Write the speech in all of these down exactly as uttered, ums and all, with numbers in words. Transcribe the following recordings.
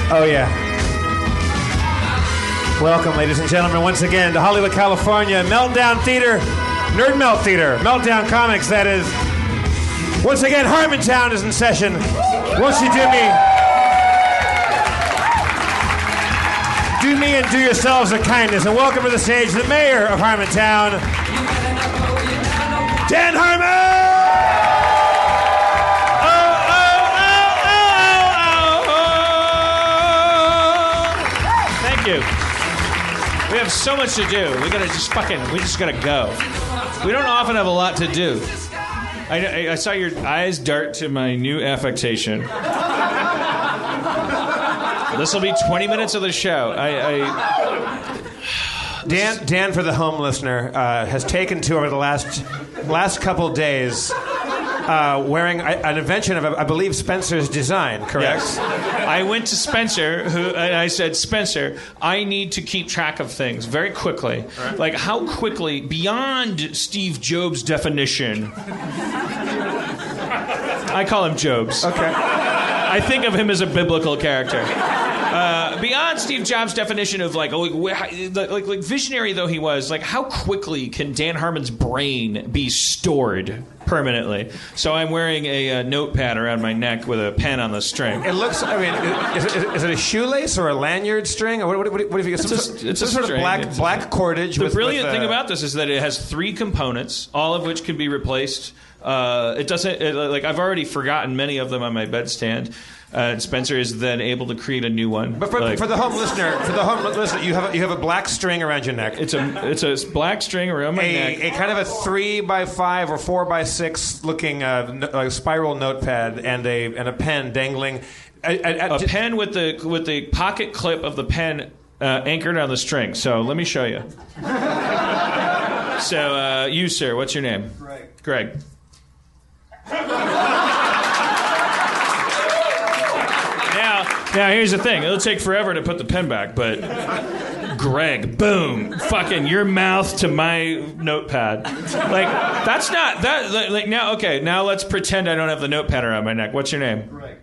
Oh, yeah. Welcome, ladies and gentlemen, once again to Hollywood, California, Meltdown Theater, Nerd Melt Theater, Meltdown Comics, that is. Once again, Harmontown is in session. Won't you do me? Do me and do yourselves a kindness, and welcome to the stage the mayor of Harmontown, Dan Harmon! We have so much to do. We gotta just fucking. We just gotta go. We don't often have a lot to do. I, I, I saw your eyes dart to my new affectation. This will be twenty minutes of the show. I. I Dan, Dan, for the home listener, uh, has taken to over the last last couple days. Uh, wearing a, an invention of, I believe, Spencer's design, correct? Yes. I went to Spencer, who, and I said, Spencer, I need to keep track of things very quickly. Right. Like, how quickly, beyond Steve Jobs' definition. I call him Jobs. Okay. I think of him as a biblical character. Uh, beyond Steve Jobs' definition of like, oh, like, like, like visionary though he was, like how quickly can Dan Harmon's brain be stored permanently? So I'm wearing a, a notepad around my neck with a pen on the string. It looks, I mean, is it, is it a shoelace or a lanyard string? Or what, what, what, what have you got? Some, it's a, it's some a sort string. of black, it's black a, cordage. The with, brilliant with, uh, thing about this is that it has three components, all of which can be replaced. Uh, it doesn't, it, like I've already forgotten many of them on my bedstand. Uh, Spencer is then able to create a new one. But for, like, for the home listener, for the home listener, you have a, you have a black string around your neck. It's a it's a black string around my a, neck. A kind of a three by five or four by six looking uh, no, uh, spiral notepad and a and a pen dangling. A, a, a, a pen with the with the pocket clip of the pen uh, anchored on the string. So let me show you. So uh, you, sir, what's your name? Greg. Greg. Now, here's the thing. It'll take forever to put the pen back, but Greg, boom, fucking your mouth to my notepad. Like, that's not, that, like, now, okay, now let's pretend I don't have the notepad around my neck. What's your name? Greg.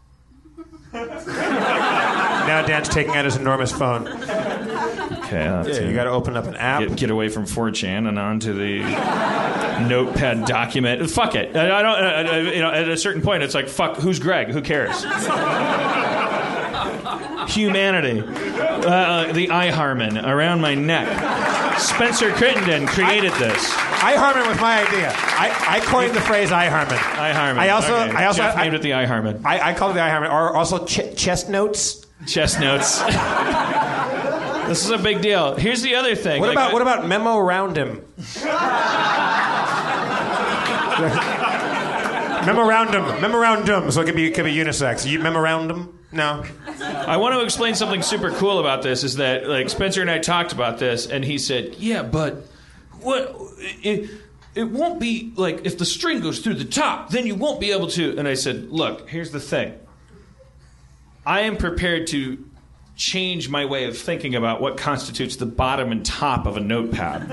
Now Dan's taking out his enormous phone. Okay, I'll have yeah, to you got to open up an app. Get, get away from four chan and onto the notepad document. Fuck it. I, I don't, I, I, you know, at a certain point, it's like, fuck, who's Greg? Who cares? Humanity. Uh, the iHarmon around my neck. Spencer Crittenden created I, this. iHarmon was my idea. I, I coined the phrase iHarmon. iHarmon. I also, okay. I also Jeff I, named it the iHarmon. I, I call it the iHarmon, or also ch- chest notes. Chest notes. This is a big deal. Here's the other thing. What like, about I, what about memo round him? Memorandum, memorandum. So it could be it could be unisex. You, memorandum? No. I want to explain something super cool about this. Is that like Spencer and I talked about this, and he said, "Yeah, but what it, it won't be like if the string goes through the top, then you won't be able to." And I said, "Look, here's the thing. I am prepared to change my way of thinking about what constitutes the bottom and top of a notepad."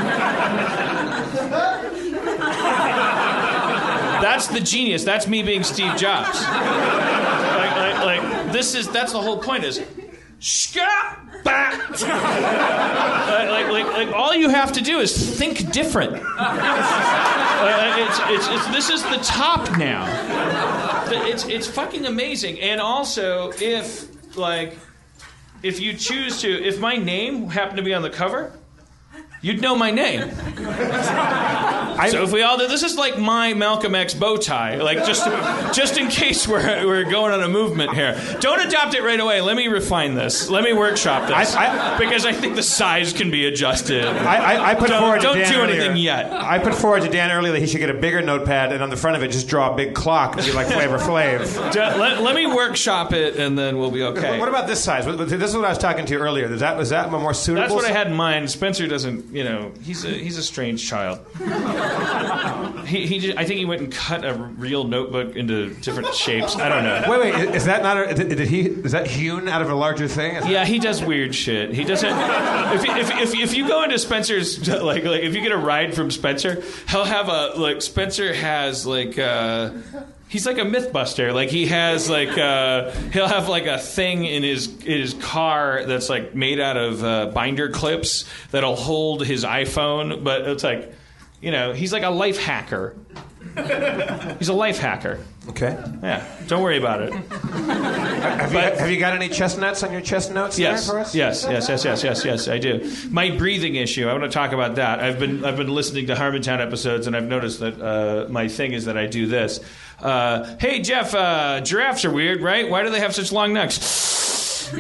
That's the genius. That's me being Steve Jobs. Like, like, like this is that's the whole point. Is like, like, like, like all you have to do is think different. Uh, it's, it's, it's, this is the top now. It's it's fucking amazing. And also, if like if you choose to, if my name happened to be on the cover, you'd know my name. So if we all did, this is like my Malcolm X bow tie, like just just in case we're we're going on a movement here. Don't adopt it right away. Let me refine this. Let me workshop this I, I, because I think the size can be adjusted. I, I, I put don't, forward don't to Dan do earlier, anything yet. I put forward to Dan earlier that he should get a bigger notepad and on the front of it just draw a big clock and be like Flavor Flav. Let, let me workshop it and then we'll be okay. What about this size? This is what I was talking to you earlier. Is that was that more suitable? That's what I had in mind. Spencer doesn't, you know, he's a he's a strange child. He, he just, I think he went and cut a real notebook into different shapes. I don't know. Wait, wait, is that not a, did he is that hewn out of a larger thing? Is yeah, he does weird shit. He doesn't. If, if if if you go into Spencer's like like if you get a ride from Spencer, he'll have a like Spencer has like uh He's like a MythBuster. Like he has like uh, he'll have like a thing in his in his car that's like made out of uh, binder clips that'll hold his iPhone, but it's like, you know, he's like a life hacker. He's a life hacker. Okay. Yeah. Don't worry about it. Have, you, have you got any chestnuts on your chest notes yes, there for us? Yes, yes, yes, yes, yes, yes, I do. My breathing issue, I want to talk about that. I've been I've been listening to Harmontown episodes, and I've noticed that uh, my thing is that I do this. Uh, hey, Jeff, uh, giraffes are weird, right? Why do they have such long necks?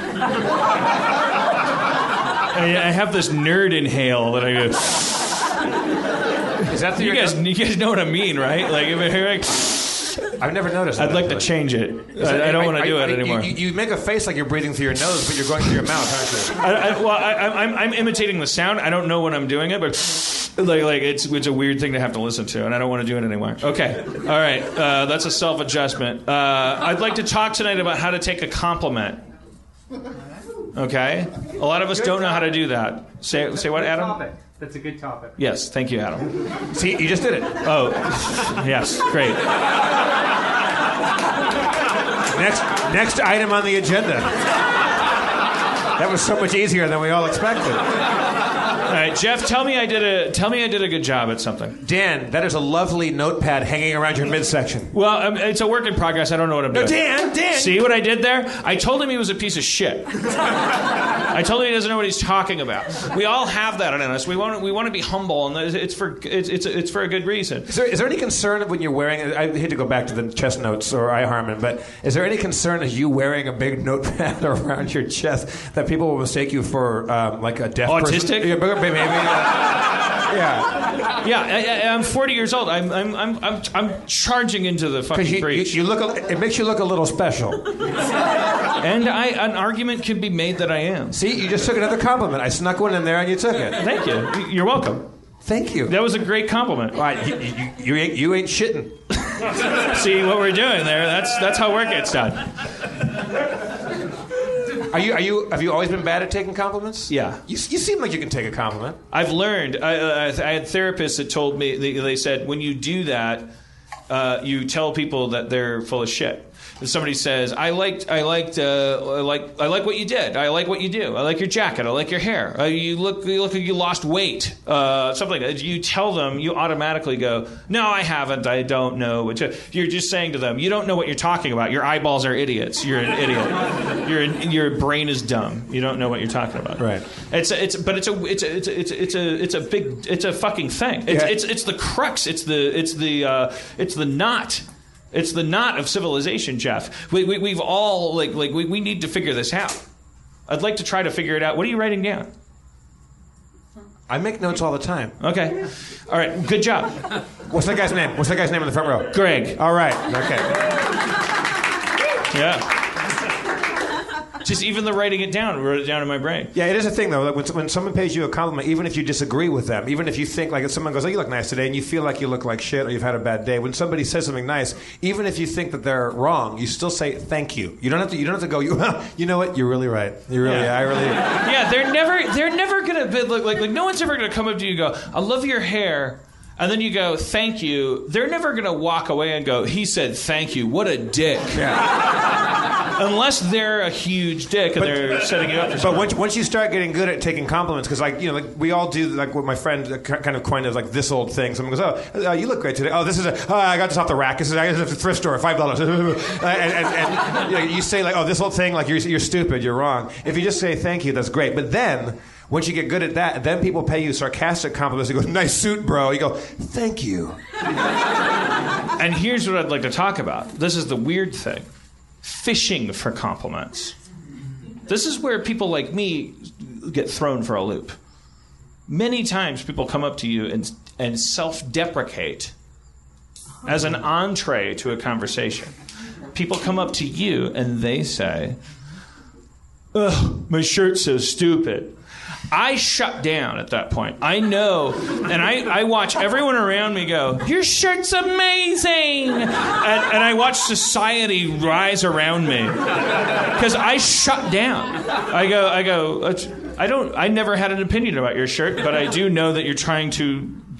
I, I have this nerd inhale that I go... Is that the you guys? You guys know what I mean, right? Like, if I like... I've never noticed that. I'd like to change it. I, I don't want to do it anymore. You, you make a face like you're breathing through your nose, but you're going through your mouth, aren't you? I, I, well, I, I'm, I'm imitating the sound. I don't know when I'm doing it, but like, like it's it's a weird thing to have to listen to, and I don't want to do it anymore. Okay, all right, uh, that's a self-adjustment. Uh, I'd like to talk tonight about how to take a compliment. Okay, a lot of us don't know how to do that. Say say what, Adam? That's a good topic. Yes, thank you, Adam. See, you just did it. Oh, yes, great. Next, next item on the agenda. That was so much easier than we all expected. All right, Jeff, tell me I did a tell me I did a good job at something. Dan, that is a lovely notepad hanging around your midsection. Well, um, it's a work in progress. I don't know what I'm doing. No, Dan, Dan. See what I did there? I told him he was a piece of shit. I told him he doesn't know what he's talking about. We all have that in us. We want to, we want to be humble, and it's for it's it's, it's for a good reason. Is there, is there any concern when you're wearing? I hate to go back to the chest notes or iHarmon, but is there any concern as you wearing a big notepad around your chest that people will mistake you for um, like a deaf autistic? person? Yeah, maybe. Uh, yeah. Yeah, I, I, I'm forty years old. I'm I'm I'm I'm, I'm charging into the fucking you, breach. You, you look. A, it makes you look a little special. And I, an argument can be made that I am. See, you just took another compliment. I snuck one in there, and you took it. Thank you. You're welcome. Thank you. That was a great compliment. All right, you, you, you ain't you ain't shitting. See what we're doing there? That's that's how work gets done. Are you are you have you always been bad at taking compliments? Yeah. You, you seem like you can take a compliment. I've learned. I, I, I had therapists that told me they, they said when you do that, uh, you tell people that they're full of shit. If somebody says, "I liked, I liked, uh, I like, I like what you did. I like what you do. I like your jacket. I like your hair. Uh, you look, you look like you lost weight." Uh, something like that. You tell them, you automatically go, "No, I haven't. I don't know." Which you're just saying to them, you don't know what you're talking about. Your eyeballs are idiots. You're an idiot. Your your brain is dumb. You don't know what you're talking about. Right. It's a, it's but it's a it's a, it's a, it's a, it's a it's a big it's a fucking thing. It's yeah. it's it's the crux. It's the it's the uh, it's the knot. It's the knot of civilization, Jeff. We, we, we've all, like, like we, we need to figure this out. I'd like to try to figure it out. What are you writing down? I make notes all the time. Okay. All right. Good job. What's that guy's name? What's that guy's name in the front row? Greg. All right. Okay. Yeah. Just even the writing it down, wrote it down in my brain. Yeah, it is a thing, though. Like when, when someone pays you a compliment, even if you disagree with them, even if you think, like, if someone goes, "Oh, you look nice today," and you feel like you look like shit or you've had a bad day, when somebody says something nice, even if you think that they're wrong, you still say thank you. You don't have to. You don't have to go. You, you know what? You're really right. You really. Yeah. I really. Yeah, they're never. They're never gonna be like, like like no one's ever gonna come up to you and go, "I love your hair." And then you go, "Thank you." They're never going to walk away and go, "He said thank you. What a dick." Yeah. Unless they're a huge dick and but, they're setting you up for something. But once, once you start getting good at taking compliments, because like you know, like we all do, like what my friend kind of coined as like this old thing. Someone goes, "Oh, uh, you look great today. Oh, this is a. Oh, I got this off the rack. This is, this is a thrift store, five dollars." and and, and you, know, you say like, "Oh, this old thing, like you're you're stupid. You're wrong." If you just say thank you, that's great. But then. Once you get good at that, then people pay you sarcastic compliments. They go, "Nice suit, bro." You go, "Thank you." And here's what I'd like to talk about. This is the weird thing. Fishing for compliments. This is where people like me get thrown for a loop. Many times people come up to you and, and self-deprecate as an entree to a conversation. People come up to you and they say, "Ugh, my shirt's so stupid." I shut down at that point. I know, and I, I watch everyone around me go, "Your shirt's amazing!" And, and I watch society rise around me. Because I shut down. I go, I go, I don't, I never had an opinion about your shirt, but I do know that you're trying to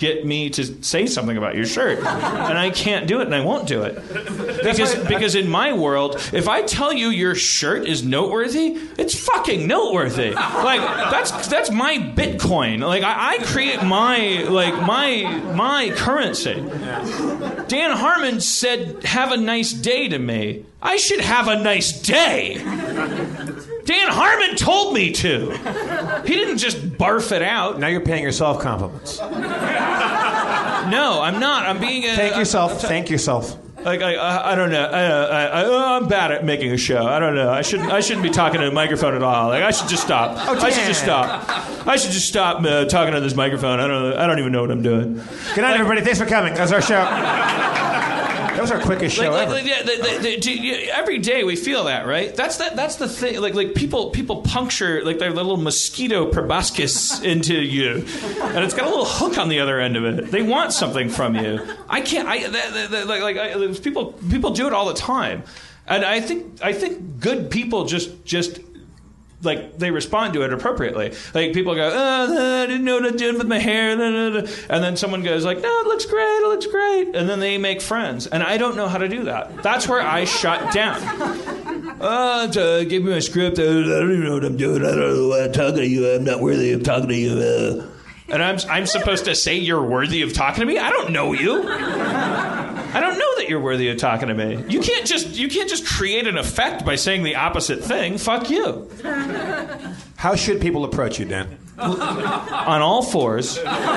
get me to say something about your shirt. And I can't do it, and I won't do it. Because, because in my world, if I tell you your shirt is noteworthy, it's fucking noteworthy. Like, that's that's my Bitcoin. Like, I, I create my, like, my, my currency. Dan Harmon said, have a nice day to me. I should have a nice day. Dan Harmon told me to. He didn't just barf it out. Now you're paying yourself compliments. No, I'm not. I'm being a... Thank yourself. I'm t- Thank yourself. Like I, I, I don't know. I, I, I, I'm bad at making a show. I don't know. I shouldn't. I shouldn't be talking to a microphone at all. Like I should just stop. Oh, I should just stop. I should just stop uh, talking to this microphone. I don't. I don't even know what I'm doing. Good night, like, everybody. Thanks for coming. That's our show. That was our quickest show like, ever. Like, yeah, the, the, the, every day we feel that, right? That's that. That's the thing. Like, like people, people puncture like their little mosquito proboscis into you, and it's got a little hook on the other end of it. They want something from you. I can't. I that, that, that, like like I, people people do it all the time, and I think I think good people just just. Like, they respond to it appropriately. Like, people go, oh, I didn't know what I did with my hair. And then someone goes like, no, it looks great, it looks great. And then they make friends. And I don't know how to do that. That's where I shut down. Oh, uh, give me my script. I don't even know what I'm doing. I don't know why I'm talking to you. I'm not worthy of talking to you. Uh. And I'm, I'm supposed to say you're worthy of talking to me? I don't know you. I don't know that you're worthy of talking to me. You can't just you can't just create an effect by saying the opposite thing. Fuck you. How should people approach you, Dan? On all fours.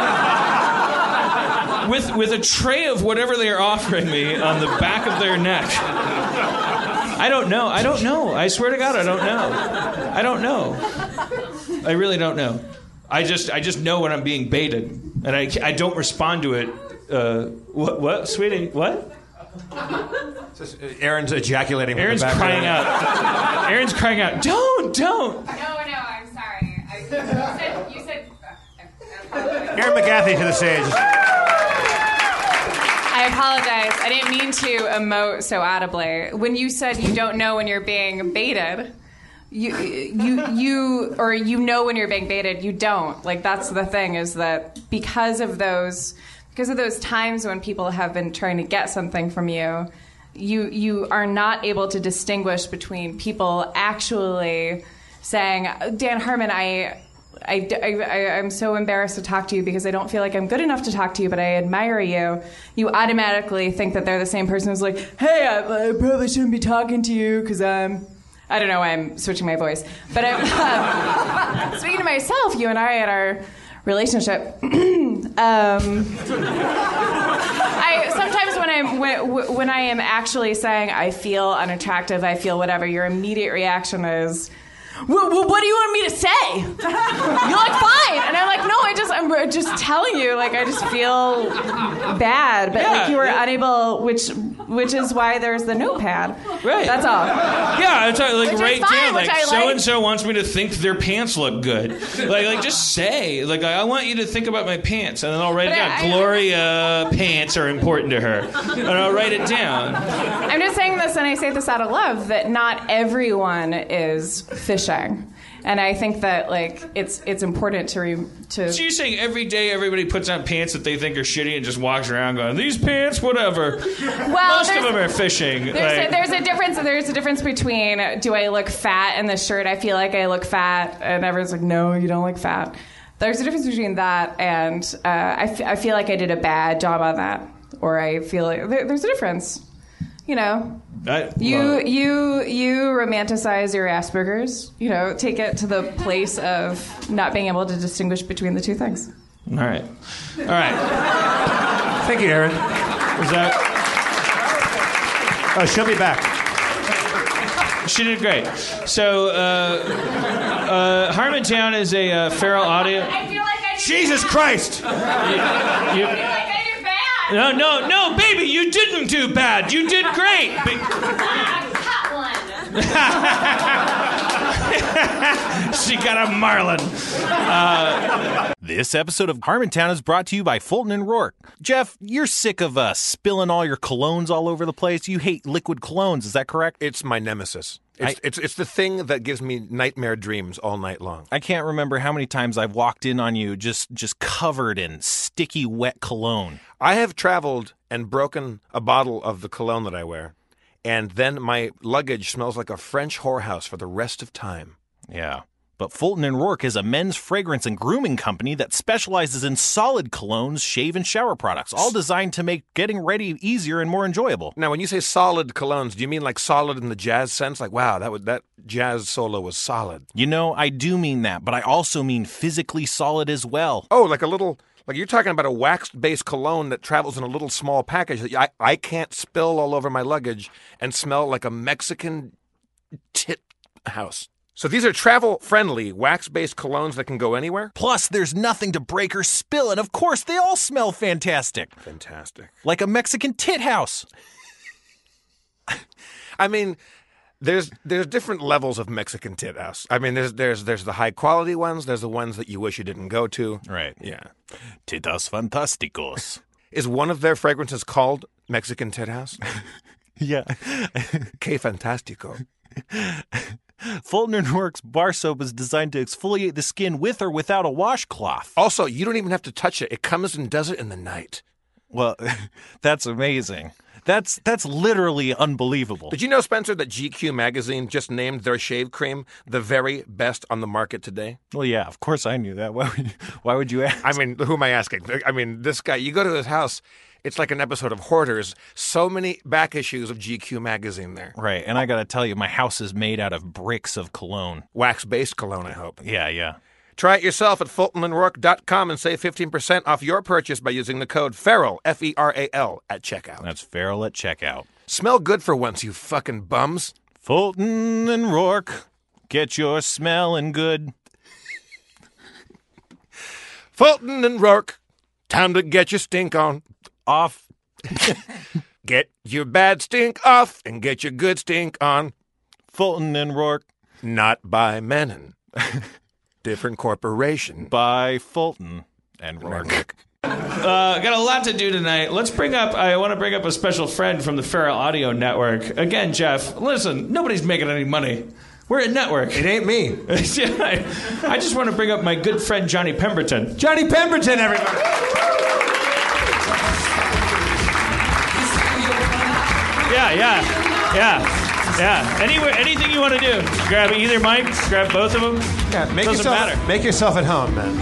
With with a tray of whatever they are offering me on the back of their neck. I don't know. I don't know. I swear to God, I don't know. I don't know. I really don't know. I just I just know when I'm being baited, and I I don't respond to it. Uh, what, what, sweetie? What? Aaron's ejaculating. Aaron's from the back crying out. Aaron's crying out. Don't, don't. No, no, I'm sorry. I, you said. You said uh, Aaron McGathy to the stage. I apologize. I didn't mean to emote so audibly. When you said you don't know when you're being baited. You, you, you, or you know when you're being baited, you don't. Like, that's the thing, is that because of those, because of those times when people have been trying to get something from you, you, you are not able to distinguish between people actually saying, Dan Harmon, I, I, I, I'm so embarrassed to talk to you because I don't feel like I'm good enough to talk to you, but I admire you. You automatically think that they're the same person who's like, hey, I, I probably shouldn't be talking to you because I'm... I don't know why I'm switching my voice, but I'm um, speaking to myself. You and I in our relationship. um, I sometimes when I'm when, when I am actually saying I feel unattractive, I feel whatever, your immediate reaction is, well, well, what do you want me to say? You look fine. And I'm like, no, I just, I'm just telling you, like, I just feel bad. But, yeah, like, you were yeah. unable, which which is why there's the notepad. Right. That's all. Yeah, it's like, Which right is fine, down, like, which I like. so-and-so wants me to think their pants look good. Like, like just say, like, I want you to think about my pants. And then I'll write But it down. I- I- Gloria pants are important to her. And I'll write it down. I'm just saying this, and I say this out of love, that not everyone is fishing. And I think that, like, it's it's important to re- to. So you're saying every day everybody puts on pants that they think are shitty and just walks around going, these pants, whatever. Well, Most of there's- them are fishing. There's, like, a, there's a difference. There's a difference between, do I look fat in this shirt? I feel like I look fat, and everyone's like, no, you don't look fat. There's a difference between that and uh, I, f- I feel like I did a bad job on that, or I feel like there, there's a difference. You know, I, you well, you you romanticize your Asperger's. You know, take it to the place of not being able to distinguish between the two things. all right. All right. Thank you, Aaron. Is that... Oh, she'll be back. She did great. So, uh, uh, Harmontown is a uh, feral audio... I feel like I did Jesus bad. Christ! You- I feel like I did bad. no, no, no, baby, you didn't do bad. You did great. Be- Hot one. she got a marlin. Uh, This episode of Harmontown is brought to you by Fulton and Rourke. Jeff, you're sick of uh, spilling all your colognes all over the place. You hate liquid colognes, is that correct? It's my nemesis. It's, I, it's it's the thing that gives me nightmare dreams all night long. I can't remember how many times I've walked in on you just, just covered in sticky, wet cologne. I have traveled and broken a bottle of the cologne that I wear, and then my luggage smells like a French whorehouse for the rest of time. Yeah. But Fulton and Rourke is a men's fragrance and grooming company that specializes in solid colognes, shave, and shower products, all designed to make getting ready easier and more enjoyable. Now, when you say solid colognes, do you mean like solid in the jazz sense? Like, wow, that would, that jazz solo was solid. You know, I do mean that, but I also mean physically solid as well. Oh, like a little, like you're talking about a wax-based cologne that travels in a little small package that I, I can't spill all over my luggage and smell like a Mexican tit house. So these are travel-friendly, wax-based colognes that can go anywhere? Plus, there's nothing to break or spill, and of course, they all smell fantastic. Fantastic. Like a Mexican tit house. I mean, there's there's different levels of Mexican tit house. I mean, there's there's there's the high-quality ones. There's the ones that you wish you didn't go to. Right. Yeah. Titas fantásticos. Is one of their fragrances called Mexican tit house? Yeah. Que fantástico. Fulton and Rourke's bar soap is designed to exfoliate the skin with or without a washcloth. Also, you don't even have to touch it. It comes and does it in the night. Well, that's amazing. That's that's literally unbelievable. Did you know, Spencer, that G Q magazine just named their shave cream the very best on the market today? Well, yeah, of course I knew that. Why would you, why would you ask? I mean, who am I asking? I mean, this guy, you go to his house, it's like an episode of Hoarders. So many back issues of G Q magazine there. Right, and I got to tell you, my house is made out of bricks of cologne. Wax-based cologne, I hope. Yeah, yeah. Try it yourself at fulton and rourke dot com and save fifteen percent off your purchase by using the code FERAL, F E R A L, at checkout. That's Feral at checkout. Smell good for once, you fucking bums. Fulton and Rourke, get your smelling good. Fulton and Rourke, time to get your stink on. Off. Get your bad stink off and get your good stink on. Fulton and Rourke. Not by Menon. Different corporation. By Fulton and Rourke. Uh, got a lot to do tonight. Let's bring up, I want to bring up a special friend from the Feral Audio Network. Again, Jeff, listen, nobody's making any money. We're a network. It ain't me. Yeah, I, I just want to bring up my good friend Johnny Pemberton. Johnny Pemberton, everybody. Yeah, yeah, yeah, yeah. Anywhere, anything you want to do. Grab either mic, grab both of them. Yeah, make Doesn't yourself, matter. Make yourself at home, man.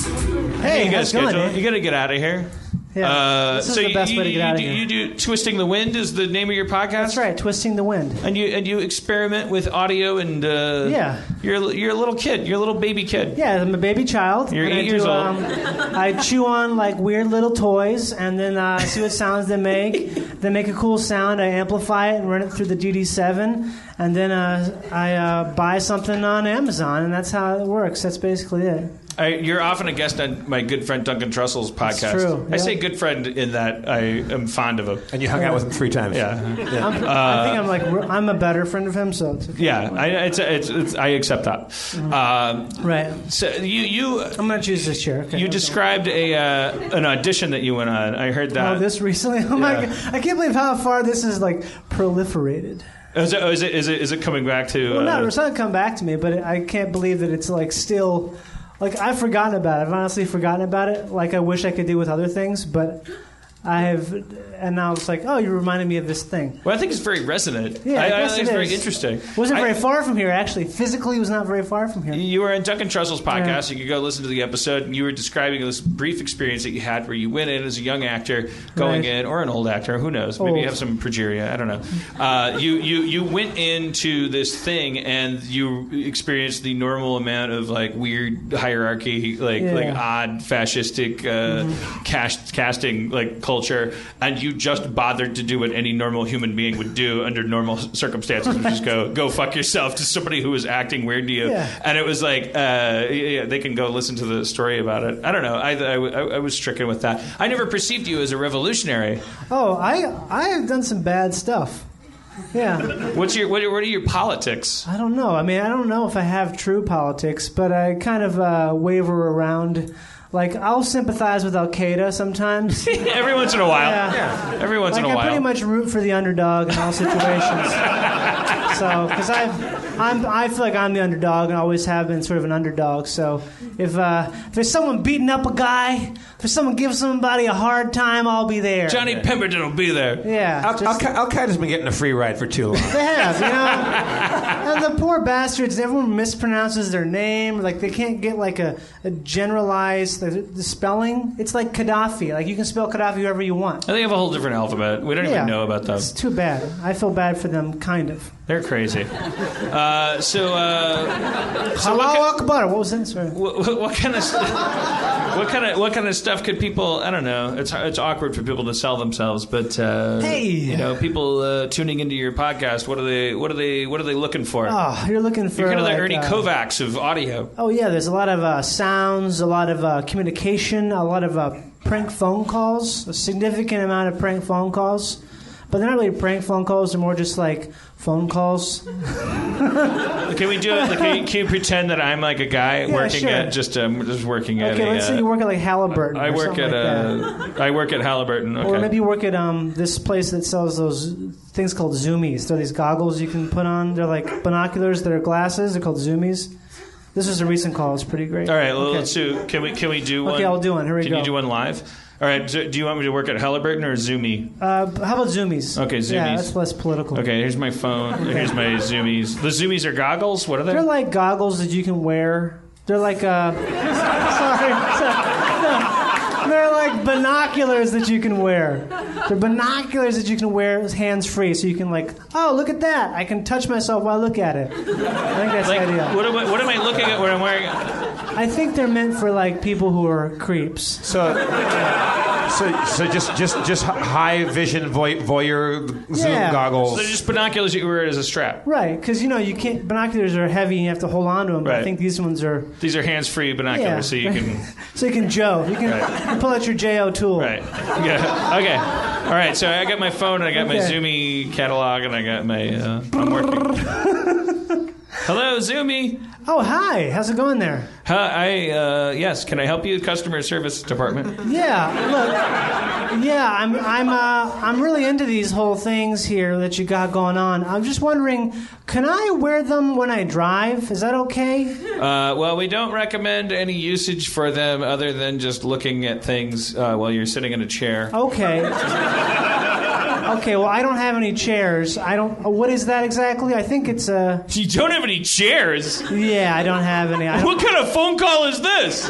Hey, you got a how's it going, schedule. man? You got to get out of here. Yeah, Uh, this is so the you, best way to you- get out of you, here. You do Twisting the Wind is the name of your podcast. That's right, Twisting the Wind. And you and you experiment with audio and uh, Yeah. You're you're a little kid. You're a little baby kid. Yeah, I'm a baby child. You're and eight I years do, old. Um, I chew on like weird little toys and then uh, see what sounds they make. They make a cool sound. I amplify it and run it through the D D seven. And then uh, I uh, buy something on Amazon, and that's how it works. That's basically it. I, you're often a guest on my good friend Duncan Trussell's podcast. true, I yeah. say good friend in that I am fond of him. And you hung out with him three times. Yeah, I'm, I think I'm like I'm a better friend of him, so it's okay. yeah. I, it's, it's, it's, I accept that. Um, Right. so you you I'm gonna choose this chair. Okay. you okay. described a uh, an audition that you went on. I heard that. Oh, this recently? Oh my Yeah. god! I can't believe how far this is like proliferated. Is it, is it is it is it coming back to? Well, uh, no, it's not come back to me, but I can't believe that it's like still, like I've forgotten about it. I've honestly forgotten about it. Like I wish I could do with other things, but I have, and now it's like, oh, you reminded me of this thing. Well, I think it's very resonant. Yeah, I, I, guess think it it's very is. interesting. Wasn't I- very far from here, actually. Physically, it was not very far from here. You were on Duncan Trussell's podcast. Yeah. You could go listen to the episode, and you were describing this brief experience that you had where you went in as a young actor, going Right. in, or an old actor, who knows? Maybe you Old. have some progeria. I don't know. Uh, you, you you went into this thing, and you experienced the normal amount of like weird hierarchy, like Yeah. like odd fascistic uh, cast, casting like culture, and you just bothered to do what any normal human being would do under normal circumstances, which is go go fuck yourself to somebody who was acting weird to you. Yeah. And it was like, uh, yeah, they can go listen to the story about it. I don't know. I, I, I was stricken with that. I never perceived you as a revolutionary. Oh, I I have done some bad stuff. Yeah. What's your what are, what are your politics? I don't know. I mean, I don't know if I have true politics, but I kind of uh, waver around like I'll sympathize with Al Qaeda sometimes. Every once in a while. Yeah. Yeah. Every once Like in a I while. pretty much root for the underdog in all situations. So, because I've, I'm, I feel like I'm the underdog and always have been sort of an underdog. So, if, uh, if there's someone beating up a guy, if there's someone giving somebody a hard time, I'll be there. Johnny Pemberton will be there. Yeah. Al, just- Al, Al Qaeda's been getting a free ride for too long. They have, you know. And the poor bastards, everyone mispronounces their name. Like, they can't get, like, a, a generalized, the, the spelling. It's like Gaddafi. Like, you can spell Gaddafi however you want. They have a whole different alphabet. We don't Yeah. even know about them. It's too bad. I feel bad for them, kind of. They're crazy. Uh, so, uh, so what, Allahu ki- Akbar. What was that? Sorry. what, what, what kind of st- what kind of what kind of stuff could people? I don't know. It's it's awkward for people to sell themselves, but uh, Hey. you know, people uh, tuning into your podcast. What are they? What are they? What are they looking for? Oh, you're looking for You're kind of like, the Ernie uh, Kovacs of audio. Oh yeah, there's a lot of uh, sounds, a lot of uh, communication, a lot of uh, prank phone calls, a significant amount of prank phone calls. But they're not really prank phone calls; they're more just like phone calls. Can we do it? Like, can, you, can you pretend that I'm like a guy Yeah, working sure. at just um, just working at Okay, a? let's say uh, you work at like Halliburton. I or work something at like that. uh, I work at Halliburton. Okay. Or maybe you work at um, this place that sells those things called zoomies. They're these goggles you can put on. They're like binoculars. They're glasses. They're called zoomies. This is a recent call. It's pretty great. All right, well, Okay. let's do. Can we can we do one? Okay, I'll do one. Here we can go. you do one live? All right. Do, do you want me to work at Halliburton or Zoomy? Uh, how about zoomies? Okay, Yeah, zoomies. that's less political. Okay, here's my phone. Here's my Zoomies. The Zoomies are goggles. What are they? They're like goggles that you can wear. They're like uh, sorry, sorry. They're like binoculars that you can wear. They're binoculars that you can wear hands free, so you can like, oh, look at that! I can touch myself while I look at it. I think that's like, the idea. what am I? What am I looking at when I'm wearing? I think they're meant for like people who are creeps. So, so, so just, just, just high vision voy- voyeur zoom Yeah. goggles. They're just binoculars that you wear as a strap. Right, because you know you can't. Binoculars are heavy and you have to hold on to them. But I Right. think these ones are. These are hands-free binoculars, Yeah. so you can. So you can Joe. You can, Right. you can pull out your J O tool. Right. Yeah. Okay. All right. So I got my phone, and I got my Okay. Zoomy catalog, and I got my. Uh, I'm working. Hello, Zoomy. Oh, hi. How's it going there? Hi. I uh, yes. Can I help you, customer service department? Yeah, look, yeah, I'm, I'm, uh, I'm really into these whole things here that you got going on. I'm just wondering, can I wear them when I drive? Is that okay? Uh, well, we don't recommend any usage for them other than just looking at things uh, while you're sitting in a chair. Okay. Okay. Well, I don't have any chairs. I don't. What is that exactly? I think it's a. You don't have any chairs. Yeah, I don't have any. I don't, What kind of phone call is this?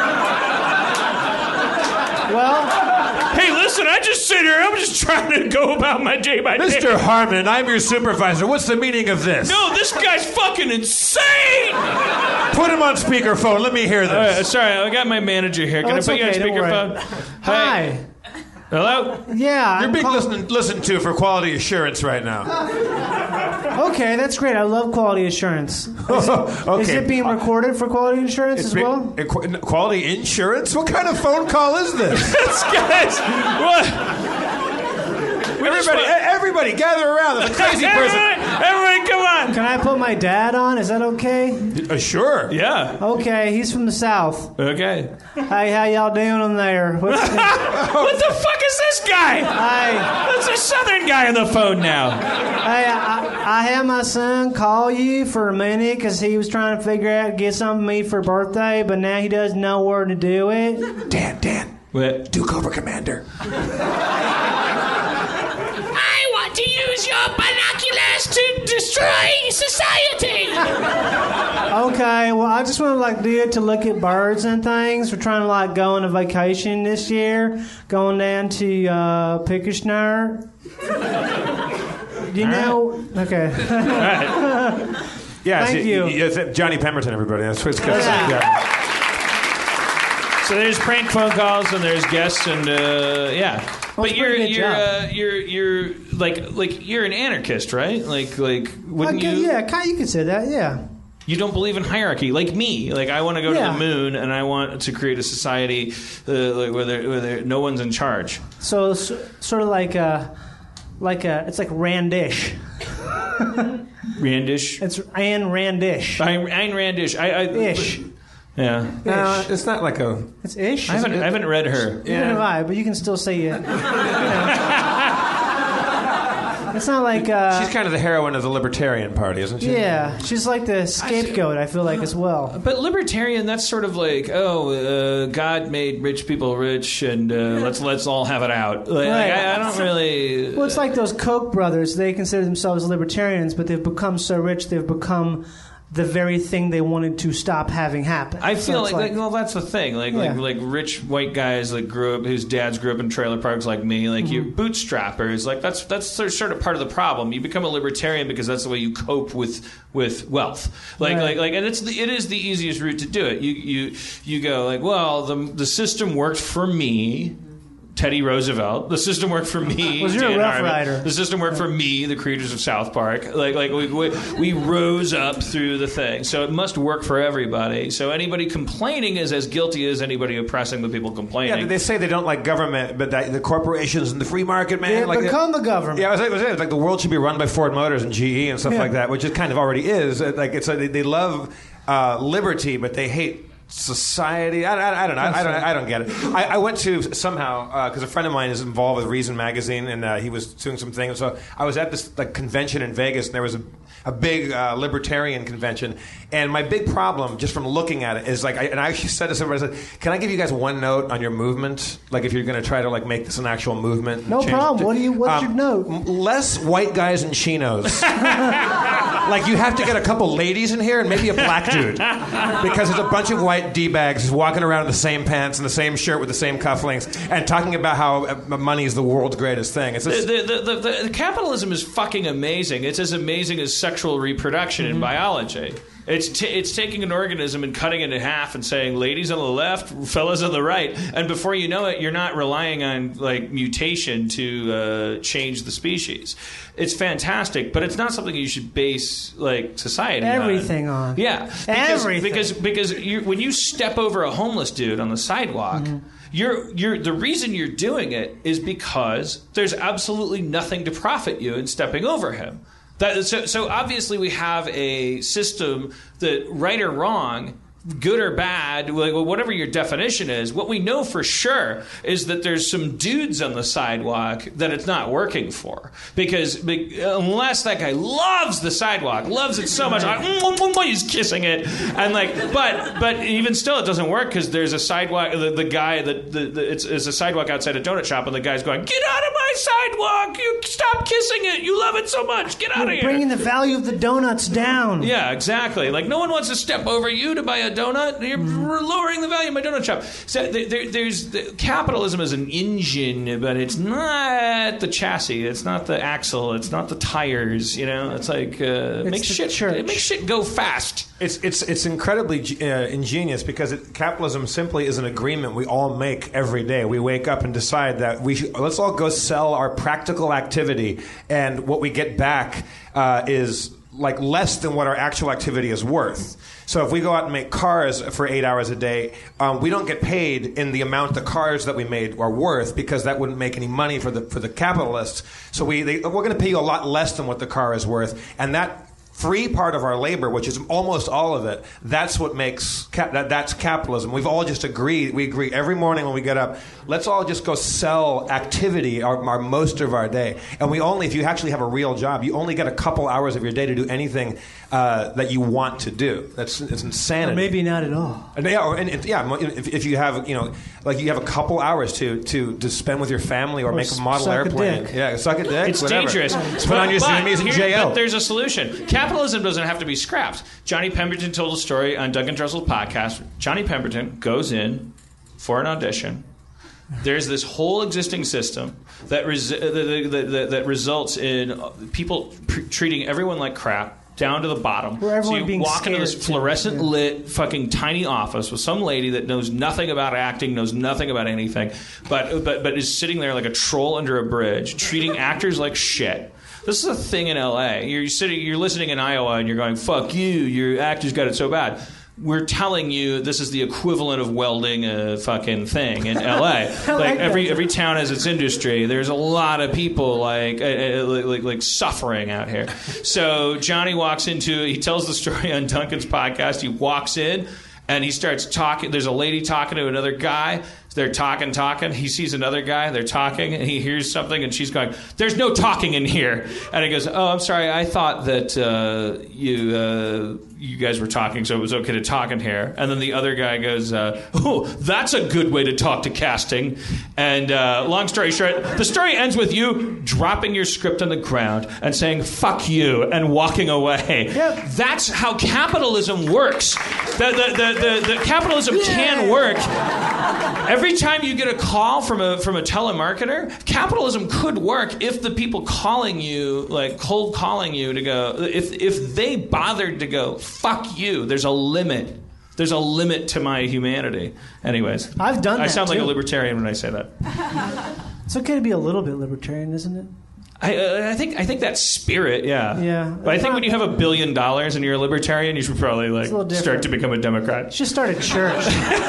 well, Hey, listen, I just sit here. I'm just trying to go about my day by day. Mister Harmon, I'm your supervisor. What's the meaning of this? No, this guy's fucking insane. Put him on speakerphone. Let me hear this. Uh, sorry, I got my manager here. Can Oh, I it's put you on okay, don't worry. speakerphone? hi. Hello? Yeah. You're I'm being call- listened, listened to for quality assurance right now. Okay, that's great. I love quality assurance. okay. Is it being recorded for quality insurance It's as be- well? uh, qu- quality insurance? What kind of phone call is this? This guy's. What? We just everybody, want- e- everybody, gather around. There's a crazy person. Everybody, everybody, come on. Can I put my dad on? Is that okay? Uh, sure. Yeah. Okay, he's from the South. Okay. Hey, how y'all doing in there? What's the, What the fuck is this guy? hey, That's a southern guy on the phone now. hey, I, I had my son call you for a minute because he was trying to figure out get something for me for birthday, but now he doesn't know where to do it. Dan, Dan. What? Duke Over Commander. I want to use your binoculars to destroy society. Okay, well, I just want to like do it to look at birds and things. We're trying to like go on a vacation this year, going down to uh, Pickersnare. You know, okay. Yeah, Thank it's, you. it's Johnny Pemberton, everybody. That's what it's called. Yeah. Yeah. So there's prank phone calls and there's guests and uh, yeah. Well, But it's a you're pretty good you're job. uh, you're you're like like you're an anarchist, right? Like like wouldn't Okay, you? yeah, kind you could say that, yeah. You don't believe in hierarchy, like me. Like I want to go Yeah. to the moon and I want to create a society uh, like where there, where there, no one's in charge. So, s sort of like a, like a, it's like Randish. Randish. It's Ayn Randish. Ayn, Ayn Randish. I, I, Ish. Yeah. No, it's not like a. It's ish. I haven't, I haven't read her. Neither have I, but you can still say it. You know. It's not like. Uh, She's kind of the heroine of the Libertarian Party, isn't she? Yeah, she's like the scapegoat, I feel like, as well. But libertarian, that's sort of like, oh, uh, God made rich people rich, and uh, let's let's all have it out. Like, Right. I, I don't really. Well, it's like those Koch brothers. They consider themselves libertarians, but they've become so rich, they've become the very thing they wanted to stop having happen. I So feel it's like, like, well, that's the thing. Like, Yeah. like, like rich white guys like grew up, whose dads grew up in trailer parks like me. Like you Mm-hmm. bootstrappers. Like that's that's sort of part of the problem. You become a libertarian because that's the way you cope with with wealth. Like Right. like like, and it's the, it is the easiest route to do it. You you you go like, well, the the system worked for me. Teddy Roosevelt. The system worked for me. Was you're a Dan Rough Harmon. Rider. The system worked for me, the creators of South Park. Like, like we, we we rose up through the thing. So it must work for everybody. So anybody complaining is as guilty as anybody oppressing the people complaining. Yeah, they say they don't like government, but that, the corporations and the free market, man. They like become the government. Yeah, I was, I was saying, it's like the world should be run by Ford Motors and G E and stuff Yeah. like that, which it kind of already is. Like it's like they, they love uh, liberty, but they hate society. I, I, I don't know. I, I don't. I don't get it. I, I went to somehow because a friend of mine is involved with Reason magazine, and uh, he was doing some things. So I was at this like convention in Vegas, and there was a, a big uh, libertarian convention. And my big problem, just from looking at it, is like, I, and I actually said to somebody, I said, "Can I give you guys one note on your movement? Like, if you're going to try to like make this an actual movement." and No change problem. it." What do you- what's Um, your note? m- Less white guys in chinos. Like, you have to get a couple ladies in here and maybe a black dude, because there's a bunch of white d-bags walking around in the same pants and the same shirt with the same cufflinks and talking about how uh, money is the world's greatest thing. It's just, The, the, the, the, the capitalism is fucking amazing. It's as amazing as sexual reproduction in biology. It's t- it's taking an organism and cutting it in half and saying, ladies on the left, fellas on the right, and before you know it, you're not relying on like mutation to uh, change the species. It's fantastic, but it's not something you should base like society Everything on. on. Yeah, because, Everything. because because you, when you step over a homeless dude on the sidewalk. You're, you're, the reason you're doing it is because there's absolutely nothing to profit you in stepping over him. That, so, so obviously we have a system that, right or wrong, good or bad, like, whatever your definition is, what we know for sure is that there's some dudes on the sidewalk that it's not working for. Because be, unless that guy loves the sidewalk, loves it so much, like, he's kissing it, and like, but but even still, it doesn't work because there's a sidewalk. The, the guy that the, the, it's, it's a sidewalk outside a donut shop, and the guy's going, "Get out of my sidewalk! You stop kissing it! You love it so much! Get out of You're here!" bringing the value of the donuts down. Yeah, exactly. Like, no one wants to step over you to buy a donut. You're lowering the value of my donut shop. So there, there, there's the, capitalism is an engine, but it's not the chassis. It's not the axle. It's not the tires. You know, it's like uh, it makes the shit. church. It makes shit go fast. It's it's it's incredibly uh, ingenious because it, capitalism simply is an agreement we all make every day. We wake up and decide that we should, let's all go sell our practical activity, and what we get back uh, is like less than what our actual activity is worth. So if we go out and make cars for eight hours a day, um, we don't get paid in the amount the cars that we made are worth, because that wouldn't make any money for the for the capitalists. So we they, we're going to pay you a lot less than what the car is worth, and that free part of our labor, which is almost all of it, that's what makes cap- that, that's capitalism. We've all just agreed. We agree every morning when we get up, let's all just go sell activity our, our most of our day. And we only, if you actually have a real job, you only get a couple hours of your day to do anything uh, that you want to do. That's it's insanity. Or maybe not at all. And yeah, or, and, and, yeah. If, if you have, you know, like you have a couple hours to to, to spend with your family, or, Or make a model suck a airplane. dick. Yeah, suck a dick. It's whatever. dangerous. Put on your But Zoomies and here- J O. But there's a solution. Capitalism doesn't have to be scrapped. Johnny Pemberton told a story on Duncan Trussell's podcast. Johnny Pemberton goes in for an audition. There's this whole existing system that res- that, that, that, that results in people pr- treating everyone like crap, down to the bottom. Where everyone so you being walk into this scared, too. fluorescent Yeah. lit fucking tiny office with some lady that knows nothing about acting, knows nothing about anything, but but but is sitting there like a troll under a bridge, treating actors like shit. This is a thing in L A. You're sitting, you're listening in Iowa, and you're going, "Fuck you! Your actors got it so bad." We're telling you this is the equivalent of welding a fucking thing in L A. like Like every that. every town has its industry. There's a lot of people like uh, uh, like, like like suffering out here. So Johnny walks into. He tells the story on Duncan's podcast. He walks in. and he starts talking. There's a lady talking to another guy. They're talking, talking. He sees another guy. They're talking, and he hears something, and she's going, "There's no talking in here." And he goes, "Oh, I'm sorry. I thought that uh, you uh, you guys were talking, so it was okay to talk in here." And then the other guy goes, uh, "Oh, that's a good way to talk to casting." And uh, long story short, the story ends with you dropping your script on the ground and saying "fuck you" and walking away. Yep. That's how capitalism works. The the the, the, the capitalism Yeah. can work. Every time you get a call from a from a telemarketer, capitalism could work if the people calling you, like cold calling you to go, if if they bothered to go, fuck you, there's a limit. There's a limit to my humanity. Anyways. I've done I that, sound like a too. libertarian when I say that. It's okay to be a little bit libertarian, isn't it? I, uh, I think I think that spirit, yeah. Yeah. But I think when you have a billion dollars and you're a libertarian, you should probably like It's a little different. start to become a Democrat. Just start a church.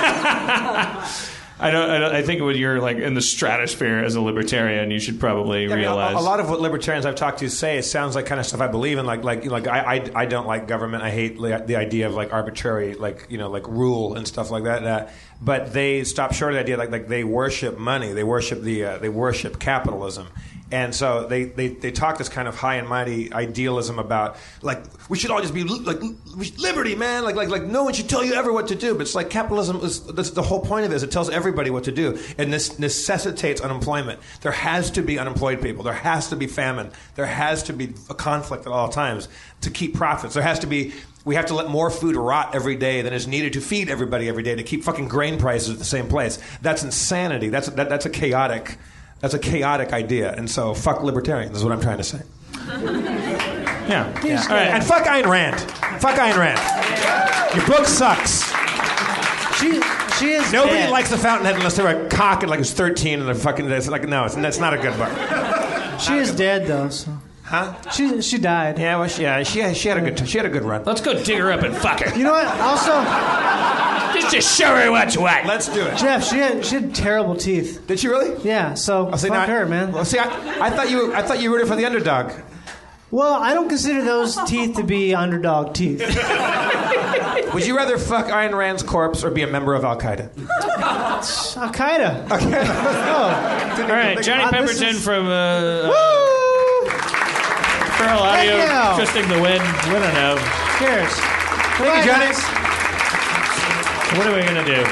I don't, I don't. I think when you're like in the stratosphere as a libertarian, you should probably Yeah, I mean, realize a, a lot of what libertarians I've talked to say, it sounds like kind of stuff I believe in. Like, like, like I, I, I don't like government. I hate like, the idea of like arbitrary, like you know, like rule and stuff like that. Uh, but they stop short of the idea, like, like they worship money. They worship the, uh, they worship capitalism. And so they, they, they talk this kind of high and mighty idealism about like we should all just be li- like li- liberty, man. Like like like no one should tell you ever what to do. But it's like capitalism is that's the whole point of it is it tells everybody what to do, and this necessitates unemployment. There has to be unemployed people. There has to be famine. There has to be a conflict at all times to keep profits. There has to be. We have to let more food rot every day than is needed to feed everybody every day to keep fucking grain prices at the same place. That's insanity. That's that, that's a chaotic. That's a chaotic idea, and so fuck libertarians is what I'm trying to say. yeah. yeah. All right, and fuck Ayn Rand. Fuck Ayn Rand. Your book sucks. She she is Nobody dead. likes The Fountainhead unless they're a cock and like it's thirteen and they're fucking. It's like no, it's, that's not a good book. She is dead though. So. Huh? She she died. Yeah, well, she, yeah, she she had a good she had a good run. Let's go dig her up and fuck her. You know what? Also, Just, just show her what's what. Let's do it. Jeff, she had she had terrible teeth. Did she really? Yeah. So Oh, see, fuck now- her, man. Well, see, I, I thought you I thought you rooted for the underdog. Well, I don't consider those teeth to be underdog teeth. Would you rather fuck Ayn Rand's corpse or be a member of Al Qaeda? Al Qaeda. Oh. All right, Johnny Ah, this Pemberton is- from uh, uh, Woo! Feral Audio, Thank you. Twisting the Wind. I don't know. Cheers. Thank you, Johnny. What are we gonna do?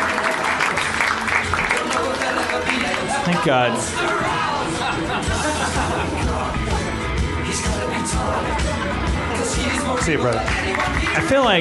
Thank God. See you, brother. I feel like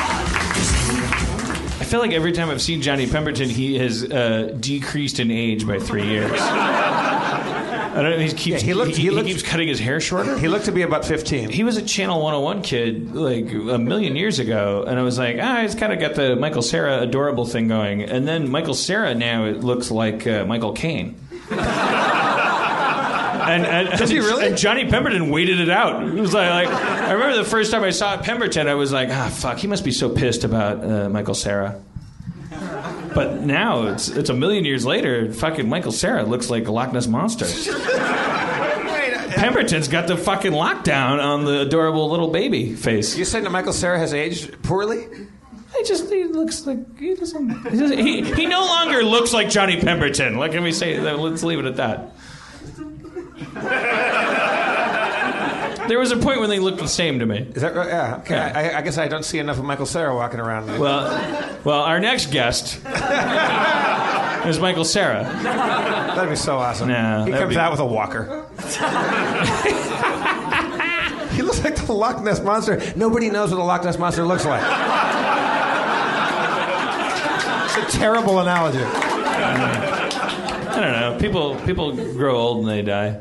I feel like every time I've seen Johnny Pemberton, he has uh, decreased in age by three years. I don't know. He keeps Yeah, he looked- he, he he looked- keeps cutting his hair shorter. He looked to be about fifteen. He was a Channel one oh one kid like a million years ago, and I was like, ah, he's kind of got the Michael Cera adorable thing going. And then Michael Cera now it looks like uh, Michael Caine. And, and, Does he really? And Johnny Pemberton waited it out. It was like, like I remember the first time I saw Pemberton, I was like, ah, fuck, he must be so pissed about uh, Michael Cera. But now it's it's a million years later. Fucking Michael Cera looks like a Loch Ness monster. Pemberton's got the fucking lockdown on the adorable little baby face. You saying that Michael Cera has aged poorly? He just he looks like he doesn't. He, doesn't, he, he no longer looks like Johnny Pemberton. Like, can we say that? Let's leave it at that. There was a point when they looked the same to me. Is that right? Yeah. Okay. Yeah. I, I guess I don't see enough of Michael Cera walking around. Well, well, our next guest is Michael Cera. That'd be so awesome. No, he that'd comes be- out with a walker. He looks like the Loch Ness monster. Nobody knows what a Loch Ness monster looks like. It's a terrible analogy. I don't know. People people grow old and they die.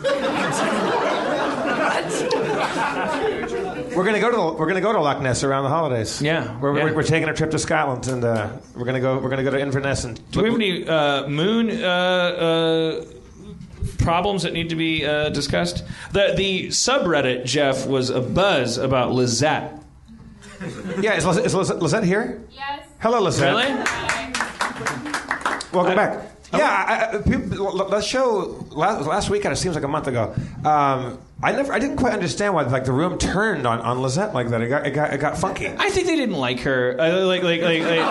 We're gonna go to the, we're gonna go to Loch Ness around the holidays. Yeah, we're, yeah. we're, we're taking a trip to Scotland, and uh, we're gonna go we're gonna go to Inverness and. Do we have any uh, moon uh, uh, problems that need to be uh, discussed? The the subreddit, Jeff, was abuzz about Lizette. Yeah, is, Liz, is Liz, Lizette here? Yes. Hello, Lizette. Really? Welcome I- back. Yeah, I, I, people, that show last, last weekend. It seems like a month ago. Um, I never, I didn't quite understand why like the room turned on, on Lizette like that. It got, it got, it got funky. I think they didn't like her. I, like, like, like, like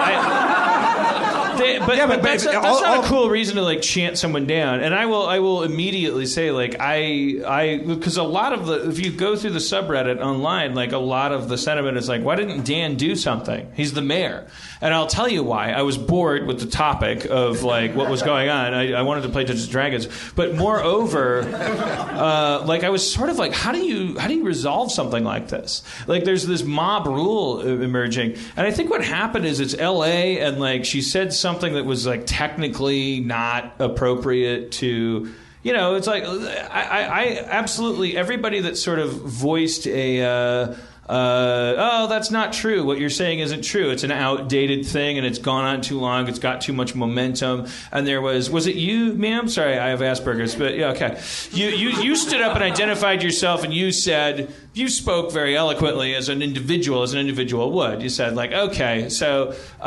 I, they, but, Yeah, but- but that's, but- that's all- not all- a cool reason to like chant someone down. And I will, I will immediately say, like, I, I, because a lot of the, if you go through the subreddit online, like a lot of the sentiment is like, why didn't Dan do something? He's the mayor. And I'll tell you why. I was bored with the topic of like what was going on. I, I wanted to play Dungeons and Dragons, but moreover, uh, like I was sort of like, how do you how do you resolve something like this? Like there's this mob rule emerging, and I think what happened is it's L A, and like she said something that was like technically not appropriate to. You know, it's like I, I, I absolutely everybody that sort of voiced a. Uh, Uh, oh, that's not true. What you're saying isn't true. It's an outdated thing, and it's gone on too long. It's got too much momentum. And there was, was it you, ma'am? Sorry, I have Asperger's, but yeah, okay. You, you, you stood up and identified yourself, and you said, you spoke very eloquently as an individual, as an individual would. You said, like, okay, so uh, uh,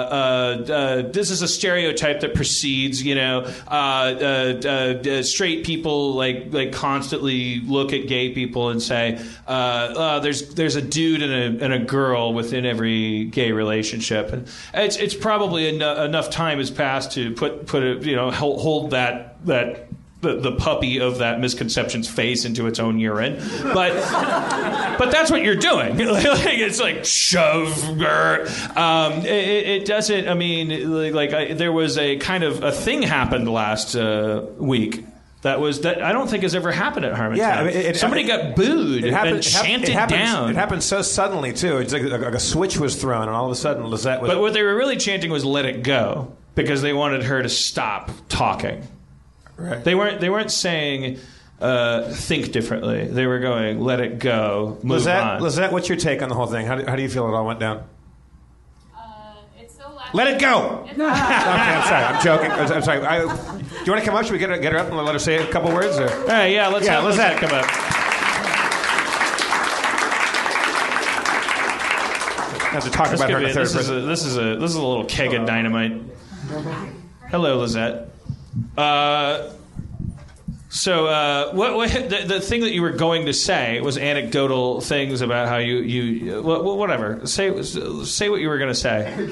uh, this is a stereotype that precedes, you know, uh, uh, uh, straight people like like constantly look at gay people and say, uh, uh, there's there's a dude and a and a girl within every gay relationship, and it's it's probably en- enough time has passed to put put a, you know hold, hold that that. The, the puppy of that misconception's face into its own urine, but but that's what you're doing. Like, it's like shove. Um, it, it doesn't. I mean, like I, there was a kind of a thing happened last uh, week. That was that I don't think has ever happened at Harmontown. Yeah, I mean, it, somebody it, got booed it happened, and it happened, chanted it happened, down. It happened so suddenly too. It's like, like a switch was thrown, and all of a sudden Lizette was. But what they were really chanting was "Let it go" because they wanted her to stop talking. Right. They weren't. They weren't saying uh, "think differently." They were going "Let it go." Move Lizette, on. Lizette, what's your take on the whole thing? How do, how do you feel it all went down? Uh, it's so loud. Let it go. okay, I'm sorry. I'm joking. I'm, I'm sorry. I, do you want to come up? Should we get her, get her up and let her say a couple words? Or? Hey, yeah, let's Yeah, have Lizette. Lizette come up. I have to talk This, about her could in be, the third this, is a, person. this is a this is a little keg of dynamite. Hello, Lizette. Uh, so, uh, what, what the, the thing that you were going to say was anecdotal things about how you you well, whatever. Say say what you were going to say.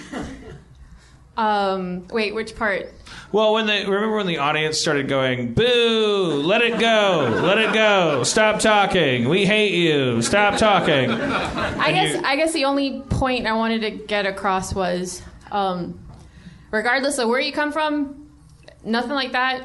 Um, wait, which part? Well, when they remember when the audience started going, "Boo! Let it go! Let it go! Stop talking! We hate you! Stop talking!" I guess I guess the only point I wanted to get across was, um, regardless of where you come from, nothing like that.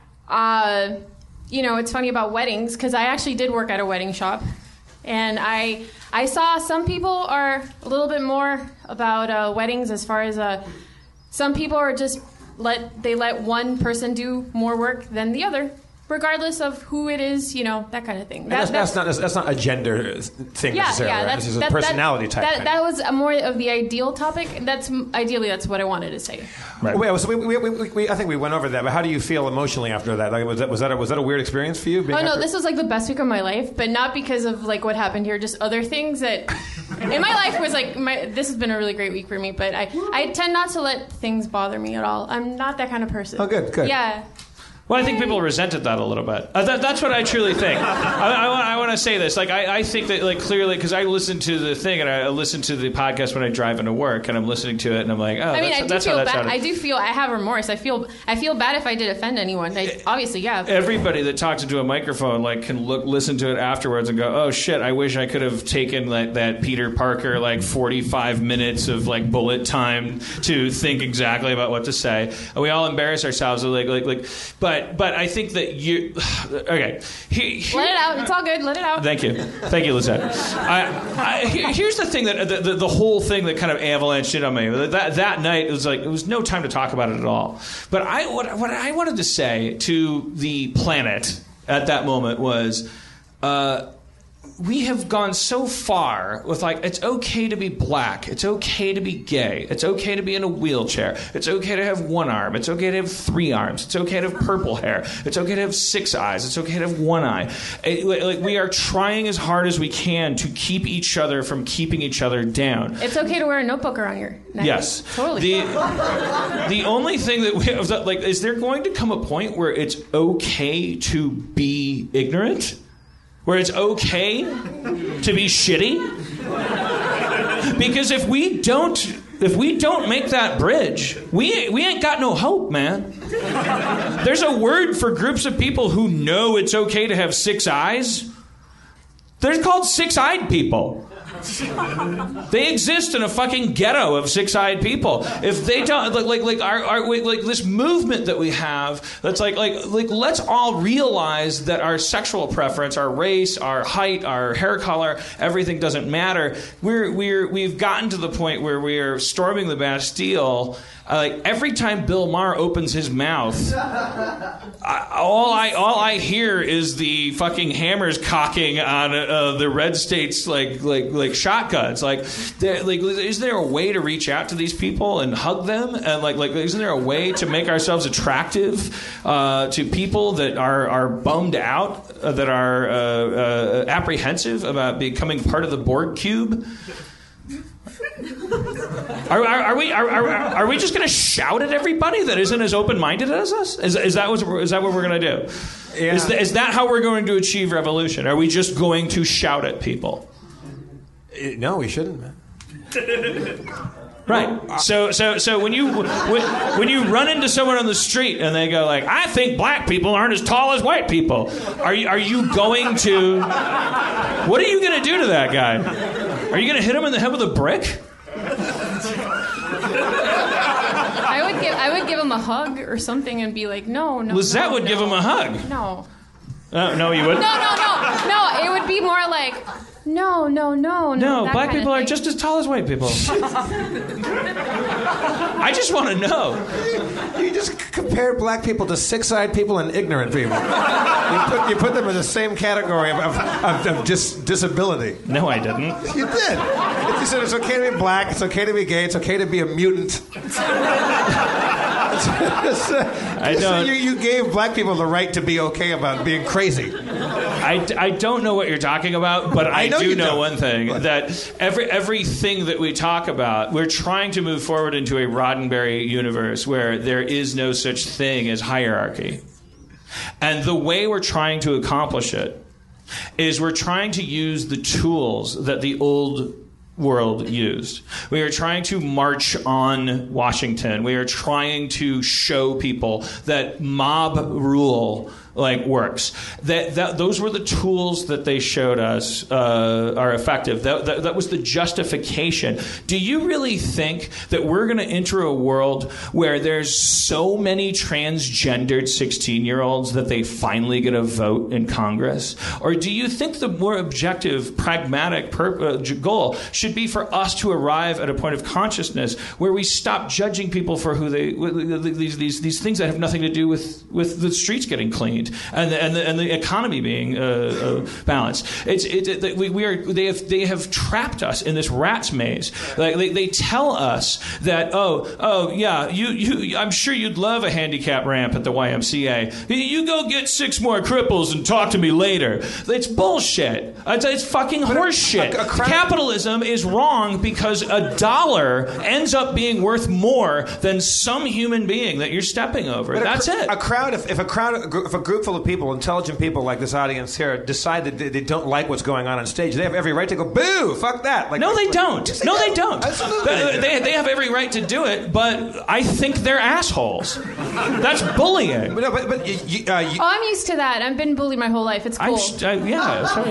Uh, you know, it's funny about weddings because I actually did work at a wedding shop, and I I saw some people are a little bit more about uh, weddings as far as uh, some people are just let they let one person do more work than the other, regardless of who it is, you know, that kind of thing. And That, that's, that's not that's not a gender thing yeah, necessarily. yeah, Right? that's This is a that, personality that, type that, thing. that was a more of the ideal topic. That's ideally that's what I wanted to say. Right. Wait, so we, we, we, we, I think we went over that, but how do you feel emotionally after that? Like, was that was that a, was that a weird experience for you? being Oh no, after- this was like the best week of my life, but not because of like what happened here. Just other things that in my life was like my. This has been a really great week for me, but I I tend not to let things bother me at all. I'm not that kind of person. Oh, good, good. Yeah. Well, I think people resented that a little bit. Uh, that, that's what I truly think. I, I, want- I want to say this. Like, I, I think that, like, clearly, because I listen to the thing and I listen to the podcast when I drive into work, and I'm listening to it, and I'm like, oh, I mean, that's, I do that's how feel that bad. sounded. I do feel I have remorse. I feel I feel bad if I did offend anyone. I, obviously, yeah. Everybody that talks into a microphone, like, can look, listen to it afterwards and go, oh shit, I wish I could have taken like that Peter Parker like forty-five minutes of like bullet time to think exactly about what to say. And we all embarrass ourselves, like, like, like. But, but I think that you, okay. He, he, Let it out. It's all good. Let it out. Thank you, thank you, Lizette. I, I, here- here's the thing that the, the, the whole thing that kind of avalanched in on me. That that night it was like it was no time to talk about it at all. But I what what I wanted to say to the planet at that moment was. Uh, we have gone so far with like it's okay to be black, it's okay to be gay, it's okay to be in a wheelchair, it's okay to have one arm, it's okay to have three arms, it's okay to have purple hair, it's okay to have six eyes, it's okay to have one eye. It- like, we are trying as hard as we can to keep each other from keeping each other down. It's okay to wear a notebook around your neck. Yes. Totally. The, the only thing that we have, like, is there going to come a point where it's okay to be ignorant? where it's okay to be shitty? Because if we don't, if we don't make that bridge, we we ain't got no hope, man. There's a word for groups of people who know it's okay to have six eyes. They're called six-eyed people. They exist in a fucking ghetto of six-eyed people. If they don't, like, like, like, our, our, like this movement that we have, that's like, like, like, let's all realize that our sexual preference, our race, our height, our hair color, everything doesn't matter. We're, we're, we've gotten to the point where we are storming the Bastille. Uh, like every time Bill Maher opens his mouth, I, all I all I hear is the fucking hammers cocking on uh, the red states like like like shotguns. Like, like, is there a way to reach out to these people and hug them? And like like, isn't there a way to make ourselves attractive uh, to people that are are bummed out, uh, that are uh, uh, apprehensive about becoming part of the Borg cube? Are, are, are we are, are, are we just going to shout at everybody that isn't as open-minded as us? Is, is that what is that what we're going to do? Yeah. Is, the, is that how we're going to achieve revolution? Are we just going to shout at people? No, we shouldn't, man. Right. So so so when you when, when you run into someone on the street and they go like, "I think black people aren't as tall as white people," are you are you going to? What are you going to do to that guy? Are you going to hit him in the head with a brick? I would give I would give him a hug or something and be like, no, no. Lizette no, would no. give him a hug. No. Uh, no, you wouldn't. No, no, no, no. It would be more like, no, no, no, no. No, that black kind of people are thing. just as tall as white people. I just want to know. You just compare black people to six-eyed people and ignorant people. You put, you put them in the same category of, of, of, of dis, disability. No, I didn't. You did. You said it's okay to be black, it's okay to be gay, it's okay to be a mutant. I don't. You, you gave black people the right to be okay about being crazy. I, I don't know what you're talking about, but I, I know do you know don't. one thing, that every everything that we talk about, we're trying to move forward into a Roddenberry universe where there is no such thing as hierarchy. And the way we're trying to accomplish it is we're trying to use the tools that the old world used. We are trying to march on Washington. We are trying to show people that mob rule like works. That, that those were the tools that they showed us uh, are effective. That, that that was the justification. Do you really think that we're going to enter a world where there's so many transgendered sixteen-year-olds that they finally get a vote in Congress? Or do you think the more objective, pragmatic pur- uh, goal should be for us to arrive at a point of consciousness where we stop judging people for who they these these these things that have nothing to do with with the streets getting cleaned and the, and the, and the economy being uh, uh, balanced? It's it, it, we, we are they have they have trapped us in this rat's maze. Like they, they tell us that oh oh yeah you you I'm sure you'd love a handicap ramp at the Y M C A. You go get six more cripples and talk to me later. It's bullshit. It's, it's fucking horse shit. A, a crowd- Capitalism is wrong because a dollar ends up being worth more than some human being that you're stepping over. But That's a, cr- it. A crowd, if, if a crowd, if a group full of people, intelligent people like this audience here, decide that they, they don't like what's going on on stage, they have every right to go, boo, fuck that. Like, No, they like, don't. yes, they No, do. they don't. Absolutely. They, they, they have every right to do it, but I think they're assholes. That's bullying. But, no, but, but you, you, uh, you, Oh, I'm used to that. I've been bullied my whole life. It's cool. I'm, st- I, yeah. Sorry.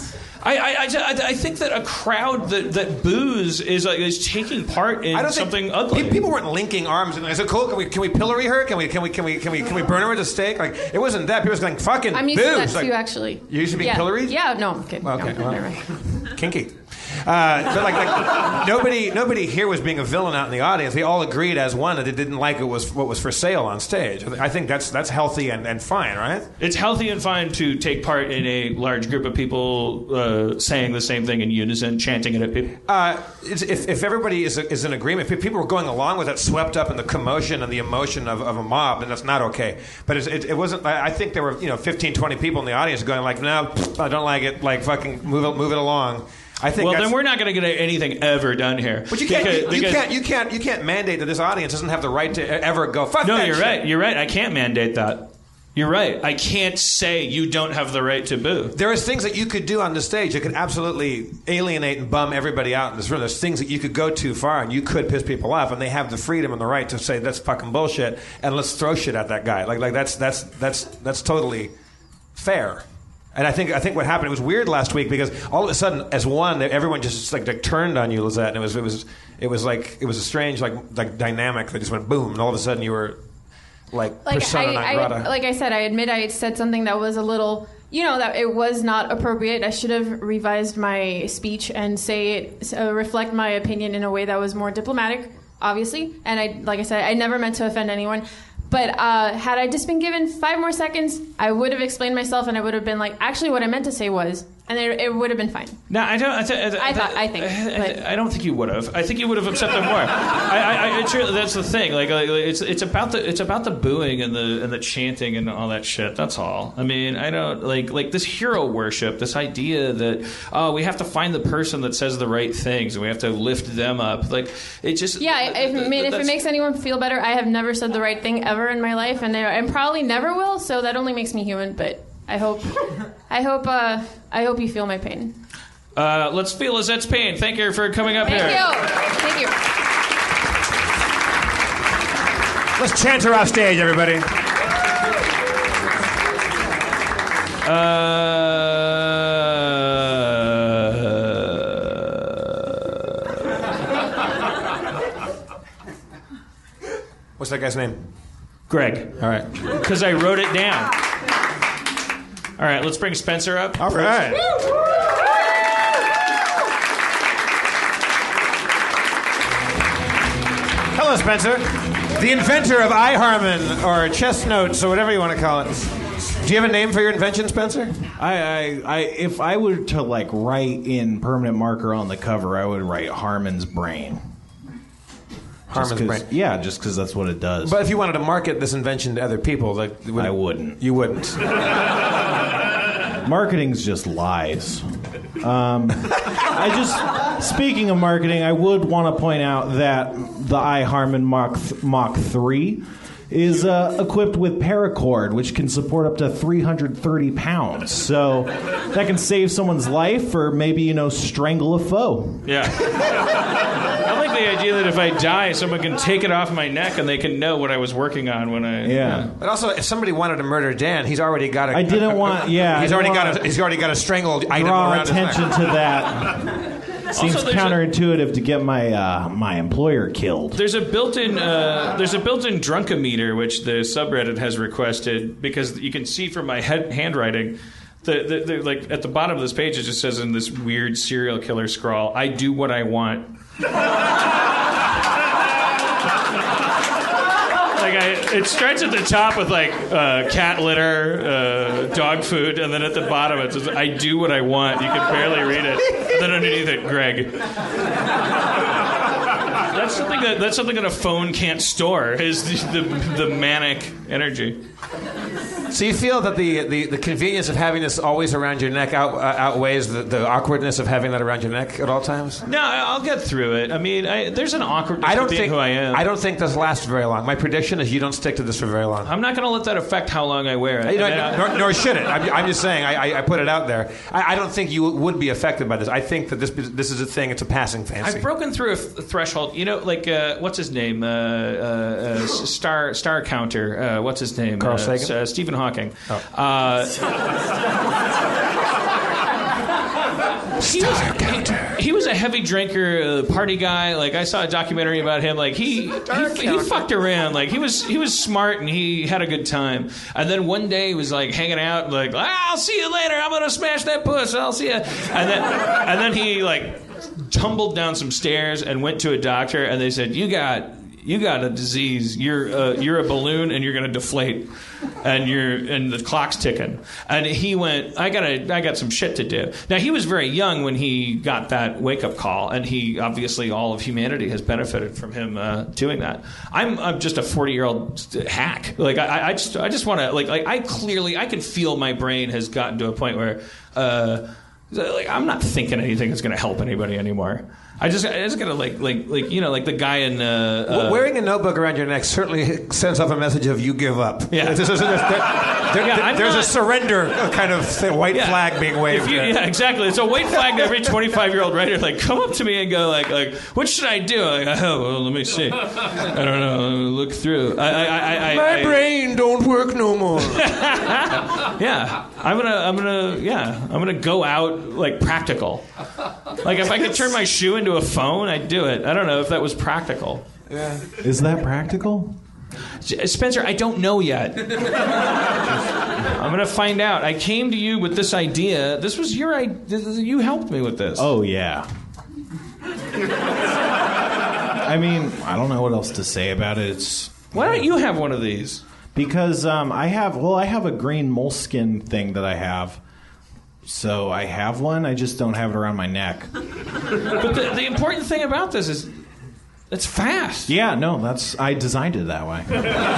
I, I, I, I think that a crowd that, that boos is like, is taking part in I don't something think, ugly. pe- People weren't linking arms and is it cool? Can we can we pillory her? Can we can we can we can we can we burn her at the stake? Like it wasn't that. People were going fucking I'm used boos. to that Like, too, actually. You used to be yeah. pilloried? Yeah, no, I'm kidding. Okay, no, well. never mind. Kinky. Uh, but like, like nobody, nobody here was being a villain out in the audience. They all agreed as one that they didn't like it was what was for sale on stage. I think that's that's healthy and, and fine, right? It's healthy and fine to take part in a large group of people uh, saying the same thing in unison, chanting it at people. Uh, it's, if, if everybody is, is in agreement, if people were going along with it, swept up in the commotion and the emotion of, of a mob, then that's not okay. But it's, it, it wasn't. I think there were you know fifteen, twenty people in the audience going like, no, I don't like it. Like fucking move it, move it along. I think Well, that's, then we're not going to get anything ever done here. But you can't, Because- you, you because- can't, you can't, you can't mandate that this audience doesn't have the right to ever go. Fuck No, that you're shit. right. You're right. I can't mandate that. You're right. I can't say you don't have the right to boo. There is things that you could do on the stage that could absolutely alienate and bum everybody out in this room. There's things that you could go too far and you could piss people off, and they have the freedom and the right to say that's fucking bullshit and let's throw shit at that guy. Like like that's that's that's that's totally fair. And I think I think what happened, it was weird last week because all of a sudden, as one, everyone just like, like turned on you, Lizette, and it was it was it was like it was a strange like like dynamic that just went boom, and all of a sudden you were like, like persona I, non I, grata. like I said, I admit I said something that was a little, you know, that it was not appropriate. I should have revised my speech and say it, uh, reflect my opinion in a way that was more diplomatic, obviously. And I, like I said, I never meant to offend anyone. But uh, had I just been given five more seconds, I would have explained myself, and I would have been like, actually, what I meant to say was, and it, it would have been fine. No, I don't. I, th- I thought. I think. I, but. I don't think you would have. I think you would have upset them more. I, I, I, it's really, that's the thing. Like, like, it's it's about the it's about the booing and the and the chanting and all that shit. That's all. I mean, I don't like like this hero worship. This idea that oh, we have to find the person that says the right things and we have to lift them up. Like, it just. Yeah, I, I mean, if it makes anyone feel better, I have never said the right thing ever in my life, and I, and probably never will. So that only makes me human. But I hope, I hope, uh, I hope you feel my pain. Uh, let's feel Lizette's pain. Thank you for coming up Thank here. you. Thank you. Let's chant her off stage, everybody. Uh, What's that guy's name? Greg. All right. Because I wrote it down. All right, let's bring Spencer up. All right. Hello, Spencer. The inventor of iHarmon, or chest notes, or whatever you want to call it. Do you have a name for your invention, Spencer? I, I, I, if I were to like write in permanent marker on the cover, I would write Harmon's brain. Harmon's brain. Yeah, just because that's what it does. But if you wanted to market this invention to other people, like, would, I wouldn't. You wouldn't. Marketing's just lies. Um, I just, speaking of marketing, I would want to point out that the iHarmon Mach, Mach three is uh, equipped with paracord, which can support up to three hundred thirty pounds. So that can save someone's life or maybe, you know, strangle a foe. Yeah. I like the idea that if I die, someone can take it off my neck and they can know what I was working on when I... Yeah. But also, if somebody wanted to murder Dan, he's already got a... I didn't want... Yeah. He's already got a, he's already got a strangled item draw around attention his neck. to that. Seems Also, there's counterintuitive to get my uh, my employer killed. There's a built-in uh, there's a built-in drunkometer which the subreddit has requested because you can see from my head, handwriting. The, the, the, like at the bottom of this page, it just says in this weird serial killer scrawl, "I do what I want." Like I, it starts at the top with like uh, cat litter, uh, dog food, and then at the bottom it says, "I do what I want." You can barely read it. And then underneath it, Greg. That's something that that's something that a phone can't store. Is the the, the manic energy. So you feel that the, the, the convenience of having this always around your neck out, uh, outweighs the, the awkwardness of having that around your neck at all times? No, I'll get through it. I mean, I, there's an awkwardness I don't to being think who I am. I don't think this lasts very long. My prediction is you don't stick to this for very long. I'm not going to let that affect how long I wear it. You know, I mean, I- nor, nor should it. I'm, I'm just saying. I, I, I put it out there. I, I don't think you would be affected by this. I think that this this is a thing. It's a passing fancy. I've broken through a th- threshold. You know, like uh, what's his name? Uh, uh, uh, star Star Counter. Uh, what's his name? Carl uh, Sagan? Uh, Stephen Hawking. Oh. Uh, he, was, he, he was a heavy drinker, uh, party guy. Like I saw a documentary about him. Like he he, he fucked around. Like he was he was smart and he had a good time. And then one day he was like hanging out. Like ah, I'll see you later. I'm gonna smash that puss. I'll see you. And then and then he like tumbled down some stairs and went to a doctor. And they said you got. You got a disease. You're uh, you're a balloon, and you're going to deflate, and you're and the clock's ticking. And he went. I got a, I got some shit to do. Now he was very young when he got that wake up call, and he obviously all of humanity has benefited from him uh, doing that. I'm I'm just a forty year old hack. Like I, I just I just want to like like I clearly I can feel my brain has gotten to a point where. Uh, Like, I'm not thinking anything that's going to help anybody anymore. I just, I just gotta like, like, like, you know, like the guy in. Uh, uh, Wearing a notebook around your neck certainly sends off a message of you give up. Yeah. There's, there's, there's, there, yeah, there's not, a surrender kind of thing, white yeah, flag being waved. You, yeah, exactly. It's a white flag to every twenty-five-year-old writer. Like, come up to me and go, like, like, what should I do? I'm like, oh, well, let me see. I don't know. Look through. I, I, I, I, My I, brain don't work no more. Yeah, I'm gonna, I'm gonna, yeah, I'm gonna go out like practical. Like if I could turn my shoe into a phone, I'd do it. I don't know if that was practical. Yeah. Is that practical? Spencer, I don't know yet. I'm gonna find out. I came to you with this idea. This was your idea. You helped me with this. Oh yeah. I mean, I don't know what else to say about it. It's Why don't you have one of these? Because um, I have, well, I have a green moleskin thing that I have. So I have one, I just don't have it around my neck. But the, the important thing about this is it's fast. Yeah, no, that's, I designed it that way.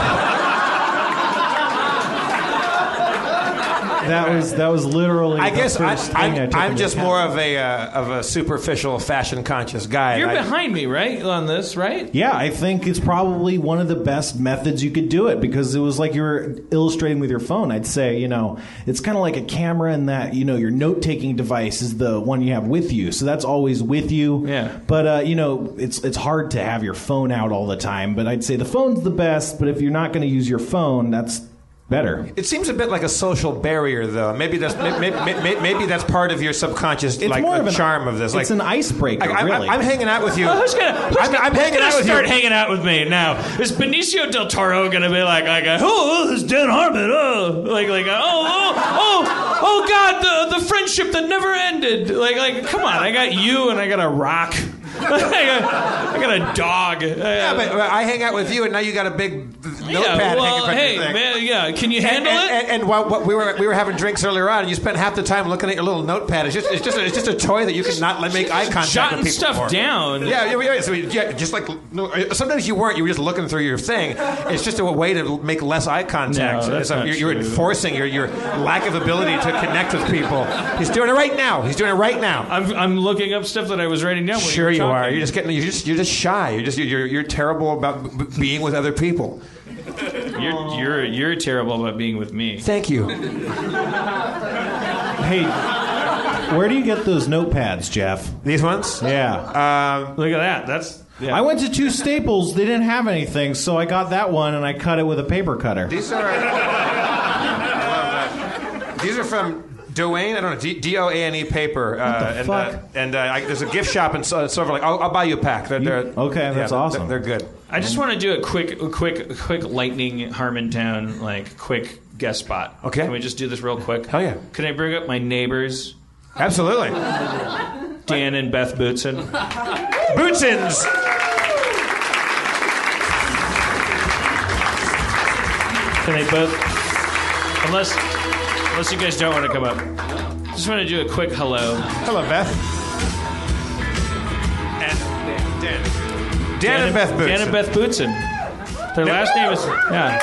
That was that was literally. I the guess I, first thing I I'm, took I'm into just account. more of a uh, of a superficial, fashion conscious guy. You're I, behind me, right, on this, right? Yeah, I think it's probably one of the best methods you could do it because it was like you were illustrating with your phone. I'd say, you know, it's kind of like a camera in that, you know, your note-taking device is the one you have with you. So that's always with you. Yeah. But, uh, you know, it's it's hard to have your phone out all the time. But I'd say the phone's the best. But if you're not going to use your phone, that's better. It seems a bit like a social barrier, though. Maybe that's maybe, maybe, maybe that's part of your subconscious, It's like more the of an, charm of this. Like it's an icebreaker, I, I'm, really. I'm hanging out with you. Who's gonna, who's I'm, gonna, I'm who's hanging gonna out with start you. hanging out with me now? Is Benicio del Toro gonna be like, like, oh, oh this is Dan Harmon, oh, like, like, oh, oh, oh, oh, God, the the friendship that never ended. Like, like, come on, I got you and I got a rock. I, got, I got a dog. Yeah, but I hang out with you, and now you got a big notepad yeah, well, hanging from hey, your thing. man, yeah, can you handle and, it? And, and, and while, while we were we were having drinks earlier on, and you spent half the time looking at your little notepad. It's just it's just a, it's just a toy that you can not let make eye contact Jotting with people stuff for. down. Yeah, yeah, yeah. So yeah, just like no, sometimes you weren't. You were just looking through your thing. It's just a way to make less eye contact. No, that's so not you're, you're true. enforcing your your lack of ability to connect with people. He's doing it right now. He's doing it right now. I'm I'm looking up stuff that I was writing down. When Sure you, you were are. talking. You're just getting. You're just. You're just shy. You're just. You're. You're terrible about b- being with other people. You're you're you're terrible about being with me. Thank you. Hey, where do you get those notepads, Jeff? These ones. Yeah. Um, Look at that. That's. Yeah. I went to two Staples. They didn't have anything, so I got that one and I cut it with a paper cutter. these are. I love that. These are from Doane. I don't know. D- D O A N E paper. Uh, the and, fuck? Uh, and uh, I, there's a gift shop in so- Silver Lake. I'll, I'll buy you a pack. They're, they're, okay, that's yeah, awesome. They're, they're good. I just want to do a quick, a quick, a quick lightning Harmontown, like quick guest spot. Okay. Can we just do this real quick? Hell yeah. Can I bring up my neighbors, Absolutely. Dan and Beth Bootson? Bootsins. Can they both? Unless, unless you guys don't want to come up. Just want to do a quick hello. Hello, Beth. And Dan. Dan, Dan and Beth Bootsin. Dan and Beth Bootsin. Their last name is yeah.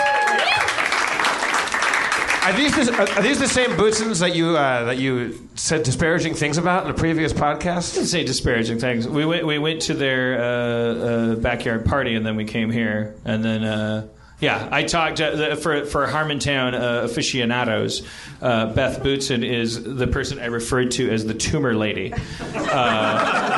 Are these the, are these the same Bootsins that you uh, that you said disparaging things about in a previous podcast? Didn't say disparaging things. We went we went to their uh, uh, backyard party and then we came here and then uh, yeah I talked uh, for for Harmontown uh, aficionados. Uh, Beth Bootsin is the person I referred to as the tumor lady. Uh,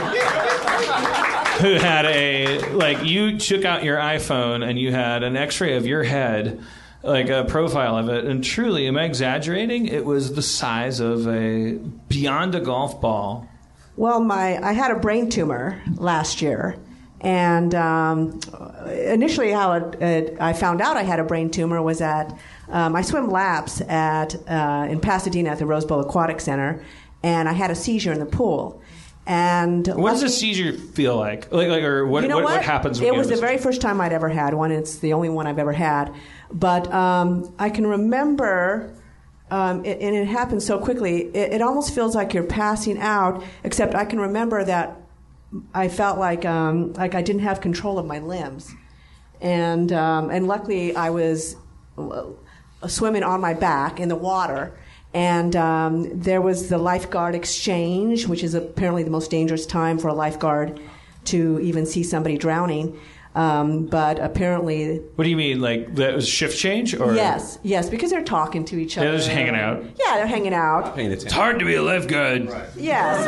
who had a like you took out your iPhone and you had an X-ray of your head. Like a profile of it, and truly, am I exaggerating? It was the size of a beyond a golf ball. Well, my I had a brain tumor last year, and um, initially, how it, it, I found out I had a brain tumor was at um, I swim laps at uh, in Pasadena at the Rose Bowl Aquatic Center, and I had a seizure in the pool. And what does a seizure feel like? Like, like or what? You know what, what? what happens? When it you was have the a very first time I'd ever had one. It's the only one I've ever had. But um, I can remember, um, it, and it happened so quickly. It, it almost feels like you're passing out. Except I can remember that I felt like um, like I didn't have control of my limbs, and um, and luckily I was swimming on my back in the water. And um, there was the lifeguard exchange, which is apparently the most dangerous time for a lifeguard to even see somebody drowning. Um, but apparently... What do you mean? Like, that was shift change? Or? Yes, yes, because they're talking to each other. They're just hanging out. Yeah, they're hanging out. It's hard to be a lifeguard. Right. Yes,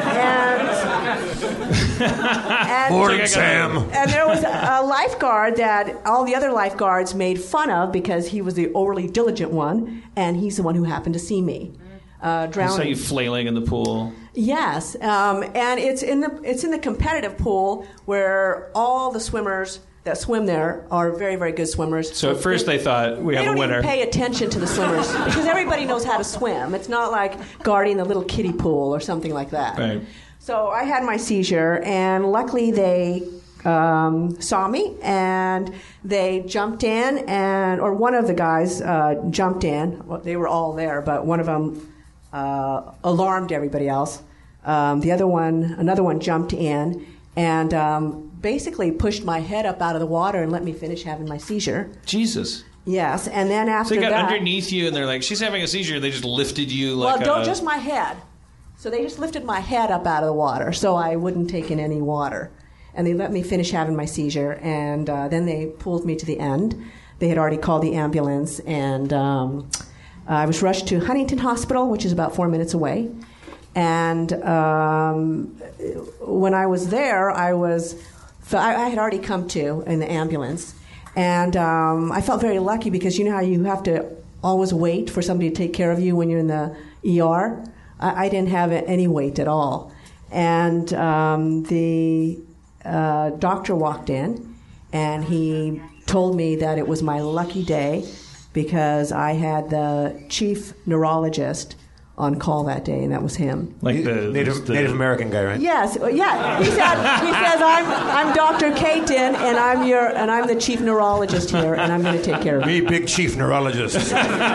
and... and Morning, Sam. And there was a lifeguard that all the other lifeguards made fun of because he was the overly diligent one, and he's the one who happened to see me uh, drowning. I saw you flailing in the pool. Yes, um, and it's in the it's in the competitive pool where all the swimmers that swim there are very, very good swimmers. So at first they, they thought we have a winner. They don't even pay attention to the swimmers because everybody knows how to swim. It's not like guarding the little kiddie pool or something like that. Right. So I had my seizure, and luckily they um, saw me, and they jumped in, and or one of the guys uh, jumped in. Well, they were all there, but one of them uh, alarmed everybody else. Um, the other one, another one jumped in, and um, basically pushed my head up out of the water and let me finish having my seizure. Jesus. Yes, and then after that... So they got that, underneath you, and they're like, she's having a seizure, and they just lifted you like well, don't a... just my head. So they just lifted my head up out of the water so I wouldn't take in any water. And they let me finish having my seizure, and uh, then they pulled me to the end. They had already called the ambulance, and um, I was rushed to Huntington Hospital, which is about four minutes away. And um, when I was there, I was... I, I had already come to in the ambulance. And um, I felt very lucky because you know how you have to always wait for somebody to take care of you when you're in the E R? I, I didn't have any wait at all. And um, the uh, doctor walked in, and he told me that it was my lucky day because I had the chief neurologist on call that day, and that was him. Like the Native, the Native American guy, right? Yes, yeah. He said, he says, I'm I'm Doctor Caton, and I'm your and I'm the chief neurologist here, and I'm going to take care of you. Me, big chief neurologist.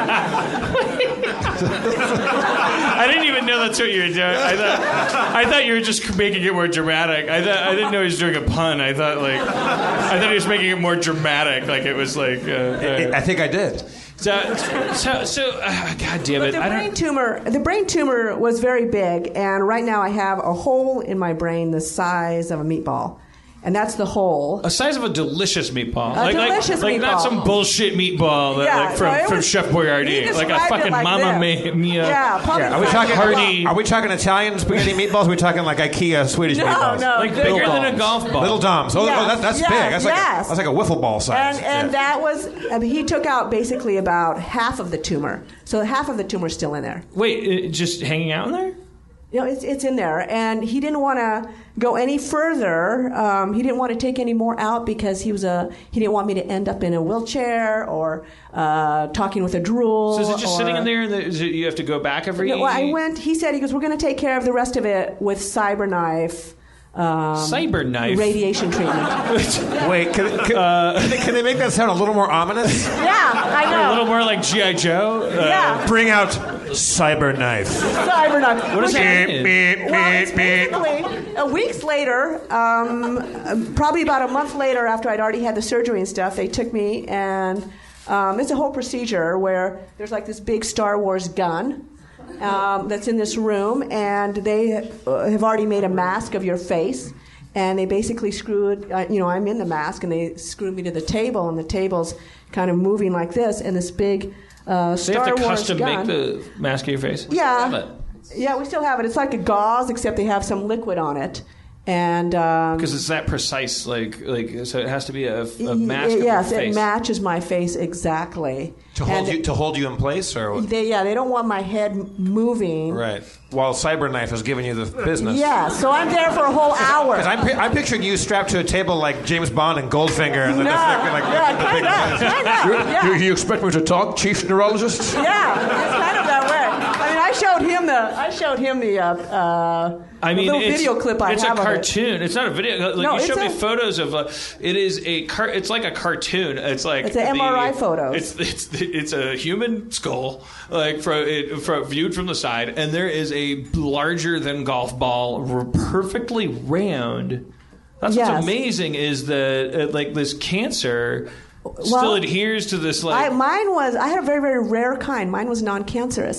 I didn't even know that's what you were doing. I thought I thought you were just making it more dramatic. I thought I didn't know he was doing a pun. I thought like I thought he was making it more dramatic. Like it was like. Uh, uh, I think I did. So, so, so uh, God damn it! But the I brain don't... tumor, the brain tumor was very big, and right now I have a hole in my brain the size of a meatball, and that's the hole. A size of a delicious meatball, A like delicious like, like meatball. not some bullshit meatball that, Yeah, like from, no, from was, Chef Boyardee, like a fucking like Mamma this. Mia. Yeah, probably Yeah, are we talking hearty? Are we talking Italian spaghetti meatballs? Or are we talking like IKEA Swedish No, meatballs? no, Like they're- bigger than a golf ball. Little Doms. Oh, Yes, oh that, that's yes, big. That's like yes. a, that's like a wiffle ball size. And and Yeah. that was, I mean, he took out basically about half of the tumor, so half of the tumor's still in there. Wait, uh, just hanging out in there? You know, it's it's in there, and he didn't want to go any further. Um, he didn't want to take any more out because he was a he didn't want me to end up in a wheelchair or uh, talking with a drool. So is it just or, sitting in there? That, is it, you have to go back every? No, well, I went. He said he goes, we're going to take care of the rest of it with CyberKnife. Um, CyberKnife? Radiation treatment. Wait, can, can, uh, can, they, can they make that sound a little more ominous? Yeah, I know. A little more like G I. Joe. Uh, Yeah. Bring out CyberKnife. CyberKnife. What does Which that is- mean? Beep, Well, it's beep, beep. basically, uh, weeks later, um, uh, probably about a month later after I'd already had the surgery and stuff, they took me and um, it's a whole procedure where there's like this big Star Wars gun um, that's in this room, and they uh, have already made a mask of your face. And they basically screwed, uh, you know, I'm in the mask, and they screwed me to the table, and the table's kind of moving like this, and this big uh, So Star they have to Wars custom gun. make the mask of your face? Yeah. Love it. Yeah, we still have it. It's like a gauze, except they have some liquid on it. And um, Because it's that precise, like, like so it has to be a, a mask y- of yes, your it face. matches my face exactly. To hold And you to hold you in place, or what? They, yeah, they don't want my head m- moving. Right. While CyberKnife is giving you the business. Yeah, so I'm there for a whole hour. Because I'm, pi- I'm picturing you strapped to a table like James Bond and Goldfinger. And No, the, the, like, yeah, the, the kind big- of, kind of, yeah. You, you expect me to talk, Chief Neurologist? Yeah, it's kind of that way. I mean, I showed him the, I showed him the, uh, uh, I mean, the little it's, video clip I it's have a of it. cartoon. It's not a video. Like, No, you it's showed me a- photos of. Uh, it is a car. It's like a cartoon. It's like It's an the- M R I photos. It's it's it's a human skull, like from, it, from viewed from the side, and there is a larger than golf ball, r- perfectly round. That's Yes. what's amazing is that uh, like this cancer still Well, adheres to this I, like. mine was, I had a very, very rare kind. Mine was non-cancerous.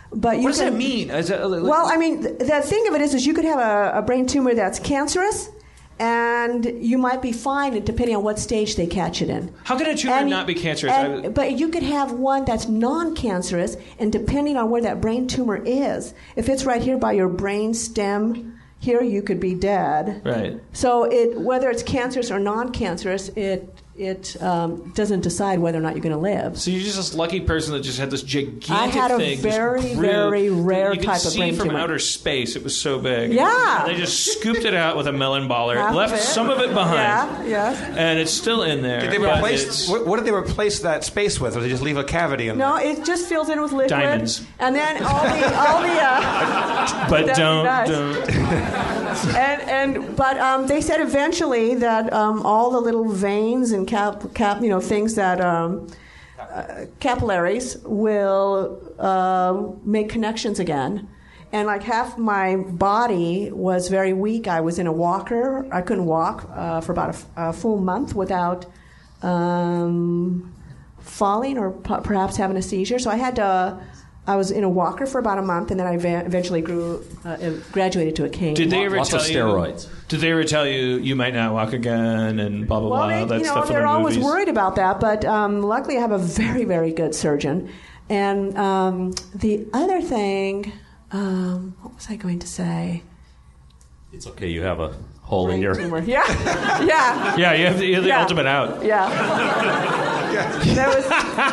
But you what does can, that mean? Is it, like, well, I mean, th- the thing of it is, is you could have a, a brain tumor that's cancerous, and you might be fine depending on what stage they catch it in. How can a tumor And- not be cancerous? and- I- but you could have one that's non-cancerous, and depending on where that brain tumor is, if it's right here by your brain stem, here you could be dead. Right. So it whether it's cancerous or non-cancerous, it it um, doesn't decide whether or not you're going to live. So you're just this lucky person that just had this gigantic I had a thing. very, just grew. very rare you could type of see brain from tumor. outer space. It was so big. Yeah. And they just scooped it out with a melon baller, Half left of it. some of it behind. Yeah, yeah. And it's still in there. Did they but replace? it's- What, what did they replace that space with? Or did they just leave a cavity in No, there? it just fills in with liquid. Diamonds. And then all the all the uh, But that'd be don't, nice. don't. and and but um, they said eventually that um, all the little veins and cap cap you know things that um, uh, capillaries will uh, make connections again. And like half my body was very weak. I was in a walker. I couldn't walk uh, for about a, f- a full month without um, falling or p- perhaps having a seizure. So I had to. I was in a walker for about a month, and then I va- eventually grew, uh, graduated to a cane. Did they ever Lots tell of steroids. you? Did they ever tell you you might not walk again and blah blah Well, blah? they, that you know, stuff in they're the always movies? worried about that, but um, luckily I have a very, very good surgeon. And um, the other thing, um, what was I going to say? It's okay. You have a hole in your. Tumor. Yeah, yeah, Yeah, you have the, you have the Yeah. ultimate out. yeah. There was.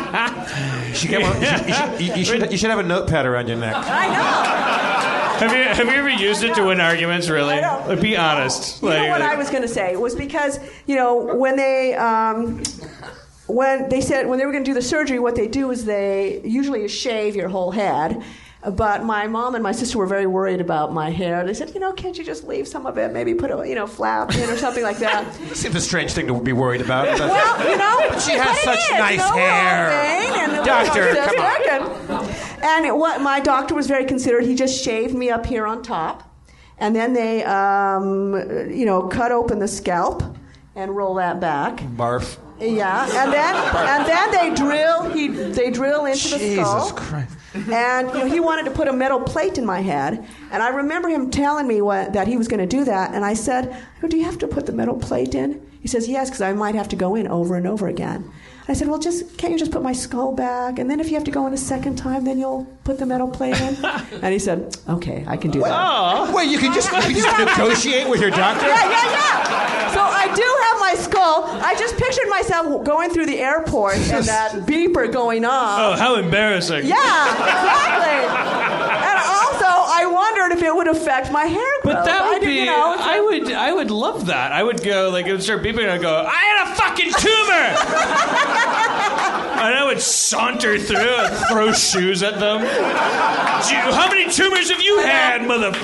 You should, get one- you, should, you, should, you, should, you should have a notepad around your neck. I know. Have you have you ever used it to win arguments? Really? I know. Like, be honest. You Like, know what like- I was going to say was because you know when they um, when they said when they were going to do the surgery, what they do is they usually shave your whole head. But my mom and my sister were very worried about my hair. They said, you know, can't you just leave some of it? Maybe put a you know flap in or something like that. Seems a strange thing to be worried about. Well, you know, She has but it such is, nice no hair. thing, and Doctor, just come on. working. And what my doctor was very considerate. He just shaved me up here on top, and then they, um, you know, cut open the scalp and roll that back. Barf. Yeah, and then and then they drill. He they drill into the skull. Jesus Christ. And you know, he wanted to put a metal plate in my head, and I remember him telling me what, that he was going to do that. And I said, oh, "Do you have to put the metal plate in?" He says, "Yes, because I might have to go in over and over again." I said, "Well, just can't you just put my skull back, and then if you have to go in a second time, then you'll put the metal plate in?" And he said, "Okay, I can do that." Oh. Wait, you can just, you can just negotiate with your doctor? Yeah, yeah, yeah. So I do have my skull. I just pictured myself going through the airport and that beeper going off. Oh, how embarrassing! Yeah, exactly. And also, I wondered if it would affect my hair growth. But that I would did- be. you know, it's I a- would. I would love that. I would go like it would start beeping, and I'd go, "I had a fucking tumor," and I would saunter through and throw shoes at them. Gee, how many tumors have you had,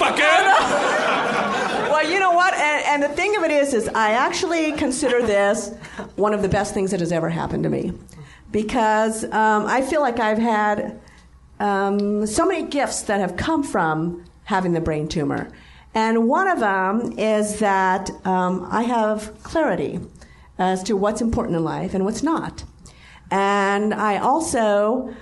motherfucker? Well, you know what? And, and the thing of it is, is I actually consider this one of the best things that has ever happened to me, because um, I feel like I've had um, so many gifts that have come from having the brain tumor, and one of them is that um, I have clarity as to what's important in life and what's not, and I also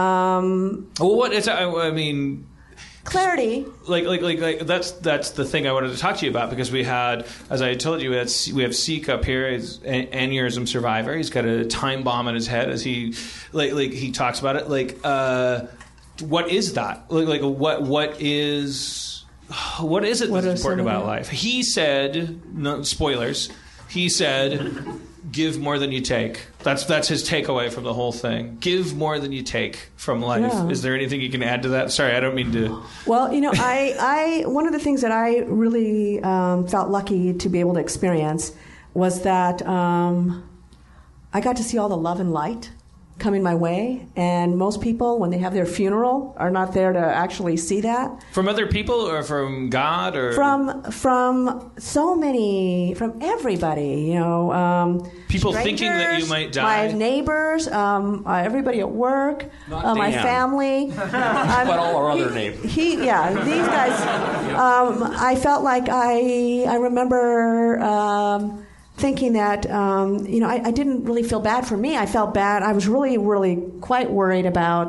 um, Well, what is? I, I mean. clarity. Like, like, like, like, that's that's the thing I wanted to talk to you about, because we had, as I told you, we, had, we have Seek up here. He's an aneurysm survivor. He's got a time bomb in his head as he, like, like he talks about it. Like, uh, what is that? Like, like, what what is what is it What that's are some important of about them? life? He said, no spoilers. He said, give more than you take. That's that's his takeaway from the whole thing. Give more than you take from life. Yeah. Is there anything you can add to that? Sorry, I don't mean to. Well, you know, I, I one of the things that I really um, felt lucky to be able to experience was that um, I got to see all the love and light coming my way, and most people, when they have their funeral, are not there to actually see that. From other people or from God or From from so many, from everybody, you know. Um, people thinking that you strangers, might die. My neighbors, um, uh, everybody at work, Not uh, my Dan. family. I'm- But all our other he- neighbors. He, yeah, these guys. Um, I felt like I, I remember um, thinking that, um, you know, I, I didn't really feel bad for me. I felt bad. I was really, really quite worried about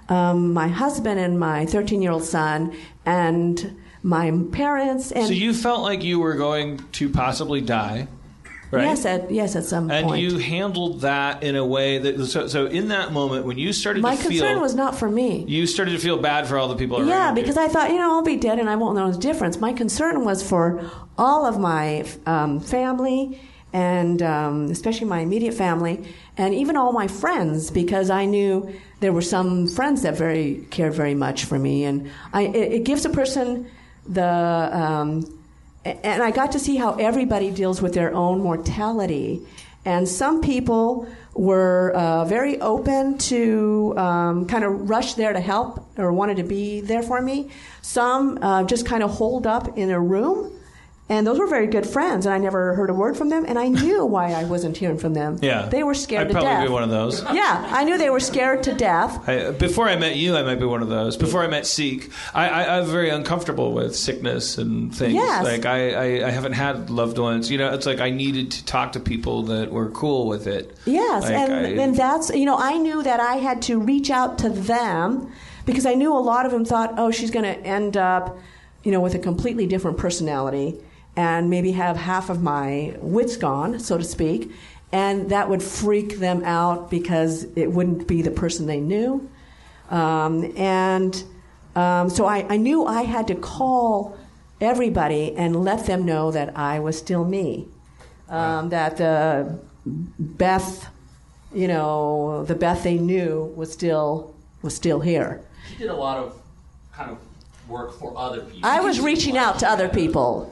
um, my husband and my thirteen-year-old son and my parents. And so you felt like you were going to possibly die, right? Yes, at yes, at some and point. And you handled that in a way that so, so in that moment when you started my to feel... My concern was not for me. You started to feel bad for all the people around Yeah, you. because I thought, you know, I'll be dead and I won't know the difference. My concern was for all of my um, family and um, especially my immediate family and even all my friends, because I knew there were some friends that very cared very much for me. And I, it, it gives a person the... Um, and I got to see how everybody deals with their own mortality. And some people were uh, very open to um, kind of rush there to help or wanted to be there for me. Some uh, just kind of holed up in a room. And those were very good friends, and I never heard a word from them, and I knew why I wasn't hearing from them. Yeah. They were scared I'd to death. I'd probably be one of those. Yeah, I knew they were scared to death. I, before I met you, I might be one of those. Before I met Seek, I, I, I'm very uncomfortable with sickness and things. Yes. Like, I, I, I haven't had loved ones. You know, it's like I needed to talk to people that were cool with it. Yes, like and, I, and that's, you know, I knew that I had to reach out to them because I knew a lot of them thought, oh, she's going to end up, you know, with a completely different personality and maybe have half of my wits gone, so to speak, and that would freak them out because it wouldn't be the person they knew. Um, and um, so I, I knew I had to call everybody and let them know that I was still me, um, that the Beth, you know, the Beth they knew was still was still here. She did a lot of kind of work for other people. I was reaching out to other people.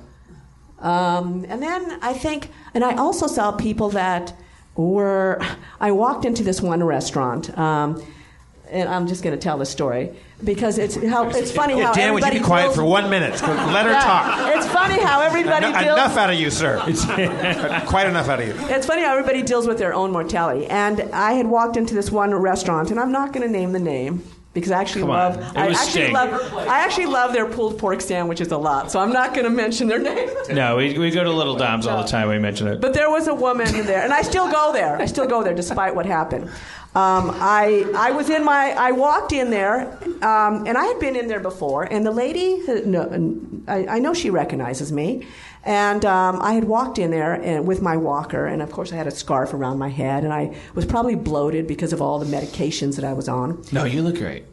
Um, and then I think, and I also saw people that were, I walked into this one restaurant, um, and I'm just going to tell the story because it's how it's funny yeah, how Dan, would you everybody be quiet deals, for one minute? Let her Yeah, talk. It's funny how everybody No, deals. enough out of you, sir. It's quite enough out of you. It's funny how everybody deals with their own mortality. And I had walked into this one restaurant, and I'm not going to name the name. Because I actually Come love, on. It I was actually Sting. love, I actually love their pulled pork sandwiches a lot. So I'm not going to mention their name. No, we, we go to Little Dom's all the time. We mention it. But there was a woman there, and I still go there. I still go there despite what happened. Um, I I was in my, I walked in there, um, and I had been in there before, and the lady, no, I, I know she recognizes me, and um, I had walked in there and, with my walker, and of course I had a scarf around my head, and I was probably bloated because of all the medications that I was on. No, you look great.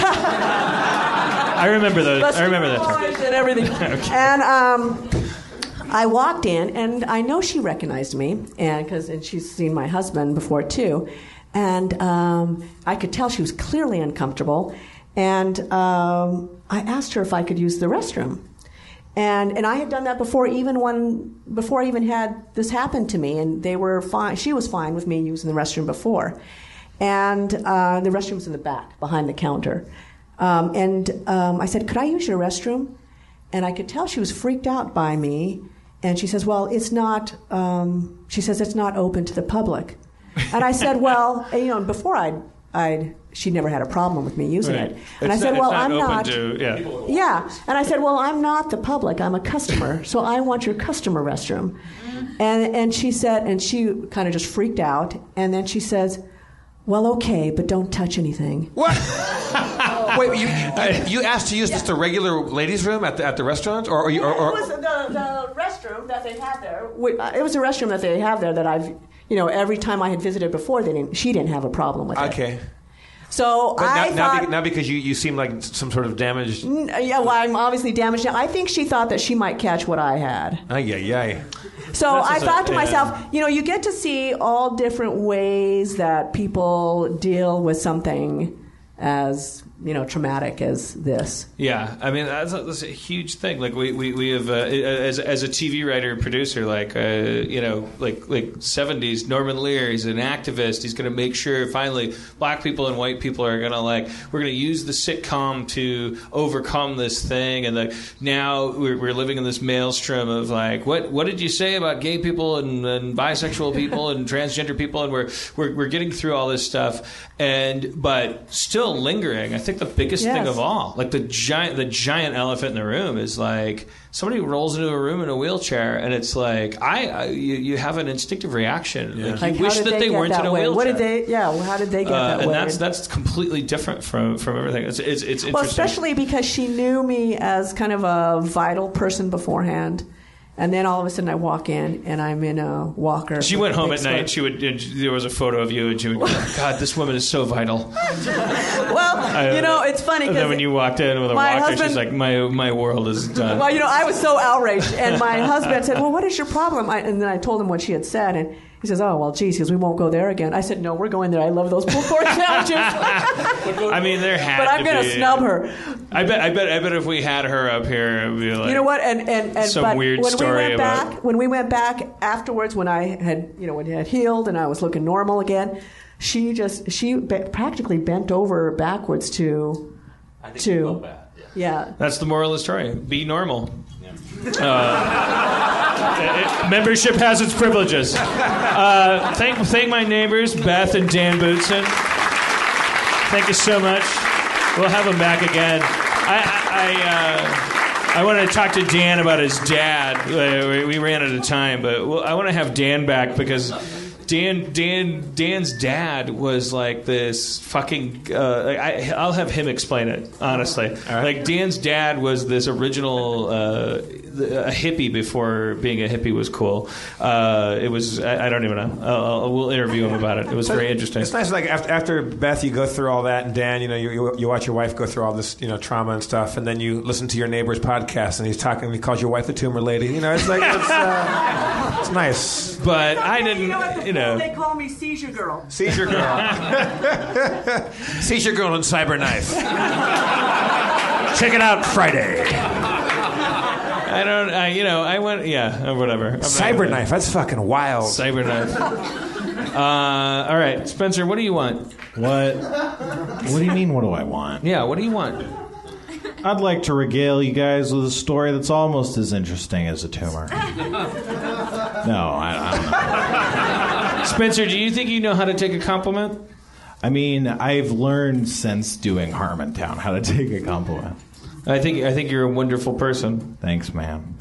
I remember those. But I remember that. steroids and everything. Okay. And um, I walked in, and I know she recognized me, and because and she's seen my husband before too, and um, I could tell she was clearly uncomfortable. And um, I asked her if I could use the restroom, and and I had done that before, even when before I even had this happen to me, and they were fine. She was fine with me using the restroom before, and uh, the restroom was in the back behind the counter. Um, and um, I said, could I use your restroom? And I could tell she was freaked out by me. And she says, well, it's not, um, she says, it's not open to the public. And I said, well, you know, before I'd, I'd, she never had a problem with me using Right. it. And It's I said, not, well, it's not I'm open not. To, yeah. Yeah. And I said, well, I'm not the public. I'm a customer. So I want your customer restroom. And, and she said, and she kind of just freaked out. And then she says, well, okay, but don't touch anything. What? Wait, you, you you asked to use just a regular ladies' room at the at the restaurant, or or, you, or, or It was the, the restroom that they had there. It was a restroom that they have there that I've, you know, every time I had visited before, they didn't. She didn't have a problem with it. okay. So But I now, now, thought, be, now because you, you seem like some sort of damaged. N- yeah, well, I'm obviously damaged now. I think she thought that she might catch what I had. Ay, ay, ay. So That's I just a- thought to yeah. myself, you know, you get to see all different ways that people deal with something as, you know, traumatic as this. Yeah, I mean that's a, that's a huge thing. Like we we, we have uh, as as a T V writer and producer, like uh, you know, like like seventies. Norman Lear, he's an activist. He's going to make sure finally black people and white people are going to like we're going to use the sitcom to overcome this thing. And like now we're, we're living in this maelstrom of like what what did you say about gay people and, and bisexual people and transgender people? And we're we're we're getting through all this stuff, and but still lingering. I think think the biggest Yes. thing of all, like the giant, the giant elephant in the room, is like somebody rolls into a room in a wheelchair, and it's like I, I you, you have an instinctive reaction. Like, Like, you how wish did that they, get weren't that in a way? wheelchair. What did they? Yeah, well, how did they get Uh, that and way? that's that's completely different from, from everything. It's it's, it's interesting. Well, especially because she knew me as kind of a vital person beforehand, and then all of a sudden I walk in and I'm in a walker. She with went a home big at night. sweater. She would. and There was a photo of you, and she would go, "God, this woman is so vital." Well, you know, it's funny And then because when you walked in with a my walker, husband- she's like, "My my world is done." well, you know, I was so outraged, and my husband said, "Well, what is your problem?" I, and then I told him what she had said, and he says, "Oh, well, geez, because we won't go there again." I said, "No, we're going there. I love those pulled pork sandwiches." I mean, there had But I'm to going be- to snub her. I bet. I bet. I bet if we had her up here, it would be like, You know what? And and, and some but weird when story we went about- back, when we went back afterwards, when I had you know when it had healed and I was looking normal again, she just she be- practically bent over backwards to I think to you felt bad. Yeah. yeah. That's the moral of the story. Be normal. Uh, it- membership has its privileges. Uh, thank thank my neighbors, Beth and Dan Bootson. Thank you so much. We'll have them back again. I I, I, uh, I want to talk to Dan about his dad. Uh, we, we ran out of time, but we'll, I want to have Dan back because Dan Dan Dan's dad was like this fucking. Uh, I, I'll have him explain it honestly. Like Dan's dad was this original uh, a hippie before being a hippie was cool. Uh, it was I, I don't even know. I'll, I'll, we'll interview him about it. It was very interesting. It's nice, like after, after Beth, you go through all that, and Dan, you know, you, you you watch your wife go through all this, you know, trauma and stuff, and then you listen to your neighbor's podcast, and he's talking, he calls your wife a tumor lady. You know, it's like it's, uh, it's nice. But I didn't, you know. They call me Seizure Girl. Seizure girl. Seizure girl and cyberknife. Check it out Friday. I don't, I, you know, I went, yeah, uh, whatever. I'm not- Cyberknife. That's fucking wild. Cyberknife. Uh, all right, Spencer, what do you want? What? What do you mean? What do I want? Yeah, what do you want? I'd like to regale you guys with a story that's almost as interesting as a tumor. No, I, I don't know. Spencer, do you think you know how to take a compliment? I mean, I've learned since doing Harmontown how to take a compliment. I think I think you're a wonderful person. Thanks, man.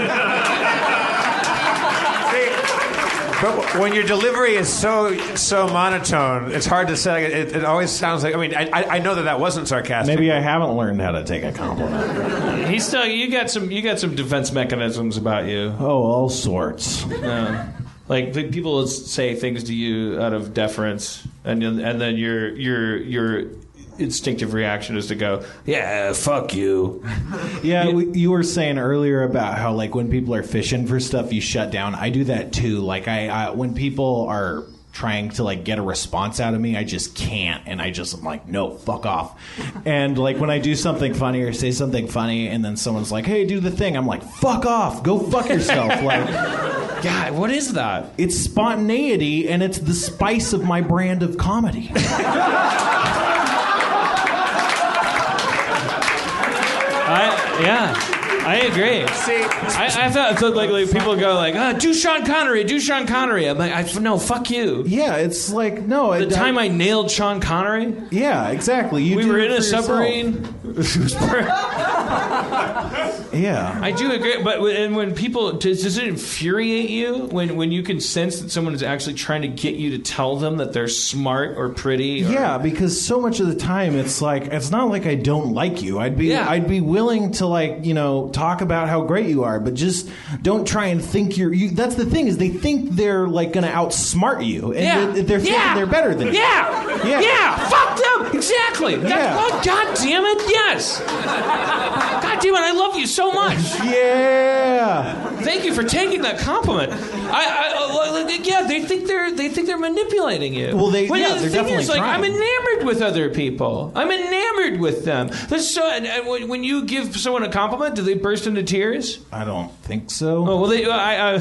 But when your delivery is so so monotone, it's hard to say. It, it always sounds like. I mean, I, I know that that wasn't sarcastic. Maybe I haven't learned how to take a compliment. He's still. You got some. You got some defense mechanisms about you. Oh, all sorts. Uh, like p- people will say things to you out of deference, and then- and then your your your instinctive reaction is to go, yeah, fuck you. Yeah, we, you were saying earlier about how like when people are fishing for stuff, you shut down. I do that too. Like I, I when people are trying to like get a response out of me, I just can't, and I just am like, no, fuck off. And like when I do something funny or say something funny, and then someone's like, hey, do the thing, I'm like, fuck off, go fuck yourself. Like, God, what is that? It's spontaneity, and it's the spice of my brand of comedy. I, yeah, I agree. See, I, I thought, I thought like, like people go like, ah, do Sean Connery, do Sean Connery. I'm like, I, no, fuck you. Yeah, it's like no. The it, time I nailed Sean Connery, yeah, exactly. You we do were it in a for yourself. submarine. It was per- Yeah, I do agree, but when- and when people does, does it infuriate you when when you can sense that someone is actually trying to get you to tell them that they're smart or pretty? Or, yeah, because so much of the time it's like it's not like I don't like you. I'd be Yeah. I'd be willing to like you know talk about how great you are, but just don't try and think you're. You, that's the thing is they think they're like going to outsmart you, and Yeah. they're, they're thinking Yeah. they're better than you. Yeah. Yeah. Yeah. Fuck them. Exactly. That- Yeah. oh, God damn it. Yes. God damn it. I love you so much. Yeah. Thank you for taking that compliment. I, I uh, like, yeah, they think they're they think they're manipulating you. Well, they- When yeah, the they're thing definitely is, like, I'm trying. enamored with other people. I'm enamored with them. That's so. And, and when, when you give someone a compliment, do they burst into tears? I don't think so. Oh well, they. I. I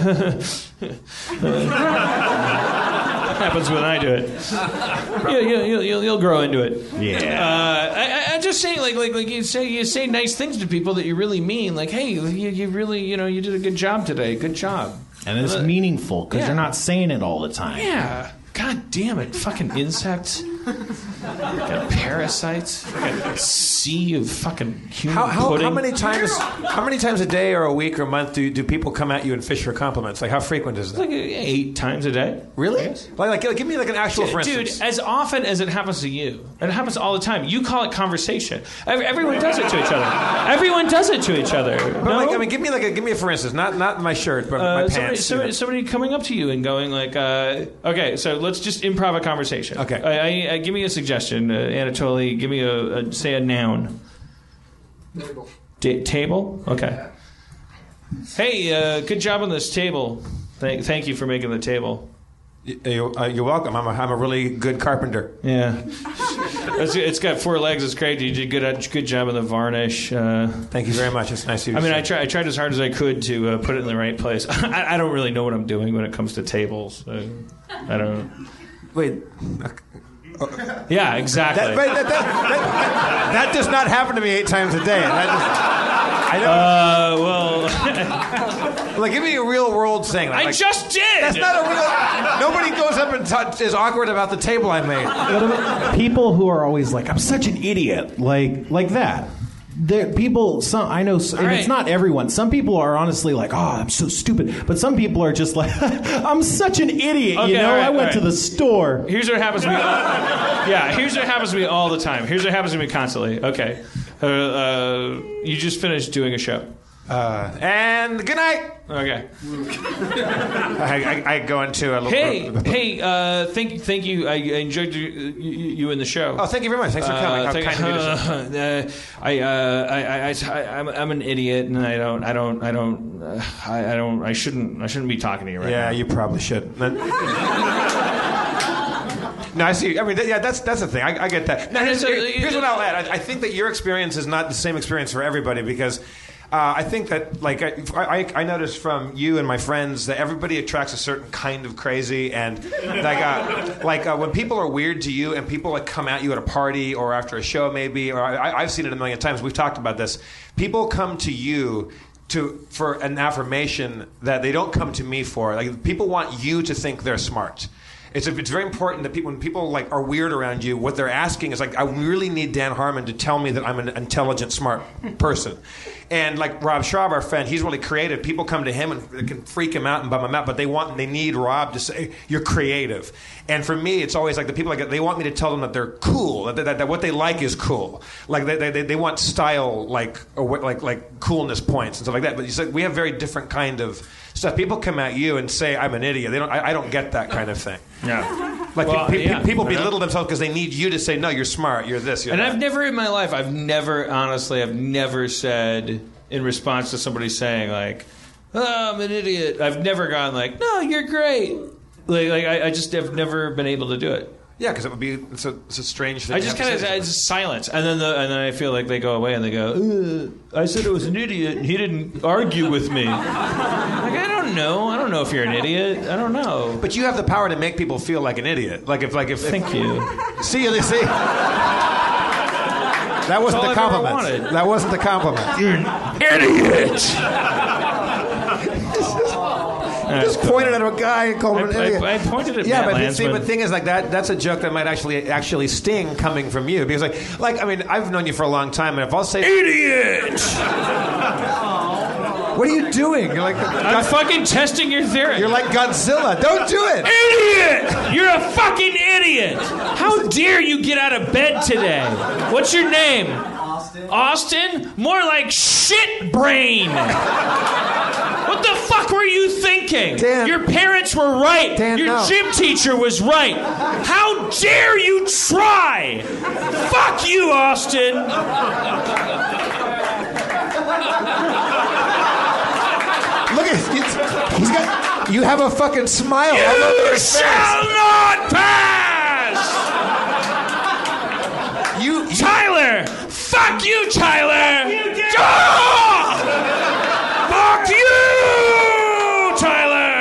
happens when I do it. Yeah, you, you, you'll, you'll grow into it. Yeah. Uh, I, I, I'm just saying, like, like, like you say, you say nice things to people that you really mean. Like, hey, you, you really, you know, you did a good job today. Good job. And it's Uh, meaningful because yeah. you're not saying it all the time. Yeah. God damn it, fucking insects. Got parasites. Got a sea of fucking human How, how, pudding. how many times? How many times a day, or a week, or a month do do people come at you and fish for compliments? Like, how frequent is that? Like eight times a day. Really? Like, like, give me like an actual, for Dude, instance. as often as it happens to you, and it happens all the time. You call it conversation. Every- Everyone does it to each other. Everyone does it to each other. But no? like, I mean, give me like a give me a for instance. Not not my shirt, but Uh, my somebody, pants. somebody, you know. somebody coming up to you and going like, uh, "Okay, so let's just improv a conversation." Okay. I, I, I, give me a suggestion, uh, Anatoly. Give me a, a say a noun. Table. Da- table. Okay. Hey, uh, good job on this table. Thank, thank you for making the table. Y- You're, uh, you're welcome. I'm a, I'm a really good carpenter. Yeah. It's, it's got four legs. It's great. You did good good job on the varnish. Uh, Thank you very much. It's nice of you. I to mean, say. I, try, I tried as hard as I could to uh, put it in the right place. I, I don't really know what I'm doing when it comes to tables. Uh, I don't. Wait. Yeah, exactly. That, that, that, that, that does not happen to me eight times a day. That just, I know. Uh, well, like, give me a real world thing. Like, I just did. That's not a real. Nobody goes up and touch, is awkward about the table I made. What about people who are always like, I'm such an idiot, like like that. There, people, some I know, and right. it's not everyone. Some people are honestly like, "Oh, I'm so stupid," but some people are just like, "I'm such an idiot." Okay, you know, all right, I went all to right. the store. Here's what happens to me. Yeah, here's what happens to me all the time. Here's what happens to me constantly. Okay, uh, uh, you just finished doing a show. Uh, and good night. Okay. I, I, I go into a little. Hey, hey, uh, thank, thank you. I, I enjoyed you, you, you in the show. Oh, thank you very much. Thanks for coming. Uh, How thank- kind of you to say. uh, I, uh, I, I, I, I'm, I'm an idiot, and I don't, I don't, I don't, uh, I, I don't, I shouldn't, I shouldn't be talking to you right Yeah, now. you probably should. No, I see. I mean, th- yeah, that's that's the thing. I, I get that. Now, here's, So, here- here's what I'll add. I, I think that your experience is not the same experience for everybody because uh, I think that, like, I, I, I noticed from you and my friends that everybody attracts a certain kind of crazy, and like, uh, like uh, when people are weird to you and people like come at you at a party or after a show, maybe, or I, I've seen it a million times. We've talked about this. People come to you. To, for an affirmation that they don't come to me for. Like, people want you to think they're smart. It's, it's very important that people, when people like are weird around you, what they're asking is like, I really need Dan Harmon to tell me that I'm an intelligent, smart person. And like Rob Schraub, our friend, he's really creative. People come to him and it can freak him out and bum him out, but they want, they need Rob to say, you're creative. And for me, it's always like the people like they want me to tell them that they're cool, that, that, that what they like is cool. Like they they, they want style, like or like like coolness points and stuff like that. But you said we have very different kind of stuff. People come at you and say I'm an idiot. They don't. I, I don't get that kind of thing. Yeah. Like Well, pe- pe- yeah, people I know. belittle themselves because they need you to say no. You're smart. You're this. You're And that. I've never in my life, I've never, honestly, I've never said in response to somebody saying like, "Oh, I'm an idiot." I've never gone like, "No, you're great." Like, like I, I just have never been able to do it. Yeah, because it would be it's a, it's a strange thing. I to just have kind to of say to I just silence, and then the, and then I feel like they go away and they go, Ugh, "I said it was an idiot, and he didn't argue with me." Like, I don't know. I don't know if you're an idiot. I don't know. But you have the power to make people feel like an idiot. Like if like if. Thank if, you. See you. See. That wasn't all the I've ever compliment. wanted. That wasn't the compliment. You're an idiot. You just pointed at a guy and called him an I- I- idiot. I pointed at yeah, Matt but the- see, Landsman. but the thing is, like that. That's a joke that might actually actually sting coming from you because, like, like I mean, I've known you for a long time, and if I'll say Idiot. what are you doing? You're like I'm fucking testing your theory. You're like Godzilla. Don't do it. Idiot! You're a fucking idiot! How dare you get out of bed today? What's your name? Austin. Austin? More like shit brain! What the fuck were you thinking? Dan. Your parents were right. Dan, Your no. gym teacher was right. How dare you try? Fuck you, Austin! Look at he's, he's got. You have a fucking smile. all over You your face. shall not pass! You, you Tyler! Fuck you, Tyler! You did! Fuck you, Tyler!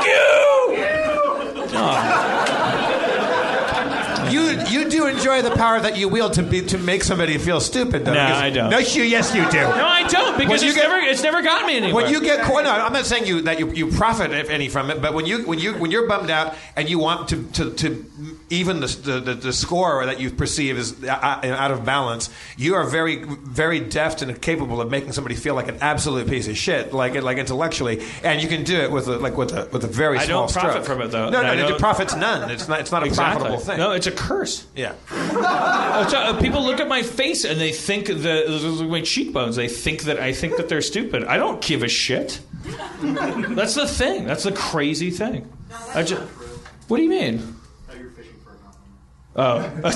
Ah, fuck you! Fuck you! You you do enjoy the power power that you wield to be to make somebody feel stupid, though. No, because, I don't. No, you, yes, you do. No, I don't, because When you it's get- never it's never gotten me anywhere. When you get caught, no, I'm not saying you that you, you profit if any from it, but when you when you when you're bummed out and you want to to, to even the, the the score that you perceive is out of balance, you are very very deft and capable of making somebody feel like an absolute piece of shit, like like intellectually, and you can do it with a, like with a with a very I small don't profit stroke. from it, though. No, And no, I the don't- profit's none. It's not it's not a Exactly. profitable thing. No, it's a curse. Yeah. Uh, so, uh, people look at my face and they think that my cheekbones. They think that I think that they're stupid. I don't give a shit. That's the thing. That's the crazy thing. I just. What do you mean? Oh.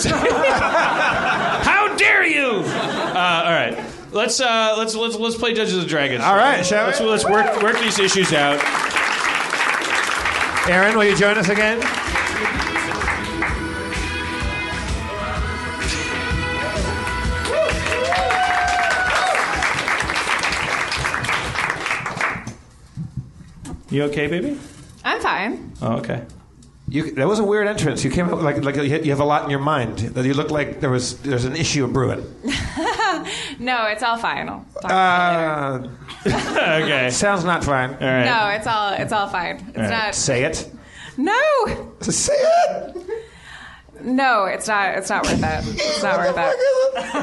How dare you! Uh, all right. Let's uh, let's let's let's play Dungeons and Dragons. All right, shall we? Let's, let's work work these issues out. Aaron, will you join us again? You okay, baby? I'm fine. Oh, okay. You, that was a weird entrance. You came up like like you have a lot in your mind. You looked like there was there's an issue brewing. No, it's all fine. I'll talk about it later. Uh, okay. Sounds not fine. All right. No, it's all it's all fine. It's All right. not. Say it. No. Say it. No, it's not. It's not worth it. It's not worth it.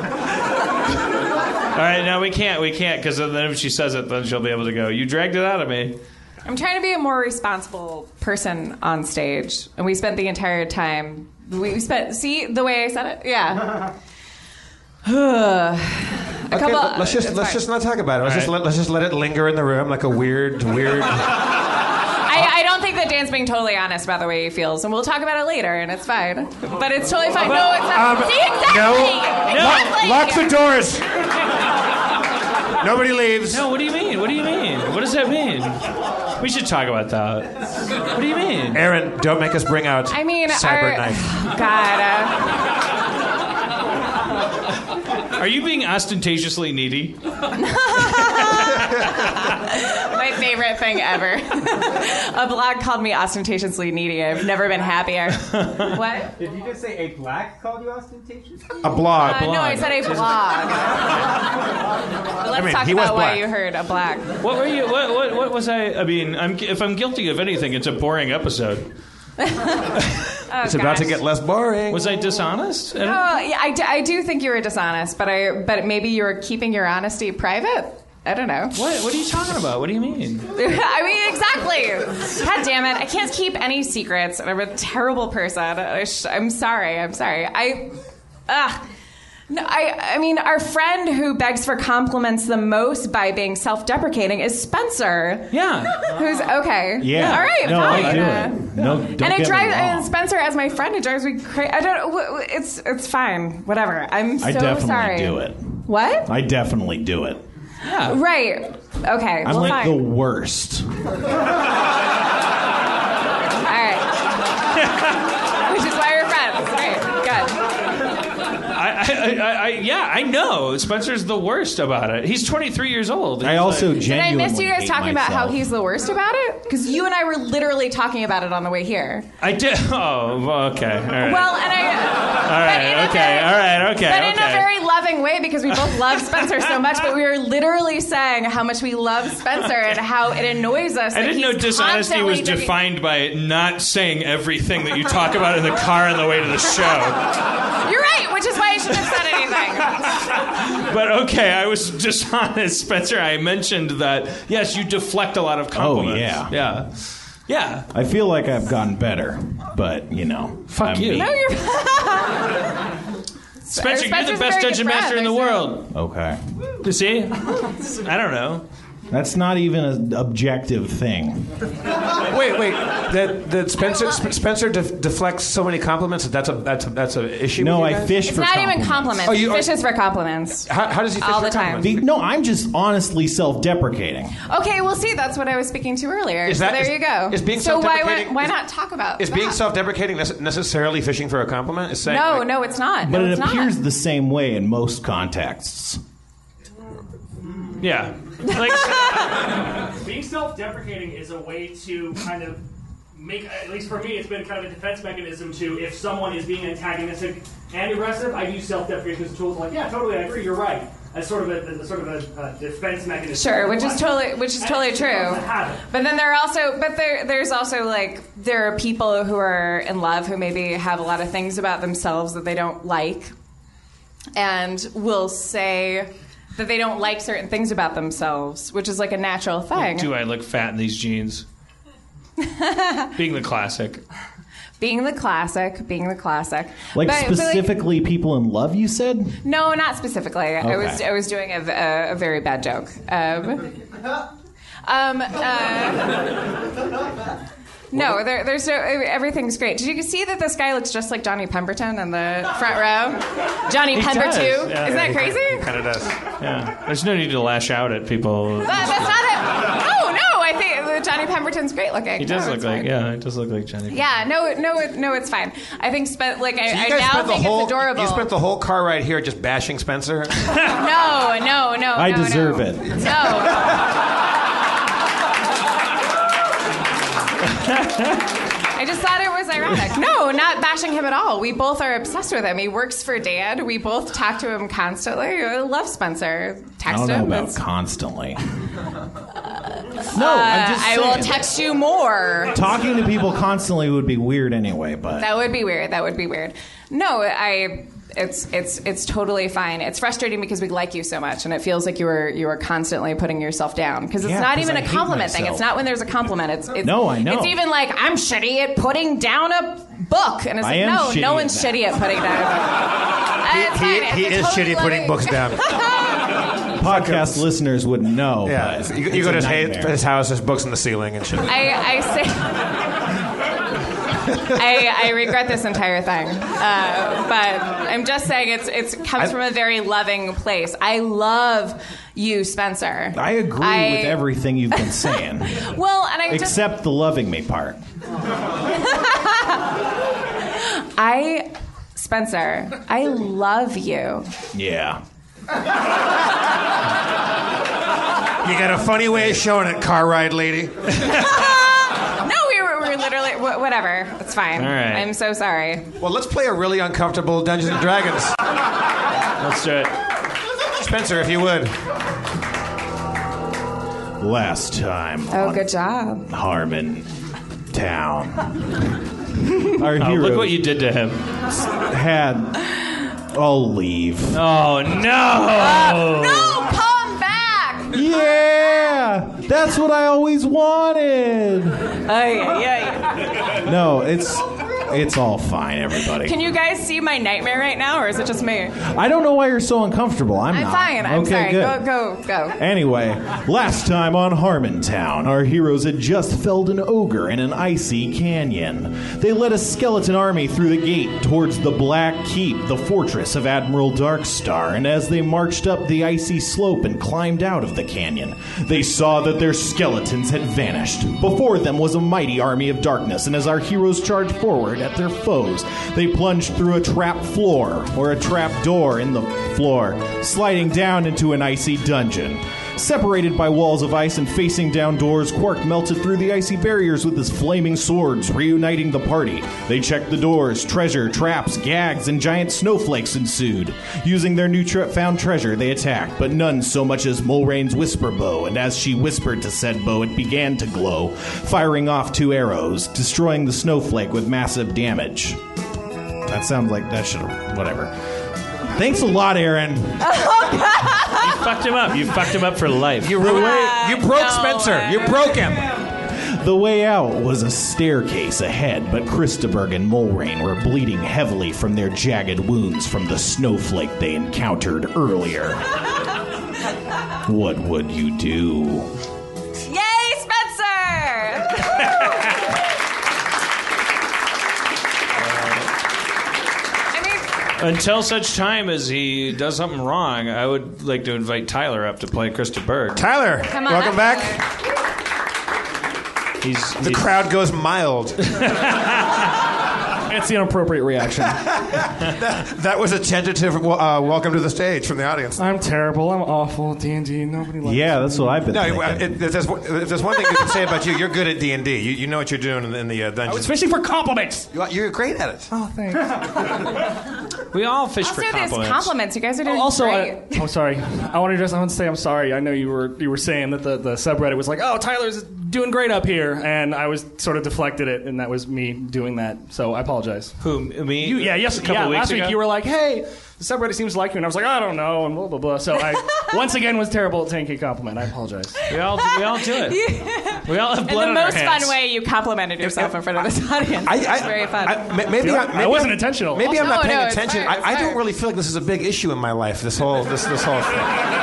All right, no, we can't. We can't, because then if she says it, then she'll be able to go, you dragged it out of me. I'm trying to be a more responsible person on stage, and we spent the entire time. We spent. See the way I said it? Yeah. a Okay, couple. let's just it's let's fine. just not talk about it. Let's All just right. let, let's just let it linger in the room like a weird weird. I, I don't think that Dan's being totally honest about the way he feels, and we'll talk about it later, and it's fine. But it's totally fine. No, it's not. Um, See, exactly. No, Exactly. lock, lock the doors. Nobody leaves. No, what do you mean? What do you mean? What does that mean? We should talk about that. What do you mean? Aaron, don't make us bring out I mean, cyber our, knife. God. Uh, Are you being ostentatiously needy? My favorite thing ever. A blog called me ostentatiously needy. I've never been happier. What? Did you just say a black called you ostentatious? A blog. Uh, no, I said a blog. But let's I mean, talk he was about why black. you heard a black. What were you? What? What, what was I? I mean, I'm, if I'm guilty of anything, it's a boring episode. Oh, It's about to gosh. get less boring. Was I dishonest? Oh, yeah, I, d- I do think you were dishonest, but I but maybe you were keeping your honesty private. I don't know. What? What are you talking about? What do you mean? I mean, exactly. God damn it! I can't keep any secrets, and I'm a terrible person. I sh- I'm sorry. I'm sorry. I, ah. No, I, I mean, our friend who begs for compliments the most by being self-deprecating is Spencer. Yeah. Who's okay? Yeah. All right. No, fine. I do Uh, it. No, don't and get it drives me wrong. and Spencer as my friend. It drives me crazy. I don't. w- w- It's it's fine. Whatever. I'm so I definitely sorry. do it. What? I definitely do it. Yeah. Right. Okay. I'm well, like fine. the worst. All right. Which is why we're friends. Great. Good. I, I, I, I, yeah, I know. Spencer's the worst about it. He's twenty-three years old. I also Did I genuinely miss you guys hate talking about how myself. he's the worst about it? Because you and I were literally talking about it on the way here. I did. Oh, well, okay. All right. Well, and I. all but in right. a Okay. very- All right. Okay. But okay. in a very loving way, because we both love Spencer so much, but we were literally saying how much we love Spencer and how it annoys us. I that didn't know he's dishonesty was constantly drinking- defined by not saying everything that you talk about in the car on the way to the show. You're right, which is why I shouldn't have said anything. But okay, I was dishonest, Spencer. I mentioned that, yes, you deflect a lot of compliments. yeah. Yeah. Yeah. I feel like I've gotten better, but you know, Fuck I'm you. me. No, you're. Spencer, you're the Spencer's a best very good dungeon master in friend. the There's world. Okay, You see? I don't know. that's not even an objective thing. Wait, wait. That that Spencer Sp- Spencer def- deflects so many compliments. That that's a that's a, that's a issue. No, with you I guys? fish It's for not compliments. even compliments. Oh, you- he fishes for compliments. How, how does he fish All for the time. compliments? The- no, I'm just honestly self-deprecating. Okay, well, see, that's what I was speaking to earlier. Is so that- there is- you go. is being so why, why, self-deprecating- why is- not talk about Is that? being self-deprecating nece- necessarily fishing for a compliment? Is saying No, like, no, it's not. But no, it it's appears not. the same way in most contexts. Yeah. Like, Being self-deprecating is a way to kind of make, at least for me, it's been kind of a defense mechanism to, if someone is being antagonistic and aggressive, I use self-deprecation tools like, yeah, totally, I agree, you're right. As sort of a, a sort of a, a defense mechanism. Sure, which is totally, which is totally true. But then there are also, but there, there's also like there are people who are in love who maybe have a lot of things about themselves that they don't like, and will say that they don't like certain things about themselves, which is like a natural thing. Do I look fat in these jeans? Being the classic. Being the classic, being the classic. Like But- but, like, specifically people in love, you said? no, not specifically. I was Okay. I was doing a, a, a very bad joke. Um, um, uh, no, there, there's no, everything's great. Did you see that this guy looks just like Johnny Pemberton in the front row? Johnny He Pember does, too. yeah. Isn't that crazy? Kind of does. Yeah. There's no need to lash out at people. That- that's not it. No, no. I think Johnny Pemberton's great looking. He does No, look it's like, fine. yeah, he does look like Johnny. Yeah, no, no, it- no, it's fine. I think, spe- like, I, So you I guys now spent the think whole it's adorable. you spent the whole car ride here just bashing Spencer. No, no, no. I no, deserve no. it. No. I just thought it was ironic. No, not bashing him at all. We both are obsessed with him. He works for Dad. We both talk to him constantly. I love Spencer. I Text don't know him. about It's- constantly. No, Uh, I'm just I saying. will text you more. Talking to people constantly would be weird anyway, but That would be weird. That would be weird. No, I. It's it's it's totally fine. It's frustrating because we like you so much, and it feels like you are you are constantly putting yourself down because it's Yeah, not 'cause even I a hate compliment thing. myself. It's not when there's a compliment. It's, it's No, I know. It's even like I'm shitty at putting down a book, and it's I like am no, shitty no at one's that. shitty at putting down a book. Uh, it's he fine. he It's is totally shitty at putting loving- books down. podcast listeners wouldn't know. Yeah, but you, it's you go a to his, nightmare. his house. There's books in the ceiling and shit. I, I say. I, I regret this entire thing, uh, but I'm just saying it's it's comes I- from a very loving place. I love you, Spencer. I agree I- with everything you've been saying, Well, and I just except the loving me part. I Spencer, I love you. Yeah. You got a funny way of showing it, car ride lady. No, we were, we were literally wh- whatever. It's fine. All right. I'm so sorry. Well, let's play a really uncomfortable Dungeons and Dragons. Let's do it. Spencer, if you would. Last time Oh, on good job. Harmon Town. Our Oh, hero look what you did to him. had. I'll leave. Oh, no. No, come back. Yeah, that's what I always wanted. Oh yeah, yeah. No, it's it's all fine, everybody. Can you guys see my nightmare right now, or is it just me? I don't know why you're so uncomfortable. I'm, I'm not. fine. I'm okay, sorry. Good. Go, go, go. Anyway, last time on Harmontown, our heroes had just felled an ogre in an icy canyon. They led a skeleton army through the gate towards the Black Keep, the fortress of Admiral Darkstar, and as they marched up the icy slope and climbed out of the canyon, they saw that their skeletons had vanished. Before them was a mighty army of darkness, and as our heroes charged forward at their foes, they plunged through a trap floor, or a trap door in the floor, sliding down into an icy dungeon. Separated by walls of ice and facing down doors, Quark melted through the icy barriers with his flaming swords, reuniting the party. They checked the doors. Treasure, traps, gags, and giant snowflakes ensued. Using their new tre- found treasure, they attacked, but none so much as Mulrain's whisper bow, and as she whispered to said bow, it began to glow, firing off two arrows, destroying the snowflake with massive damage. That sounds like that should have... whatever. Thanks a lot, Aaron. You fucked him up. You fucked him up for life. You ruined You broke no, Spencer. You broke him. The way out was a staircase ahead, but Christaberg and Mulrain were bleeding heavily from their jagged wounds from the snowflake they encountered earlier. What would you do? Yay, Spencer! Until such time as he does something wrong, I would like to invite Tyler up to play Krista Berg. Tyler, Come on welcome up. back. He's, The he's crowd goes mild. It's the inappropriate reaction. that, that was a tentative uh, welcome to the stage from the audience. I'm terrible. I'm awful at D and D. Nobody likes Yeah, me. that's what I've been No, thinking. it, it, there's, there's one thing you can say about you. You're good at D and D. You, you know what you're doing in, in the uh, dungeon. I was fishing for compliments. You- You're great at it. Oh, thanks. We all fish Also, for there's compliments. compliments. You guys are doing Oh, also, great. I, oh, sorry. I want to just I want to say I'm sorry. I know you were you were saying that the, the subreddit was like, oh, Tyler's doing great up here, and I was sort of deflected it, and that was me doing that. So I apologize. Who, me? You, yeah, yes, A couple yeah. weeks Last ago? week you were like, hey, the subreddit seems to like you, and I was like, I don't know, and blah blah blah. So I once again was terrible at taking a compliment. I apologize. We all we all do it. We all have In blood the on our most hands. fun way, you complimented yourself in front of this audience. I, It's very fun. I, ma- maybe, I, maybe I wasn't I'm- intentional. Maybe I'm No, not paying no, it's attention. fair, it's I, I don't fair. really feel like this is a big issue in my life. This whole this this whole thing.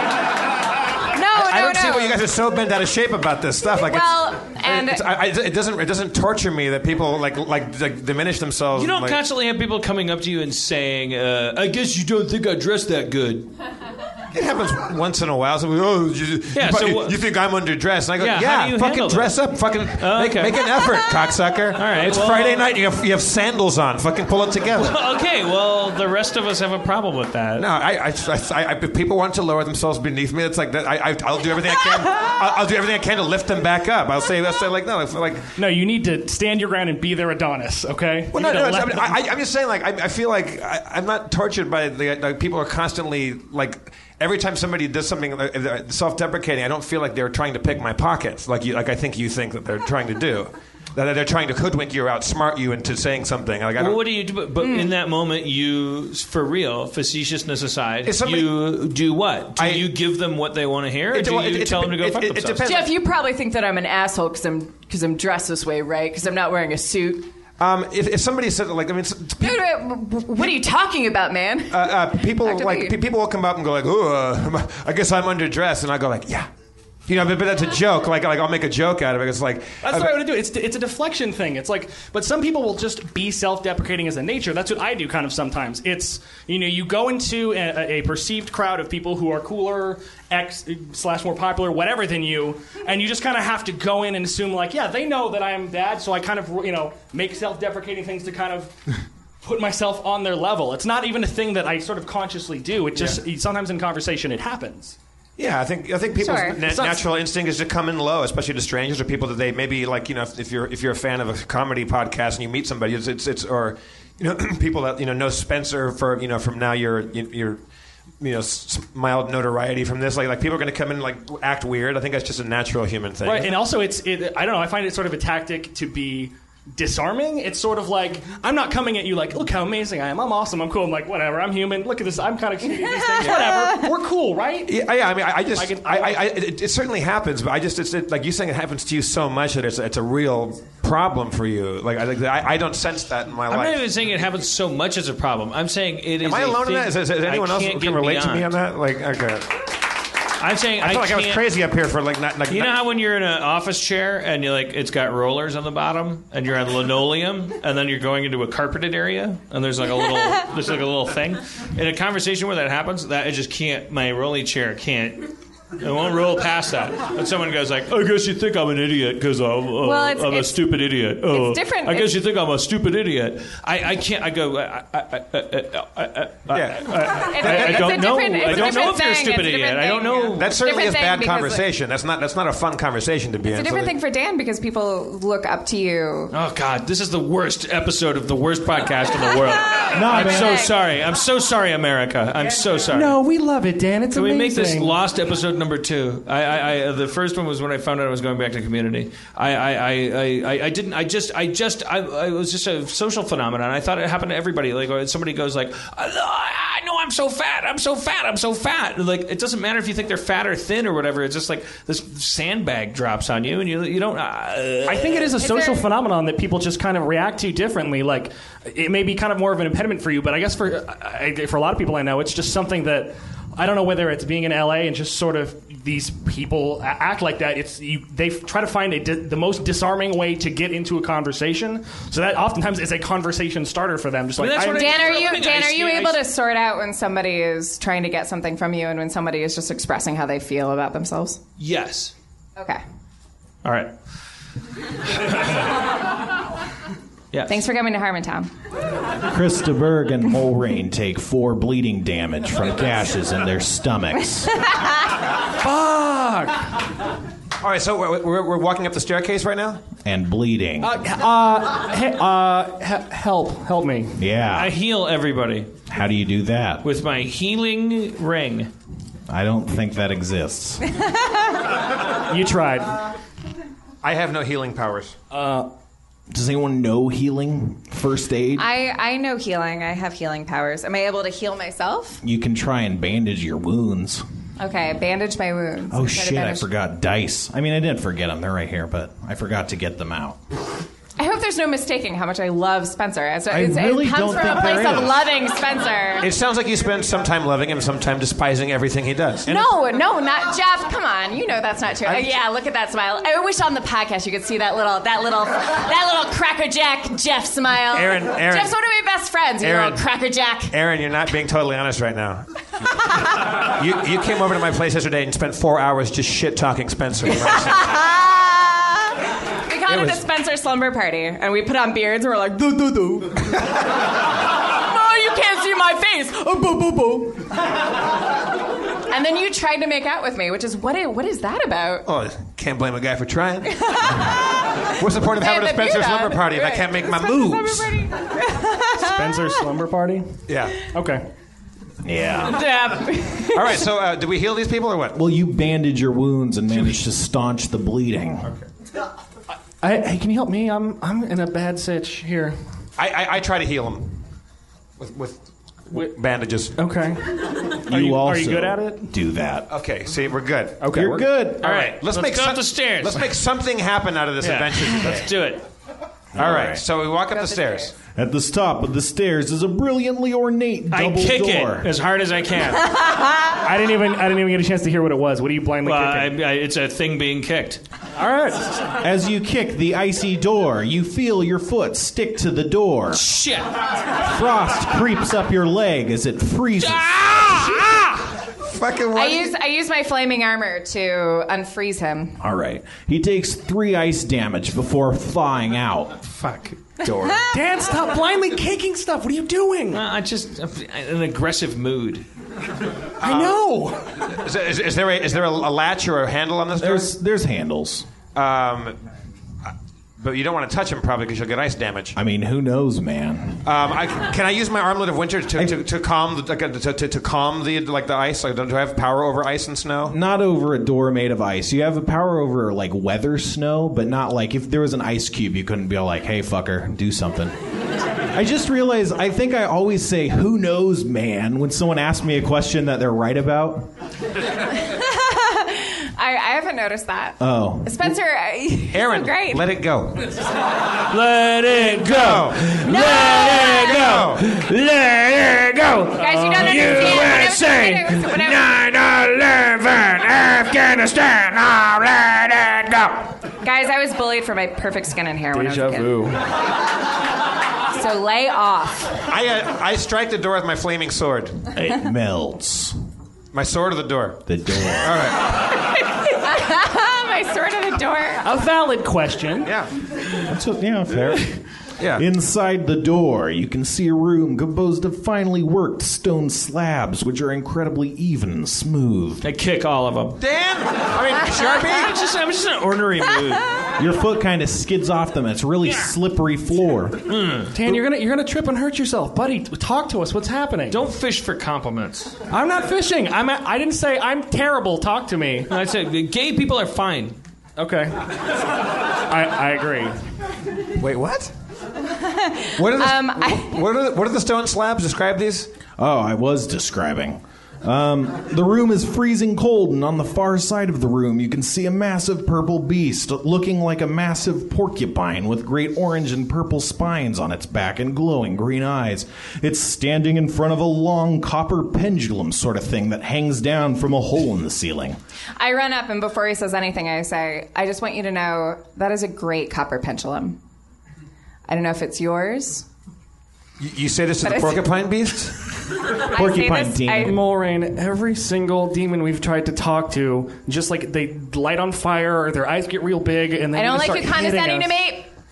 no, I no, don't no. see why you guys are so bent out of shape about this stuff. Like Well, it's, and- it's, I, I, it doesn't it doesn't torture me that people like like, like diminish themselves. You don't like, constantly have people coming up to you and saying, uh, "I guess you don't think I dress that good." It happens once in a while. So we, oh, you, Yeah, you, so you, what- you think I'm underdressed? And I go, Yeah, yeah, how do you fucking handle dress up, fucking Oh, make, okay. make an effort, cocksucker. All right, it's well- Friday night. You have you have sandals on. Fucking pull it together. Okay, well, the rest of us have a problem with that. No, I, I, I, I, if people want to lower themselves beneath me, it's like that. I, I, I'll do everything I can. I'll, I'll do everything I can to lift them back up. I'll say, I'll say like, no, if, like. No, you need to stand your ground and be their Adonis. Okay. Well, You no, need no. to It's, I let mean, them- I, I'm just saying, like, I, I feel like I, I'm not tortured by the like, people are constantly like. Every time somebody does something uh, self-deprecating, I don't feel like they're trying to pick my pockets, like you, like I think you think that they're trying to do. That they're trying to hoodwink you or outsmart you into saying something. Like, I Well, don't, what do you do? But, but in that moment, you, for real, facetiousness aside, If somebody- you do what? Do I- you give them what they want to hear, or It- do well, you it- it tell them to go dep- fuck it- it themselves? depends. Jeff, you probably think that I'm an asshole because I'm because I'm dressed this way, right? Because I'm not wearing a suit. Um, if, if somebody said like, I mean, s- Wait, wait, what are you talking about, man? uh, uh, people Back to like me. pe- people will come up and go like, "Ooh, uh, I guess I'm underdressed," and I go like, "Yeah." You know, but, but that's a joke. Like, like I'll make a joke out of it. It's like That's the right way to do it. It's, it's a deflection thing. It's like, but some people will just be self-deprecating as a nature. That's what I do kind of sometimes. It's, you know, you go into a, a perceived crowd of people who are cooler, X slash more popular, whatever than you, and you just kind of have to go in and assume like, yeah, they know that I am bad, so I kind of, you know, make self-deprecating things to kind of put myself on their level. It's not even a thing that I sort of consciously do. It just, sometimes in conversation it happens. Yeah, I think I think people's Sure. na- natural instinct is to come in low, especially to strangers or people that they maybe like. You know, if, if you're if you're a fan of a comedy podcast and you meet somebody, it's it's, it's or you know people that you know know Spencer for you know from now your your you know s- mild notoriety from this. Like like people are going to come in and like act weird. I think that's just a natural human thing. Right, and also it's it, I don't know. I find it sort of a tactic to be disarming. It's sort of like I'm not coming at you like, look how amazing I am. I'm awesome. I'm cool. I'm like, whatever. I'm human. Look at this. I'm kind of cute at these things. Whatever. We're cool, right? Yeah, yeah, I mean, I, I just, I can- I, I, I, it, it certainly happens, but I just, it's it, like you saying, it happens to you so much that it's, it's a real problem for you. Like, I, like, I, I don't sense that in my I'm life. not even saying it happens so much as a problem. I'm saying it is. Am I a alone in thing that? Is, is, is anyone I else can't can get relate to me beyond. on that? Like, okay. I'm saying I I, feel like I was can't- crazy up here for like not like. You know not- how when you're in an office chair and you like it's got rollers on the bottom and you're on linoleum and then you're going into a carpeted area and there's like a little there's like a little thing in a conversation where that happens that I just can't my rolly chair can't. It won't roll past that. And someone goes like, I guess you think I'm an idiot because I'm, uh, Well, it's- I'm a it's- stupid idiot. Oh, it's different. I guess It's- you think I'm a stupid idiot. I, I can't. I go. I, I, I, I, I, I, Yeah. I, It's- I it's a don't know. different- it's I a don't know different if you're a thing. stupid It's a idiot. different I don't thing, know. yeah. That certainly is Different bad thing because, like- conversation. That's not that's not a fun conversation to be It's in. a So different that- thing for Dan because people look up to you. Oh God, this is the worst episode of the worst podcast in the world. No, I'm man. so sorry. I'm so sorry, America. I'm so sorry. No, we love it, Dan. It's Can we amazing. make this lost episode number two? I, I, I, the first one was when I found out I was going back to Community. I, I, I, I, I didn't. I just, I just, I, I was just a social phenomenon. I thought it happened to everybody. Like when somebody goes like, I know I'm so fat. I'm so fat. I'm so fat. Like it doesn't matter if you think they're fat or thin or whatever. It's just like this sandbag drops on you, and you, you don't. Uh, I think it is a Is social there- phenomenon that people just kind of react to differently. Like, it may be kind of more of an impediment for you, but I guess for I, for a lot of people I know, it's just something that I don't know whether it's being in L A and just sort of these people a- act like that. It's you, they f- try to find a di- the most disarming way to get into a conversation, so that oftentimes is a conversation starter for them. Just like, I- Dan, are you I Dan? Are you see- I able see- to sort out when somebody is trying to get something from you and when somebody is just expressing how they feel about themselves? Yes. Okay. All right. Yes. Thanks for coming to Harmontown. Krista Berg and Mulrain take four bleeding damage from gashes in their stomachs. Fuck! All right, so we're, we're, we're walking up the staircase right now? And bleeding. Uh, uh, he, uh, he- help. Help me. Yeah. I heal everybody. How do you do that? With my healing ring. I don't think that exists. You tried. I have no healing powers. Uh, does anyone know healing? First aid? I, I know healing. I have healing powers. Am I able to heal myself? You can try and bandage your wounds. Okay, bandage my wounds. Oh Try to shit, I bandage- forgot dice. I mean, I didn't forget them. They're right here, but I forgot to get them out. I hope there's no mistaking how much I love Spencer. It's, I it's, really it comes don't from think a place there of is. loving Spencer. It sounds like you spend some time loving him, some time despising everything he does. No, no, not Jeff. Come on, you know that's not true. I'm- Uh, yeah, look at that smile. I wish on the podcast you could see that little, that little, that little crackerjack Jeff smile. Aaron, Aaron. Jeff's one of my best friends. You Aaron. little crackerjack. Aaron, you're not being totally honest right now. you, you came over to my place yesterday and spent four hours just shit-talking Spencer. We called It it, was- a Spencer slumber party, and we put on beards and we're like, doo doo doo. No, you can't see my face. Oh, boo boo boo. And then you tried to make out with me, which is what? Is, what is that about? Oh, can't blame a guy for trying. What's the point of They having a have the Spencer beard on. slumber party if I Right. can't make my Spencer slumber moves? party. Spencer's slumber party? Yeah. Okay. Yeah. Yeah. All right, so uh, do we heal these people or what? Well, you bandage your wounds and manage to staunch the bleeding. I, hey, can you help me? I'm I'm in a bad sitch here. I, I, I try to heal them with, with, with bandages. Okay. You, Are you- also are you good at it? do that. Okay, see, we're good. Okay. You're we're- good. All right, let's, Let's make go some- up the stairs. Let's make something happen out of this Yeah. adventure today. Let's do it. All right, right. so we walk up the stairs. At the top of the stairs is a brilliantly ornate I double kick door. it as hard as I can. I didn't even I didn't even get a chance to hear what it was. What are you blindly Well, I, kicking? I, it's a thing being kicked. All right. As you kick the icy door, you feel your foot stick to the door. Shit. Frost creeps up your leg as it freezes. Fucking I what? use I use my flaming armor to unfreeze him. All right. He takes three ice damage before thawing out. Fuck. Door. Dan, stop blindly kicking stuff. What are you doing? Uh, I just I'm in an aggressive mood. I know. Is, there- is, is there a, is there a, a latch or a handle on this door? There's there's handles. Um, but you don't want to touch him probably because you'll get ice damage. I mean, who knows, man? Um, I, can I use my armlet of winter to, to, to calm the, like, to, to, to calm the like the ice? Like, do I have power over ice and snow? Not over a door made of ice. You have a power over like weather snow, but not like if there was an ice cube, you couldn't be all like, "Hey, fucker, do something." I just realized I think I always say "who knows, man" when someone asks me a question that they're right about. I, I haven't noticed that. Oh. Spencer, I- Aaron, great. let it go. Let it go. No! Let it go. Let it go. Guys, you don't understand. Whenever- whenever- nine eleven, Afghanistan. Oh, let it go. Guys, I was bullied for my perfect skin and hair when I was a Deja kid. vu. So lay off. I uh, I strike the door with my flaming sword. It melts My sword or the door? the door. All right. My sword at the door. A valid question. Yeah. That's what, yeah, fair. Yeah. Inside the door, you can see a room composed of finely worked stone slabs, which are incredibly even and smooth. I kick all of them. Dan? I mean, I'm Sharpie? just, I'm just in an ornery mood. Your foot kind of skids off them. It's really slippery floor. Dan, you're gonna you're gonna trip and hurt yourself, buddy. Talk to us. What's happening? Don't fish for compliments. I'm not fishing. I'm. A, I didn't say I'm terrible. Talk to me. I said gay people are fine. Okay. I I agree. Wait, what? What are the, Um, I- what, are the, what are the stone slabs? Describe these. Oh, I was describing. Um, the room is freezing cold, and on the far side of the room, you can see a massive purple beast looking like a massive porcupine with great orange and purple spines on its back and glowing green eyes. It's standing in front of a long copper pendulum sort of thing that hangs down from a hole in the ceiling. I run up, and before he says anything, I say, I just want you to know that is a great copper pendulum. I don't know if it's yours. You, you say this to But the it's- porcupine beast? Porcupine I say this, demon. I- Moraine, every single demon we've tried to talk to, just like they light on fire or their eyes get real big and then I don't they like start you condescending to hitting us. me.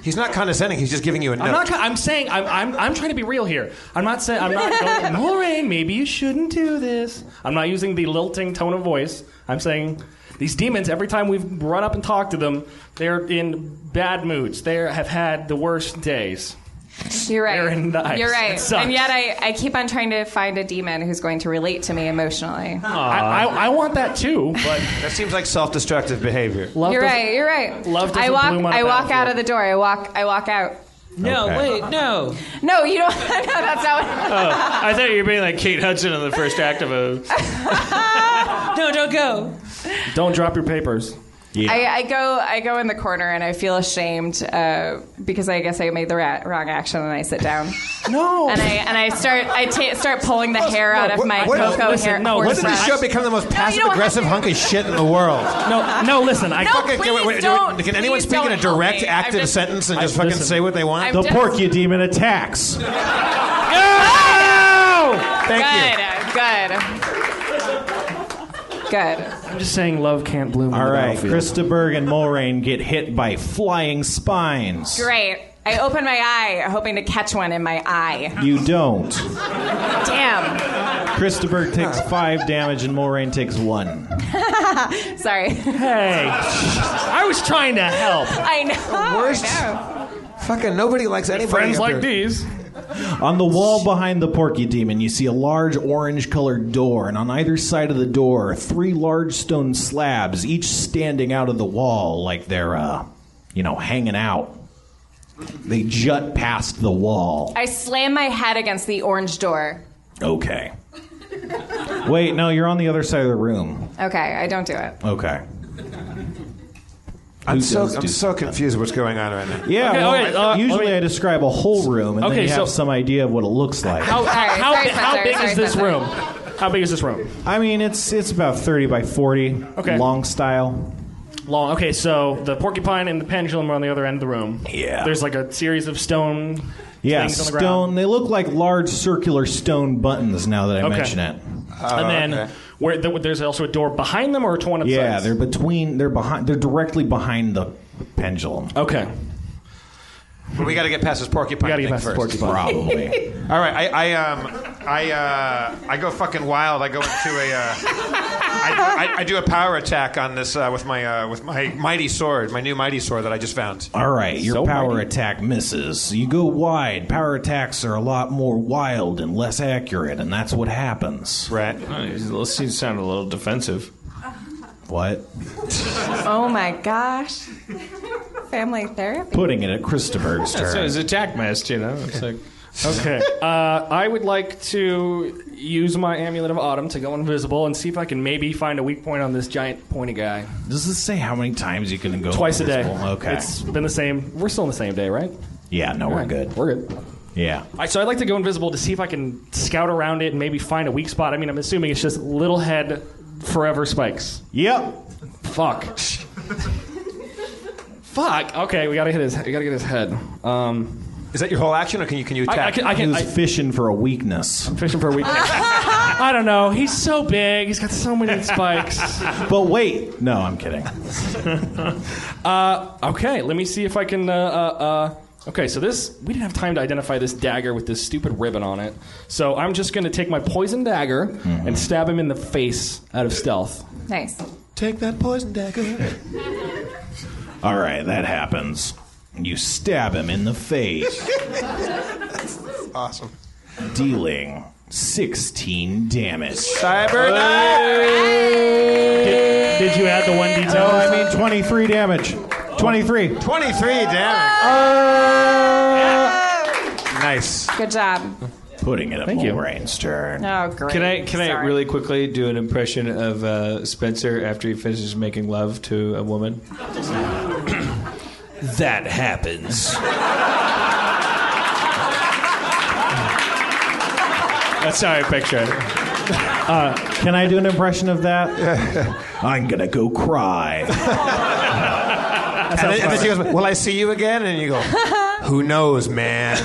He's not condescending. He's just giving you a note. I'm not. I'm saying. I'm. I'm. I'm trying to be real here. I'm not saying. I'm not going. Moraine, maybe you shouldn't do this. I'm not using the lilting tone of voice. I'm saying these demons. Every time we've run up and talked to them, they're in bad moods. They have had the worst days. You're right. They're in the ice. You're right. It sucks. And yet I, I keep on trying to find a demon who's going to relate to me emotionally. I, I, I want that too, but that seems like self-destructive behavior. Love you're doesn't- right. You're right. Love doesn't I walk. bloom on a I walk battlefield. out of the door. I walk. I walk out. No, Okay. wait, no. No, you don't. No, that's not. Oh, I thought you were being like Kate Hudson in the first act of a. No, don't go. Don't drop your papers. Yeah. I, I go. I go in the corner and I feel ashamed uh, because I guess I made the ra- wrong action and I sit down. No. And I and I start. I ta- start pulling the hair out of what- my what- cocoa listen, hair. no, horse When did this brush. show become the most No, you don't have passive-aggressive to- hunk of shit in the world? No, no. Listen, I No, Fucking- please wait, wait, don't. Can anyone Please speak in a don't help direct, me. active I'm just- sentence and I- just fucking listen. say what they want? I'm The just- Porky Demon attacks. Thank you. Good. Good. Good. I'm just saying, love can't bloom. All on the right, battlefield. Krista Berg and Moraine get hit by flying spines. Great. I open my eye, hoping to catch one in my eye. You don't. Damn. Krista Berg takes five damage and Moraine takes one. Sorry. Hey, I was trying to help. I know. Worst- I know. Fucking nobody likes anybody. Friends up like here. these. On the wall behind the Porky Demon, you see a large orange-colored door, and on either side of the door, three large stone slabs, each standing out of the wall like they're, uh, you know, hanging out. They jut past the wall. I slam my head against the orange door. Okay. Wait, no, you're on the other side of the room. Okay, I don't do it. Okay. I'm Who so does I'm do so confused what's going on right now. Yeah, Okay, well, okay, uh, usually okay. I describe a whole room, and Okay, then you so- have some idea of what it looks like. How, Sorry, how, sorry, bi- how Spencer, big sorry, is this Spencer. room? How big is this room? I mean, it's it's about thirty by forty, Okay. long style. Long. Okay, so the porcupine and the pendulum are on the other end of the room. Yeah. There's like a series of stone Yeah, things on the stone. ground. They look like large circular stone buttons. Now that I Okay. mention it. and then okay. where the, there's also a door behind them or to one of the Yeah, sides? they're between. They're behind. They're directly behind the pendulum. Okay. But we got to get past this porcupine We gotta get thing past this first. porcupine. Probably. All right, I, I um I uh I go fucking wild. I go into a uh, I, I, I do a power attack on this uh, with my uh, with my mighty sword, my new mighty sword that I just found. All right, your So power mighty. attack misses. You go wide. Power attacks are a lot more wild and less accurate, and that's what happens. Right. Oh, you seem to sound a little defensive. What? Oh my gosh. Family therapy. Putting it at Christopher's So turn. it's attack mist, you know. It's like Okay. Uh, I would like to use my Amulet of Autumn to go invisible and see if I can maybe find a weak point on this giant pointy guy. Does this say how many times you can go? Twice a day. invisible? Okay. It's been the same. We're still on the same day, right? yeah. No, we're good. We're good. Yeah. All right, so I'd like to go invisible to see if I can scout around it and maybe find a weak spot. I mean, I'm assuming it's just little head forever spikes. Yep. Fuck. Fuck. Okay, we gotta hit his. We gotta get his head. Um, Is that your whole action, or can you can you I, I attack? can. I He can was I, fishing for a weakness. fishing for a weak. I don't know. He's so big. He's got so many spikes. But wait. No, I'm kidding. Uh, okay, let me see if I can. Uh, uh, uh, okay, so this we didn't have time to identify this dagger with this stupid ribbon on it. So I'm just going to take my poison dagger Mm-hmm. and stab him in the face out of stealth. Nice. Take that poison dagger. All right, that happens. You stab him in the face, Awesome. dealing sixteen damage. Cyber Did, did you add the one detail? No, I mean twenty-three damage. twenty-three. twenty-three damage. Nice. Good job. Putting it at Thank you. Moraine's turn. Oh, great. Can I can I Sorry. really quickly do an impression of uh, Spencer after he finishes making love to a woman? That happens. That's how I picture it. Uh, can I do an impression of that? I'm gonna go cry. And then, and then she goes, "Will I see you again?" And you go, "Who knows, man."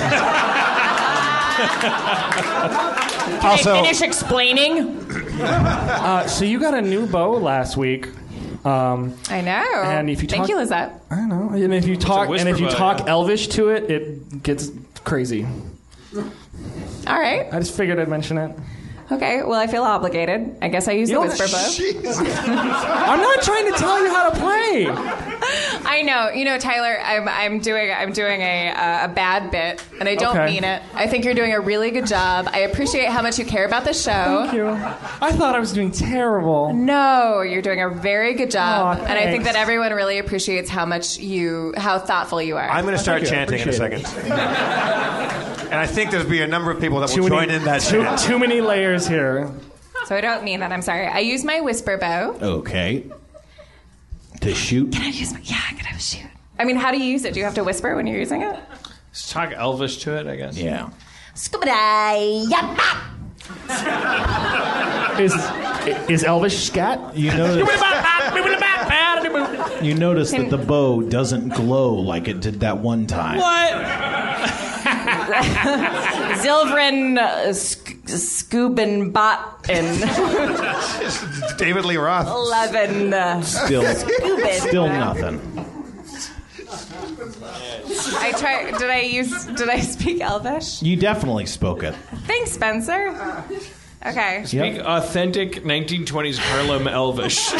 Can Also- I finish explaining? Uh, so you got a new bow last week. Um, I know. And if you Thank talk, you, Lizette. I know. And if you talk, and if you whisper talk bow, Elvish to it, it gets crazy. All right. I just figured I'd mention it. Okay, well, I feel obligated. I guess I use You the don't- whisper bow. I'm not trying to tell you how to play. I know. You know, Tyler, I'm, I'm doing I'm doing a, uh, a bad bit, and I don't Okay. mean it. I think you're doing a really good job. I appreciate how much you care about the show. Thank you. I thought I was doing terrible. No, you're doing a very good job, Aw, and I think thanks. that everyone really appreciates how much you, how thoughtful you are. I'm going to start Thank you. I chanting in a appreciate second. And I think there'll be a number of people that Too will many, join in that too, chant. too many layers here. So I don't mean that. I'm sorry. I use my whisper bow. Okay. To shoot? Can I use my? Yeah, I can have a shoot. I mean, how do you use it? Do you have to whisper when you're using it? Just talk Elvish to it, I guess. Yeah. Is is Elvish scat? You notice, you notice that the bow doesn't glow like it did that one time. Zilvrin uh, sc- Scoobenbot and David Lee Roth. eleven. Uh, Still, Scoobin. still nothing. I try. Did I use? Did I speak Elvish? You definitely spoke it. Thanks, Spencer. Okay. Speak authentic nineteen twenties Harlem Elvish.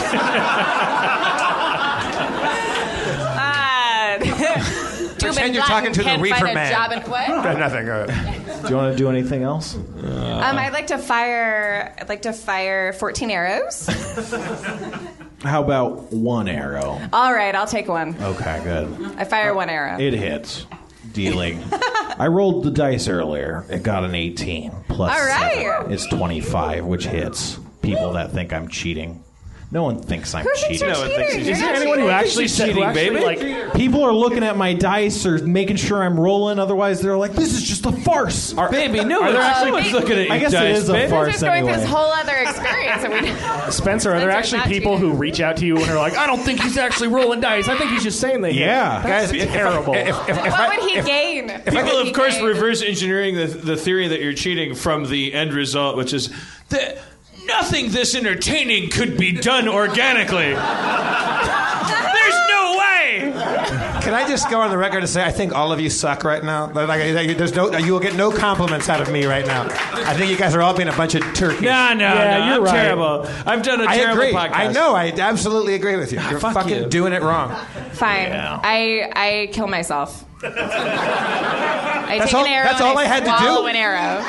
Uh, Pretend you're talking to the can't reefer find a man. job in, what? Uh, Nothing. Go ahead. Do you want to do anything else? Um, I'd like to fire. I'd like to fire fourteen arrows. How about one arrow? All right, I'll take one. Okay, good. I fire one arrow. It hits. Dealing. I rolled the dice earlier. It got an eighteen. Plus All right. seven. It's twenty-five, which hits people that think I'm cheating. No one thinks I'm Who thinks cheating. you're No one thinks cheating? he's Is You're there not anyone who cheating. actually said who cheating, actually, baby. like People are looking at my dice or making sure I'm rolling. Otherwise, they're like, "This is just a farce." Baby, no Are one's there actually- someone's looking at your I guess it dice, is a baby. farce. We're just going through anyway. this whole other experience. And we, Spencer, are there Spencer's actually not people cheating. who reach out to you and are like, "I don't think he's actually rolling dice. I think he's just saying that." Yeah. That's Guys, if- if I- terrible. if- if- if what I- would he if- gain? People, What would of he course, gain? reverse engineering the, the theory that you're cheating from the end result, which is that nothing this entertaining could be done organically. There's no way. Can I just go on the record and say I think all of you suck right now? Like, like, there's no, you will get no compliments out of me right now. I think you guys are all being a bunch of turkeys. No, no, Yeah, no. you're I'm right. terrible. I've done a I terrible agree. podcast. I know. I absolutely agree with you. You're fuck fucking you. doing it wrong. Fine. Yeah. I I kill myself. I That's take all- an arrow. that's and all I had to do? swallow an arrow.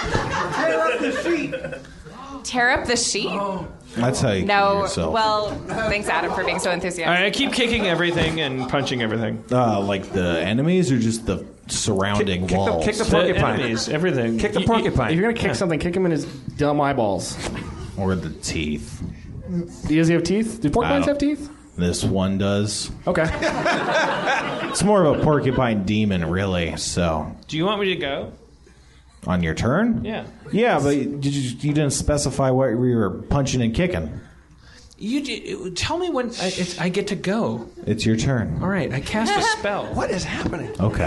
Tear up the sheet. That's how you kill No. yourself. Well, thanks, Adam, for being so All enthusiastic. right, I keep kicking everything and punching everything. uh, like the enemies or just the surrounding Kick the, walls? kick the The porcupine. enemies, everything. Kick the If porcupine. you're gonna kick something, kick him in his dumb eyeballs. Or the teeth. Does he have teeth? Do porcupines I have don't- teeth? This one does. Okay. It's more of a porcupine demon, really. So, Do you want me to go? on your turn? Yeah. Yeah, but did you, you didn't specify what you were punching and kicking. You d- tell me when I, it's, I get to go. It's your turn. All right, I cast a spell. What is happening? Okay.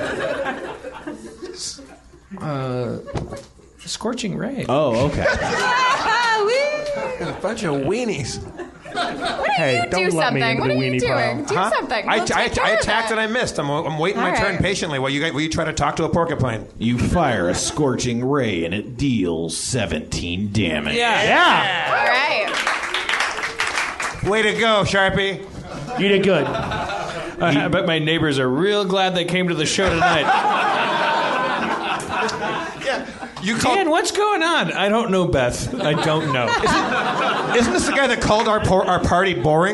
Uh, scorching ray. Oh, okay. A bunch of weenies. Hey, do don't let me something. into What the are you weenie doing? pile. Do Huh? something. I, We'll I, take care I of attacked it. and I missed. I'm, I'm waiting my All turn right. patiently while you, guys- while you try to talk to a porcupine. You fire a scorching ray and it deals seventeen damage. Yeah. All right. Way to go, Sharpie. You did good. I bet my neighbors are real glad they came to the show tonight. You called, Dan, what's going on? I don't know, Beth. I don't know. isn't this the guy that called our por- our party boring?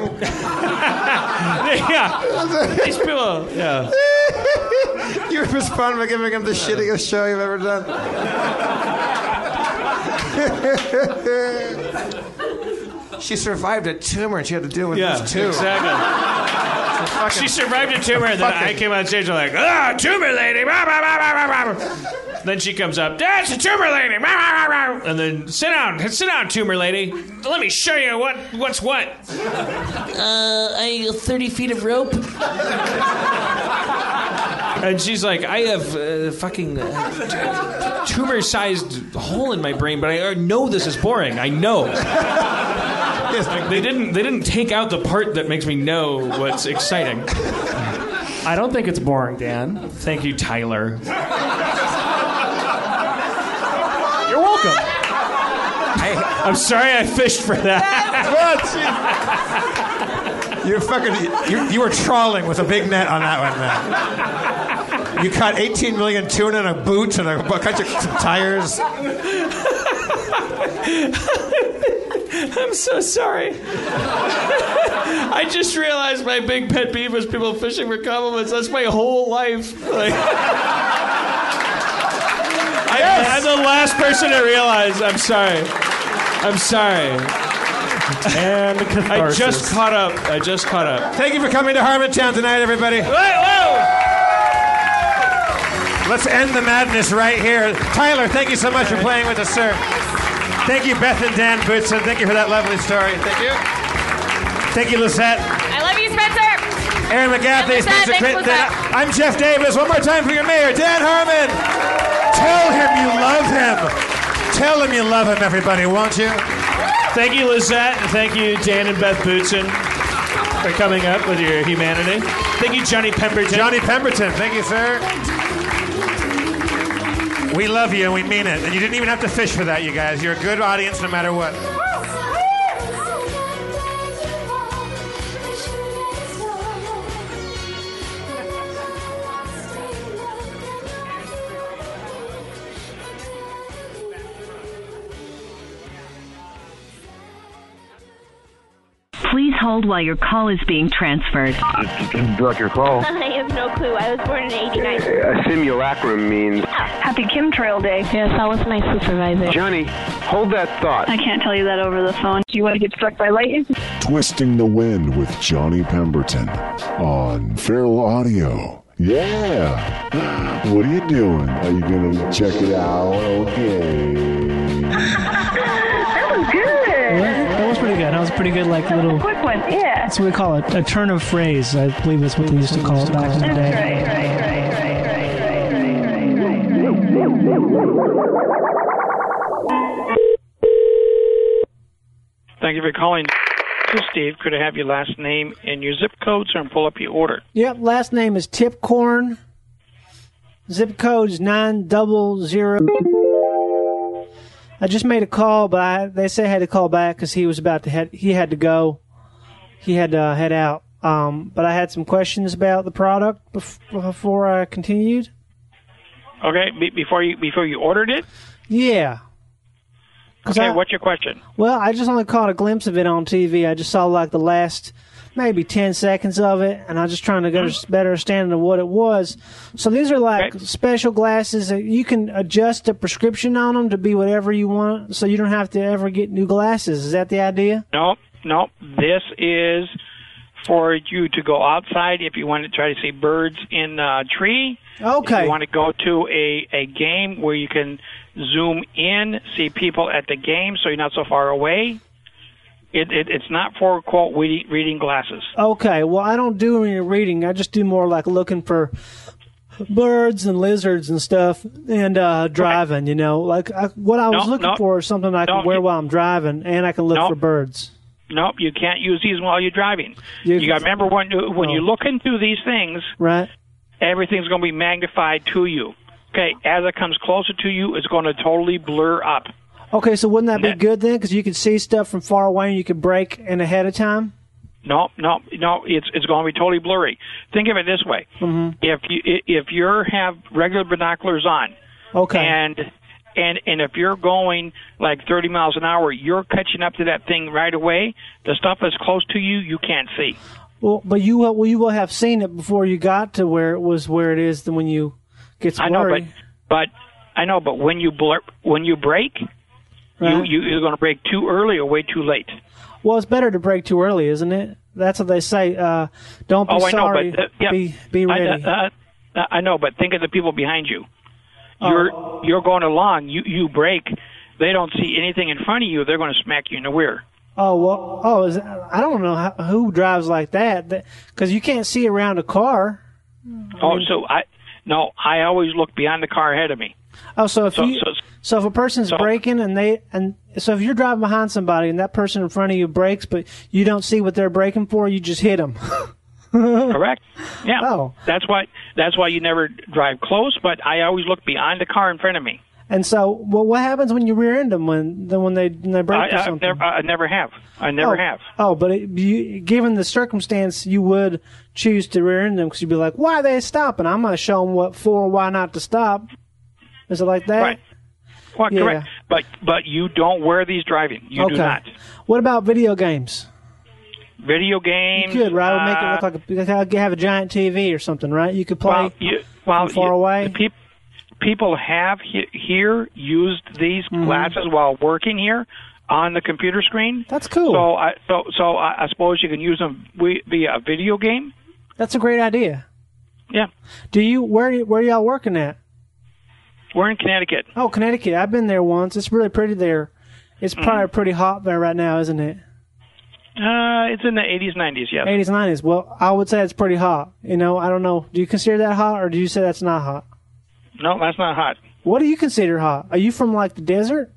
yeah. These people, yeah. You respond by giving him the shittiest show you've ever done. She survived a tumor and she had to deal with Yeah, this too. exactly. She survived a tumor, and then I came on stage and like, ah, tumor lady. Bah, bah, bah, bah, bah, bah. Then she comes up, that's a tumor lady. Bah, bah, bah, bah. And then sit down, sit down, tumor lady. Let me show you what what's what. Uh, I thirty feet of rope. And she's like, I have a fucking uh, tumor-sized hole in my brain, but I know this is boring. I know. Like, they didn't. They didn't take out the part that makes me know what's exciting. I don't think it's boring, Dan. Thank you, Tyler. You're welcome. I, I'm sorry I fished for that. What? You're fucking. You, you were trawling with a big net on that one, man. You caught eighteen million tuna in a boot and a bunch of tires. I'm so sorry. I just realized my big pet peeve was people fishing for compliments. That's my whole life. Like, I, Yes! I'm the last person to realize. I'm sorry. I'm sorry. And I just caught up. I just caught up. Thank you for coming to Harmontown tonight, everybody. Whoa, whoa. Let's end the madness right here. Tyler, thank you so much for playing with us, sir. Thank you, Beth and Dan Bootson. Thank you for that lovely story. Thank you. Thank you, Lisette. I love you, Spencer. Aaron McGaffey, Lisette, Spencer thanks, Clinton. Lisette. I'm Jeff Davis. One more time for your mayor, Dan Harmon. Tell him you love him. Tell him you love him, everybody, won't you? Thank you, Lizette, and thank you, Dan and Beth Bootson, for coming up with your humanity. Thank you, Johnny Pemberton. Johnny Pemberton, thank you, sir. We love you, and we mean it. And you didn't even have to fish for that, you guys. You're a good audience no matter what. Please hold while your call is being transferred. Direct your call. I have no clue. I was born in eighty-nine. A simulacrum means... Happy Chemtrail Day. Yes, that was my supervisor. Johnny, hold that thought. I can't tell you that over the phone. Do you want to get struck by lightning? Twisting the Wind with Johnny Pemberton on Feral Audio. Yeah. What are you doing? Are you going to check it out? Okay. That was good. That was pretty good. That was pretty good, like little. Quick one, yeah. That's what we call it, a turn of phrase. I believe that's what they used to call it back in the day. Right, right, right, Thank you for calling. This is Steve. Could I have your last name and your zip code so I can pull up your order? Yep, last name is Tipcorn. Zip code is nine double zero. I just made a call, but I, they said I had to call back because he was about to head. He had to go. He had to uh, head out. Um, but I had some questions about the product bef- before I continued. Okay, be- before you before you ordered it. Yeah. Okay, I, what's your question? Well, I just only caught a glimpse of it on T V. I just saw like the last maybe ten seconds of it, and I was just trying to get a better understanding of what it was. So these are like okay. special glasses that you can adjust the prescription on them to be whatever you want, so you don't have to ever get new glasses. Is that the idea? No, no. This is for you to go outside if you want to try to see birds in a tree. Okay. If you want to go to a, a game where you can zoom in, see people at the game so you're not so far away. It, it It's not for, quote, reading, reading glasses. Okay. Well, I don't do any reading. I just do more like looking for birds and lizards and stuff and uh, driving, okay. you know. Like I, what I was no, looking no, for is something I can no, wear you, while I'm driving, and I can look no, for birds. Nope, you can't use these while you're driving. You, you got to remember when, when oh. you look into these things, right? everything's going to be magnified to you. Okay, as it comes closer to you, it's going to totally blur up. Okay, so wouldn't that be good then? Because you could see stuff from far away and you could brake in ahead of time? No, no, no. It's it's going to be totally blurry. Think of it this way: mm-hmm. if you if you have regular binoculars on, okay, and and and if you're going like thirty miles an hour, you're catching up to that thing right away. The stuff that's close to you, you can't see. Well, but you will, well, you will have seen it before you got to where it was where it is. Then when you get blurry. I know, but but I know, but when you blur, when you brake, right. you, you you're going to brake too early or way too late. Well, it's better to brake too early, isn't it? That's what they say. Uh, don't be oh, I sorry. Know, but, uh, yeah, be be ready. I, uh, I know, but think of the people behind you. You're oh. you're going along. You you brake. They don't see anything in front of you. They're going to smack you in the rear. Oh well. Oh, is, I don't know how, who drives like that because you can't see around a car. Oh, I mean, so I no. I always look beyond the car ahead of me. Oh, so if So- you so- so if a person's so- braking and they and so if you're driving behind somebody and that person in front of you brakes, but you don't see what they're braking for, you just hit them. Correct. Yeah. Oh. That's why. That's why you never drive close. But I always look behind the car in front of me. And so, well, what happens when you rear end them when then when they when they brake I, or I something? never. I never have. I never oh. have. Oh, but it, you, given the circumstance, you would choose to rear end them because you'd be like, "Why are they stopping? I'm going to show them what for, why not to stop." Is it like that? Right. Well, Yeah. correct. But but you don't wear these driving. You okay. do not. What about video games? Video games. You could, right? It would make it uh, look like a, like have a giant T V or something, right? You could play Well, you, well, from far you- away. peop- people have he- here used these Mm-hmm. glasses while working here on the computer screen. That's cool. So I so so I, I suppose you can use them wi- via a video game. That's a great idea. Yeah. Do you where where y'all working at? We're in Connecticut. Oh, Connecticut. I've been there once. It's really pretty there. It's Mm-hmm. probably pretty hot there right now, isn't it? Uh, it's in the eighties, nineties. Yes. eighties, nineties. Well, I would say it's pretty hot. You know, I don't know. Do you consider that hot, or do you say that's not hot? No, that's not hot. What do you consider hot? Are you from like the desert?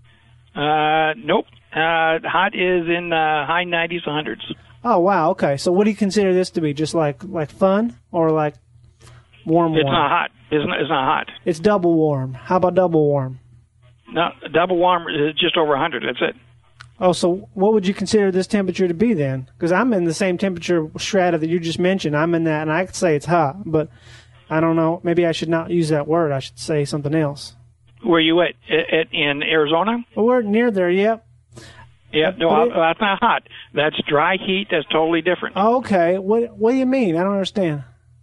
Uh, nope. Uh, hot is in uh, high nineties to hundreds. Oh wow. Okay. So, what do you consider this to be? Just like like fun, or like warm? It's warm? not hot. It's not, it's not hot. It's double warm. How about double warm? No, double warm is just over one hundred. That's it. Oh, so what would you consider this temperature to be then? Because I'm in the same temperature strata that you just mentioned. I'm in that, and I could say it's hot, but I don't know. Maybe I should not use that word. I should say something else. Where you at? at in Arizona? Well, we're near there, yep. Yeah, no, But it- uh, that's not hot. That's dry heat. That's totally different. Oh, okay. What What do you mean? I don't understand.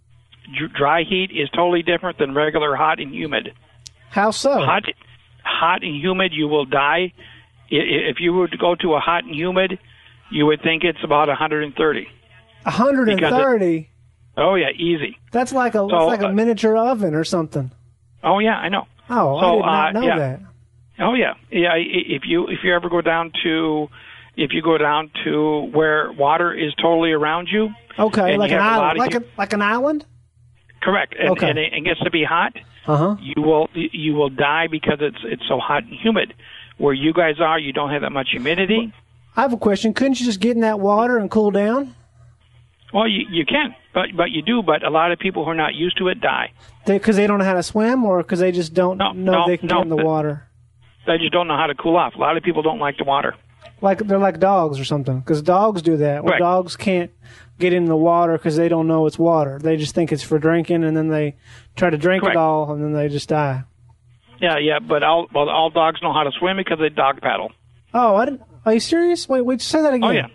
Dr- Dry heat is totally different than regular hot and humid. How so? Hot, hot and humid, you will die. I- i- If you were to go to a hot and humid, you would think it's about one hundred thirty. one hundred thirty? Oh yeah, easy. That's like a So, that's like a uh, miniature oven or something. Oh yeah, I know. Oh, So, I did not uh, know yeah. that. Oh yeah, yeah. i- If you if you ever go down to if you go down to where water is totally around you, Okay, and like you an have a lot island, of like heat- a like an island. correct, and, Okay. and it, it gets to be hot, Uh huh. you will you will die because it's it's so hot and humid. Where you guys are, you don't have that much humidity. I have a question. Couldn't you just get in that water and cool down? Well, you you can, but but you do. But a lot of people who are not used to it die. Because they, don't know how to swim, or because they just don't know no, they can no, get in the but- water. They just don't know how to cool off. A lot of people don't like the water. Like they're like dogs or something. Because dogs do that. Well, Right. dogs can't get in the water because they don't know it's water. They just think it's for drinking, and then they try to drink Correct. it all, and then they just die. Yeah, yeah. But all well, all dogs know how to swim because they dog paddle. Oh, I didn't, are you serious? Wait, wait, say that again. Oh yeah.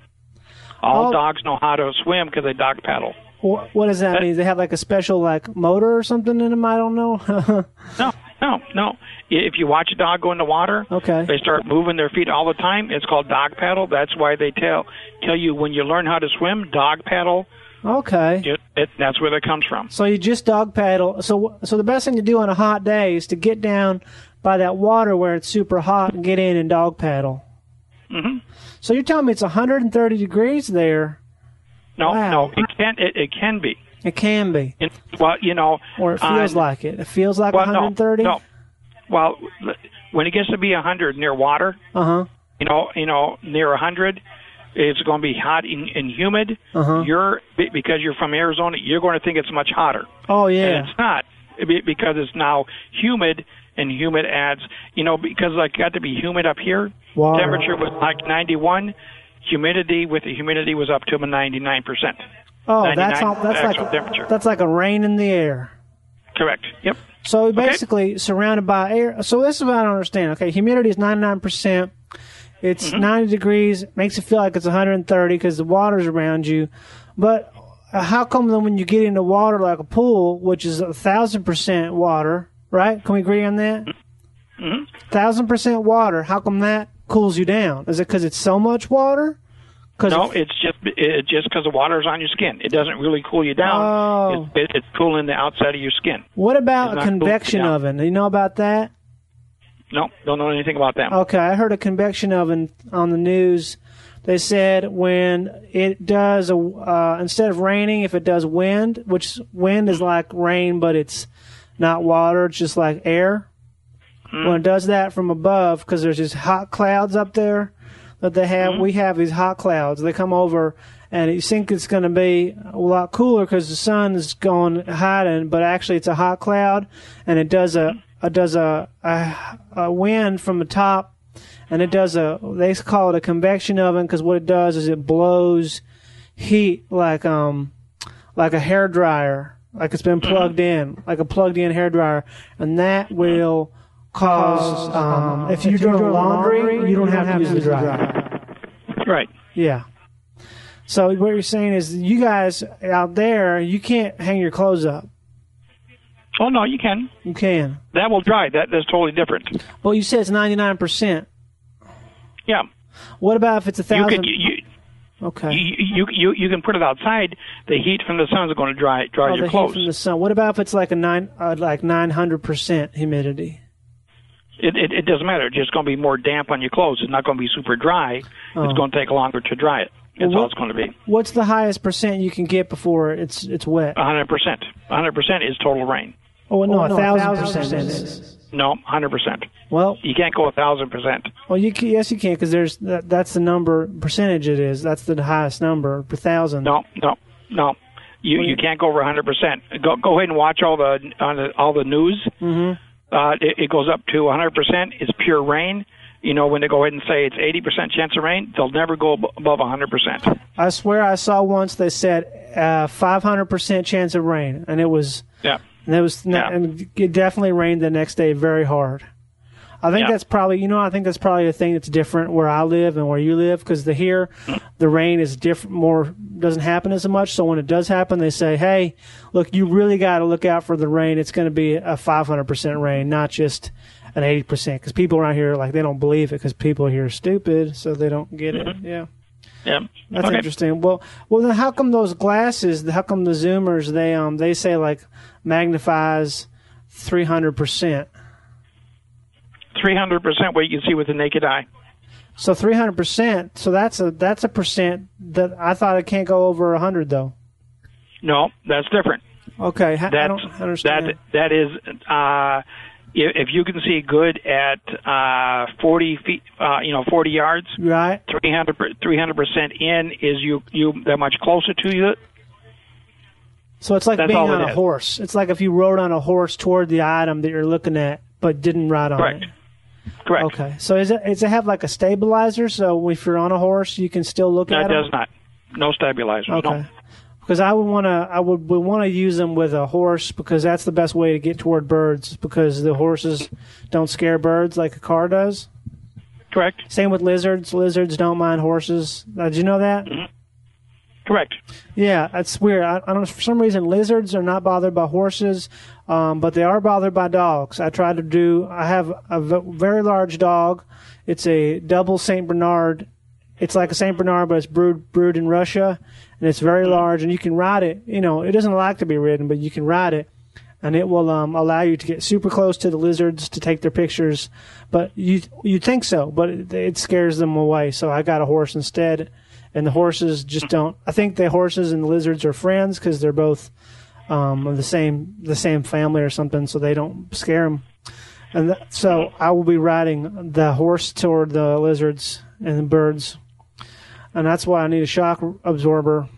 All All- dogs know how to swim because they dog paddle. What, what does that mean? They have like a special like motor or something in them? I don't know. No, no, no. If you watch a dog go in the water, okay, they start moving their feet all the time. It's called dog paddle. That's why they tell tell you when you learn how to swim, dog paddle. Okay. It, it, that's where that comes from. So you just dog paddle. So so the best thing to do on a hot day is to get down by that water where it's super hot and get in and dog paddle. hmm So you're telling me it's one hundred thirty degrees there? No, Wow. no, it can it, it can be. It can be. In, well, you know, Or it feels on- like it. It feels like well, one hundred thirty? No, no. Well, l- when it gets to be one hundred near water, Uh-huh. you know, you know, near one hundred, it's going to be hot and, and humid. Uh-huh. You're be- because you're from Arizona, you're going to think it's much hotter. Oh, yeah. And it's not be- because it's now humid, and humid adds, you know, because like it got to be humid up here. Wow. Temperature was like ninety-one. Humidity with the humidity was up to ninety-nine percent. Oh, that's all, that's actual like temperature. that's like a rain in the air. Correct. Yep. So basically surrounded by air. So this is what I don't understand. Okay, humidity is ninety-nine percent. It's Mm-hmm. ninety degrees. Makes it feel like it's one hundred thirty because the water's around you. But uh, how come then when you get into water like a pool, which is one thousand percent water, right? Can we agree on that? Mm-hmm. one thousand percent water. How come that cools you down? Is it because it's so much water? No, it's just it's just because the water is on your skin. It doesn't really cool you down. Oh. It, it, it's cooling the outside of your skin. What It's about a not cooling convection you down. oven? Do you know about that? No, don't know anything about that. Okay, I heard a convection oven on the news. They said when it does a uh, instead of raining, if it does wind, which wind is like rain, but it's not water; it's just like air. when it does that from above, because there's these hot clouds up there that they have. Mm-hmm. We have these hot clouds. They come over, and you think it's going to be a lot cooler because the sun is going hiding, but actually it's a hot cloud, and it does a, it does a, a a wind from the top, and it does a, they call it a convection oven, because what it does is it blows heat like um like a hair dryer, like it's been plugged in, like a plugged in hair dryer, and that will cause um, if you're doing laundry, you don't have to use the dryer. Right. Yeah. So what you're saying is, you guys out there, you can't hang your clothes up. Oh no, you can. You can. That will dry. That that's totally different. Well, you said it's ninety-nine percent. Yeah. What about if it's a You thousand? can you, okay. you, you you you can put it outside. The heat from the sun is going to dry dry oh, your the clothes. heat from the sun. What about if it's like a nine, uh, like nine hundred percent humidity? It, it it doesn't matter. It's just going to be more damp on your clothes. It's not going to be super dry. Oh. It's going to take longer to dry it. That's Well, all it's going to be. What's the highest percent you can get before it's it's wet? one hundred percent. one hundred percent is total rain. Oh no, Oh, a no, thousand a percent thousand is. No, one hundred percent. Well, you can't go one thousand percent. Well, you can, yes, you can, because there's that, that's the number percentage it is. That's the highest number per thousand. No, no, no. You you can't go over one hundred percent. Go go ahead and watch all the on the, all the news. Mm-hmm. Uh, it, it goes up to one hundred percent. It's pure rain. You know, when they go ahead and say it's eighty percent chance of rain, they'll never go ab- above one hundred percent. I swear I saw once they said uh, five hundred percent chance of rain, and it was Yeah. and it was Yeah. and it definitely rained the next day very hard. I think Yeah. that's probably, you know, I think that's probably a thing that's different where I live and where you live, because the here, the rain is different, more doesn't happen as much. So when it does happen, they say, "Hey, look, you really got to look out for the rain. It's going to be a five hundred percent rain, not just an eighty percent." Because people around here, like, they don't believe it because people here are stupid, so they don't get it. Mhm. Yeah. Yeah. That's Okay. interesting. Well, well, then how come those glasses? How come the Zoomers? They um they say like magnifies three hundred percent. three hundred percent what you can see with the naked eye. So three hundred percent. So that's a that's a percent that I thought it can't go over a hundred though. No, that's different. Okay, ha- I That's, don't understand. That that is, uh, if, if you can see good at uh, forty feet, uh, you know, forty yards, right? three hundred percent in is you you that much closer to you. So it's like That's being all on it a is. horse. It's like if you rode on a horse toward the item that you're looking at, but didn't ride on Correct. it. Correct. Okay. So is it does it have like a stabilizer? So if you're on a horse, you can still look No, at it it. does not. No stabilizers. Okay. No. Because I would want to, I would, would want to use them with a horse, because that's the best way to get toward birds, because the horses don't scare birds like a car does. Correct. Same with lizards. Lizards don't mind horses. Uh, did you know that? Mm-hmm. Correct. Yeah, that's weird. I, I don't. For some reason, lizards are not bothered by horses, um, but they are bothered by dogs. I try to do. I have a v- very large dog. It's a double Saint Bernard. It's like a Saint Bernard, but it's brewed brewed in Russia, and it's very large. And you can ride it. You know, it doesn't like to be ridden, but you can ride it, and it will um, allow you to get super close to the lizards to take their pictures. But you you think so, but it, it scares them away. So I got a horse instead. And the horses just don't. I think the horses and the lizards are friends because they're both um, of the same the same family or something, so they don't scare them. And th- so I will be riding the horse toward the lizards and the birds, and that's why I need a shock absorber.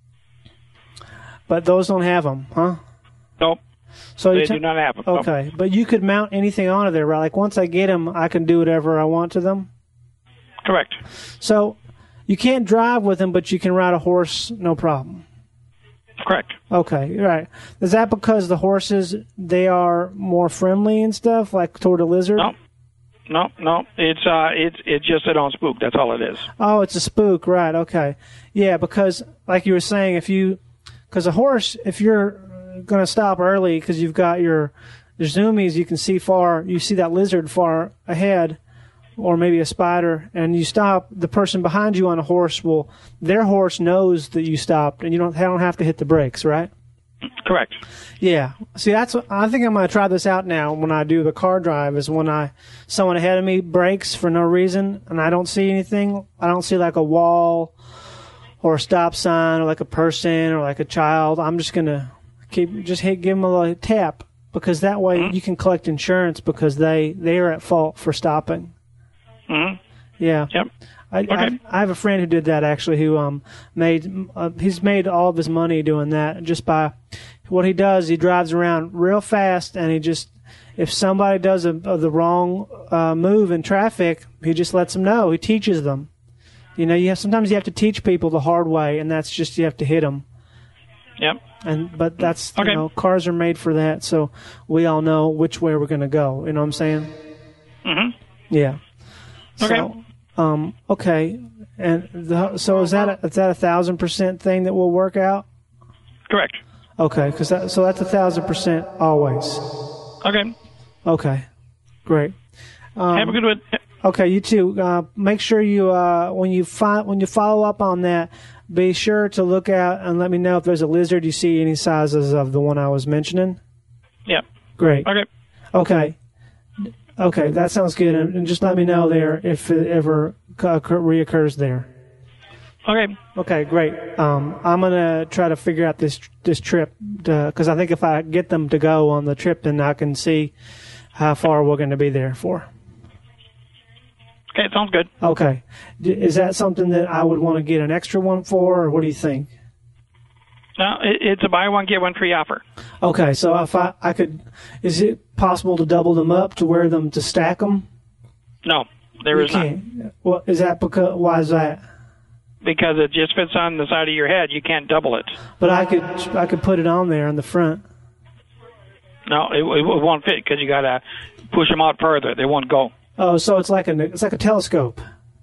But those don't have them, huh? Nope. So you They t- do not have them. Nope. Okay, but you could mount anything onto there, right? Like once I get them, I can do whatever I want to them. Correct. So. You can't drive with them, but you can ride a horse, no problem. Correct. Okay, right. Is that because the horses, they are more friendly and stuff, like toward a lizard? No, no, no. It's uh, it's it's just they don't spook. That's all it is. Oh, it's a spook, right? Okay, yeah. Because, like you were saying, if you, because a horse, if you're going to stop early because you've got your, your zoomies, you can see far. You see that lizard far ahead. Or maybe a spider, and you stop. The person behind you on a horse will, their horse knows that you stopped, and you don't, they don't have to hit the brakes, right? Correct. Yeah. See, that's. I think I'm going to try this out now. When I do the car drive, is when I someone ahead of me brakes for no reason, and I don't see anything. I don't see like a wall, or a stop sign, or like a person, or like a child. I'm just gonna keep just hit, give them a little tap, because that way mm-hmm. you can collect insurance because they, they are at fault for stopping. Mm-hmm. Yeah. Yep. I, okay. I, I have a friend who did that actually. Who um made uh, he's made all of his money doing that just by what he does. He drives around real fast and he just if somebody does a, a, the wrong uh, move in traffic, he just lets them know. He teaches them. You know, you have sometimes you have to teach people the hard way, and that's just you have to hit them. Yep. And but that's okay. you know cars are made for that, so we all know which way we're going to go. You know what I'm saying? Mm-hmm. Yeah. Okay. So, um. Okay. And the, so is that a, is that a thousand percent thing that will work out? Correct. Okay. Because that, so that's a thousand percent always. Okay. Okay. Great. Um, Have a good one. Okay, you too. Uh, make sure you uh, when you find when you follow up on that, be sure to look out and let me know if there's a lizard you see any sizes of the one I was mentioning. Yeah. Great. Okay. Okay. Okay, that sounds good. And, and just let me know there if it ever occur, reoccurs there. Okay. Okay, great. Um, I'm gonna try to figure out this this trip because I think if I get them to go on the trip, then I can see how far we're going to be there for. Okay, sounds good. Okay. D- is that something that I would want to get an extra one for, or what do you think? No, it, it's a buy one, get one free offer. Okay, so if I, I could, is it possible to double them up to wear them to stack them? No, there you is can't. not. Well, is that because, why is that? Because it just fits on the side of your head. You can't double it. But I could I could put it on there in the front. No, it, it won't fit because you got to push them out further. They won't go. Oh, so it's like a it's like a telescope.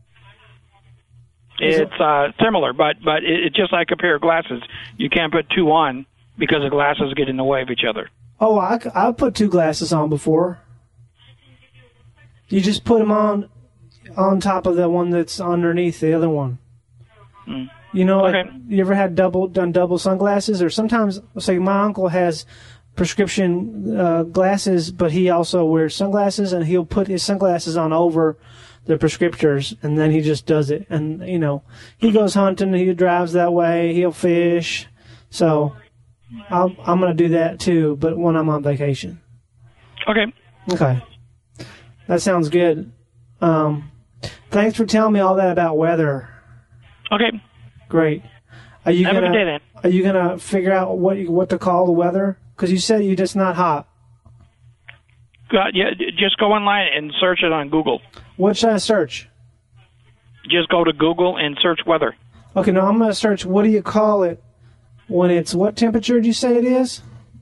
Is it's uh, similar, but but it, it's just like a pair of glasses. You can't put two on because the glasses get in the way of each other. Oh, I I put two glasses on before. You just put them on on top of the one that's underneath the other one. Mm. You know, like, okay. You ever had double done double sunglasses? Or sometimes, say, my uncle has prescription uh, glasses, but he also wears sunglasses, and he'll put his sunglasses on over the prescriptors, and then he just does it. And, you know, he goes hunting, he drives that way, he'll fish. So I'll, I'm going to do that, too, but when I'm on vacation. Okay. Okay. That sounds good. Um, thanks for telling me all that about weather. Okay. Great. Are you Have gonna a good day, then. Are you gonna figure out what you, what to call the weather? Because you said you just not hot. Uh, yeah, just go online and search it on Google. What should I search? Just go to Google and search weather. Okay, now I'm gonna search. What do you call it when it's what temperature did you say it is?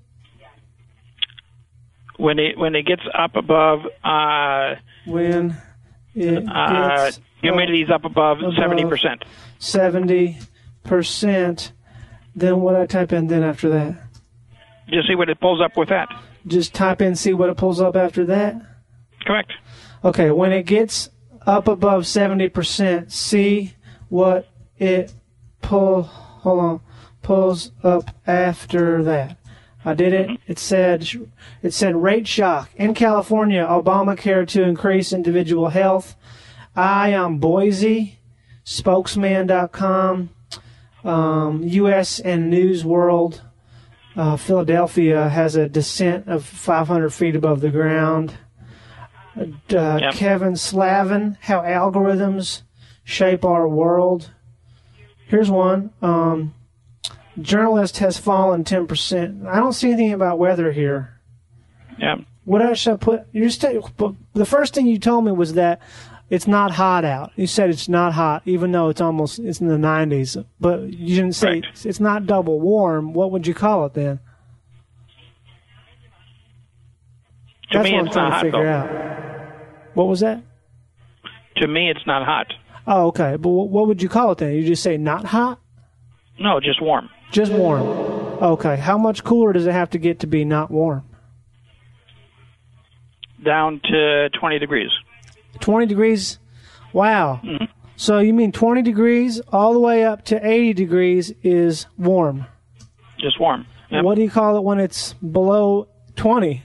When it when it gets up above. Uh, when it uh, gets humidity's up above seventy percent. Seventy percent. Then what I type in then after that? Just see what it pulls up with that. Just type in, see what it pulls up after that? Correct. Okay, when it gets up above seventy percent, see what it pull, hold on, pulls up after that. I did it. It said, it said rate shock. In California, Obamacare to increase individual health. I am Boise, spokesman dot com, um, U S and News World. Uh, Philadelphia has a descent of five hundred feet above the ground. Uh, yep. Kevin Slavin, How Algorithms Shape Our World. Here's one. Um, journalist has fallen ten percent. I don't see anything about weather here. Yeah. What else should I put? You just the first thing you told me was that it's not hot out. You said it's not hot, even though it's almost it's in the nineties. But you didn't say it's, it's not double warm. What would you call it then? To That's me, what I'm it's trying not to hot, figure though. out. What was that? To me, it's not hot. Oh, okay. But wh- what would you call it then? You just say not hot? No, just warm. Just warm. Okay. How much cooler does it have to get to be not warm? Down to twenty degrees. twenty degrees? Wow. Mm-hmm. So you mean twenty degrees all the way up to eighty degrees is warm? Just warm. Yep. What do you call it when it's below twenty?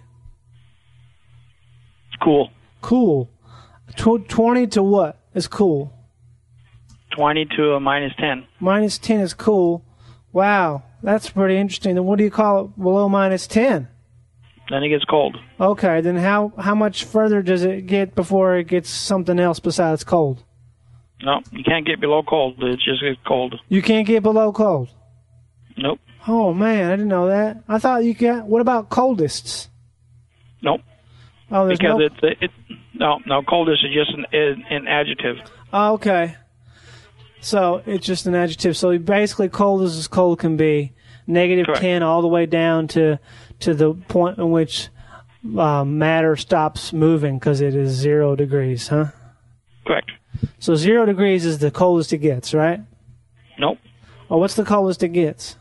Cool. Cool. Tw- twenty to what is cool? twenty to a minus ten. Minus ten is cool. Wow. That's pretty interesting. Then what do you call it below minus ten? Then it gets cold. Okay, then how how much further does it get before it gets something else besides cold? No, you can't get below cold. It just gets cold. You can't get below cold. Nope. Oh man, I didn't know that. I thought you got. What about coldests? Nope. Oh, there's because no. it, it, it no no coldest is just an, an, an adjective. Oh, okay. So it's just an adjective. So basically, cold is as cold can be. Negative Correct. ten all the way down to to the point in which uh, matter stops moving because it is zero degrees, huh? Correct. So zero degrees is the coldest it gets, right? Nope. Oh, what's the coldest it gets?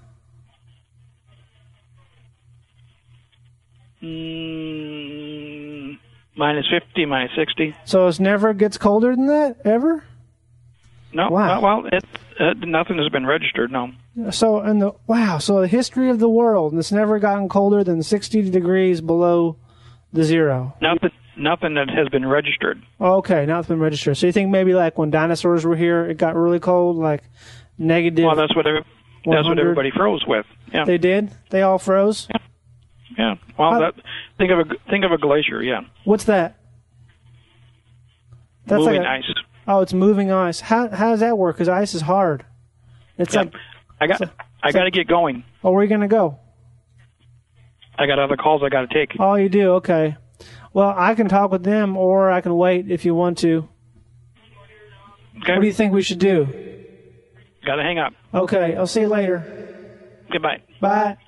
Mm, minus fifty, minus sixty. So it never gets colder than that, ever? No. Wow. Uh, well, it, uh, nothing has been registered. No. So in the wow, so the history of the world, it's never gotten colder than sixty degrees below the zero. Nothing. Nothing that has been registered. Oh, okay, now it's been registered. So you think maybe like when dinosaurs were here, it got really cold, like negative. Well, that's what every, that's what everybody froze with. Yeah. They did. They all froze. Yeah. Yeah. Well, How- that, think of a think of a glacier. Yeah. What's that? That's Moving like a- ice. Oh, it's moving ice. How how does that work? Because ice is hard. It's Yeah. like. I got I got to get going. Oh, where are you gonna go? I got other calls I got to take. Oh, you do. Okay. Well, I can talk with them, or I can wait if you want to. Okay. What do you think we should do? Got to hang up. Okay, I'll see you later. Goodbye. Bye.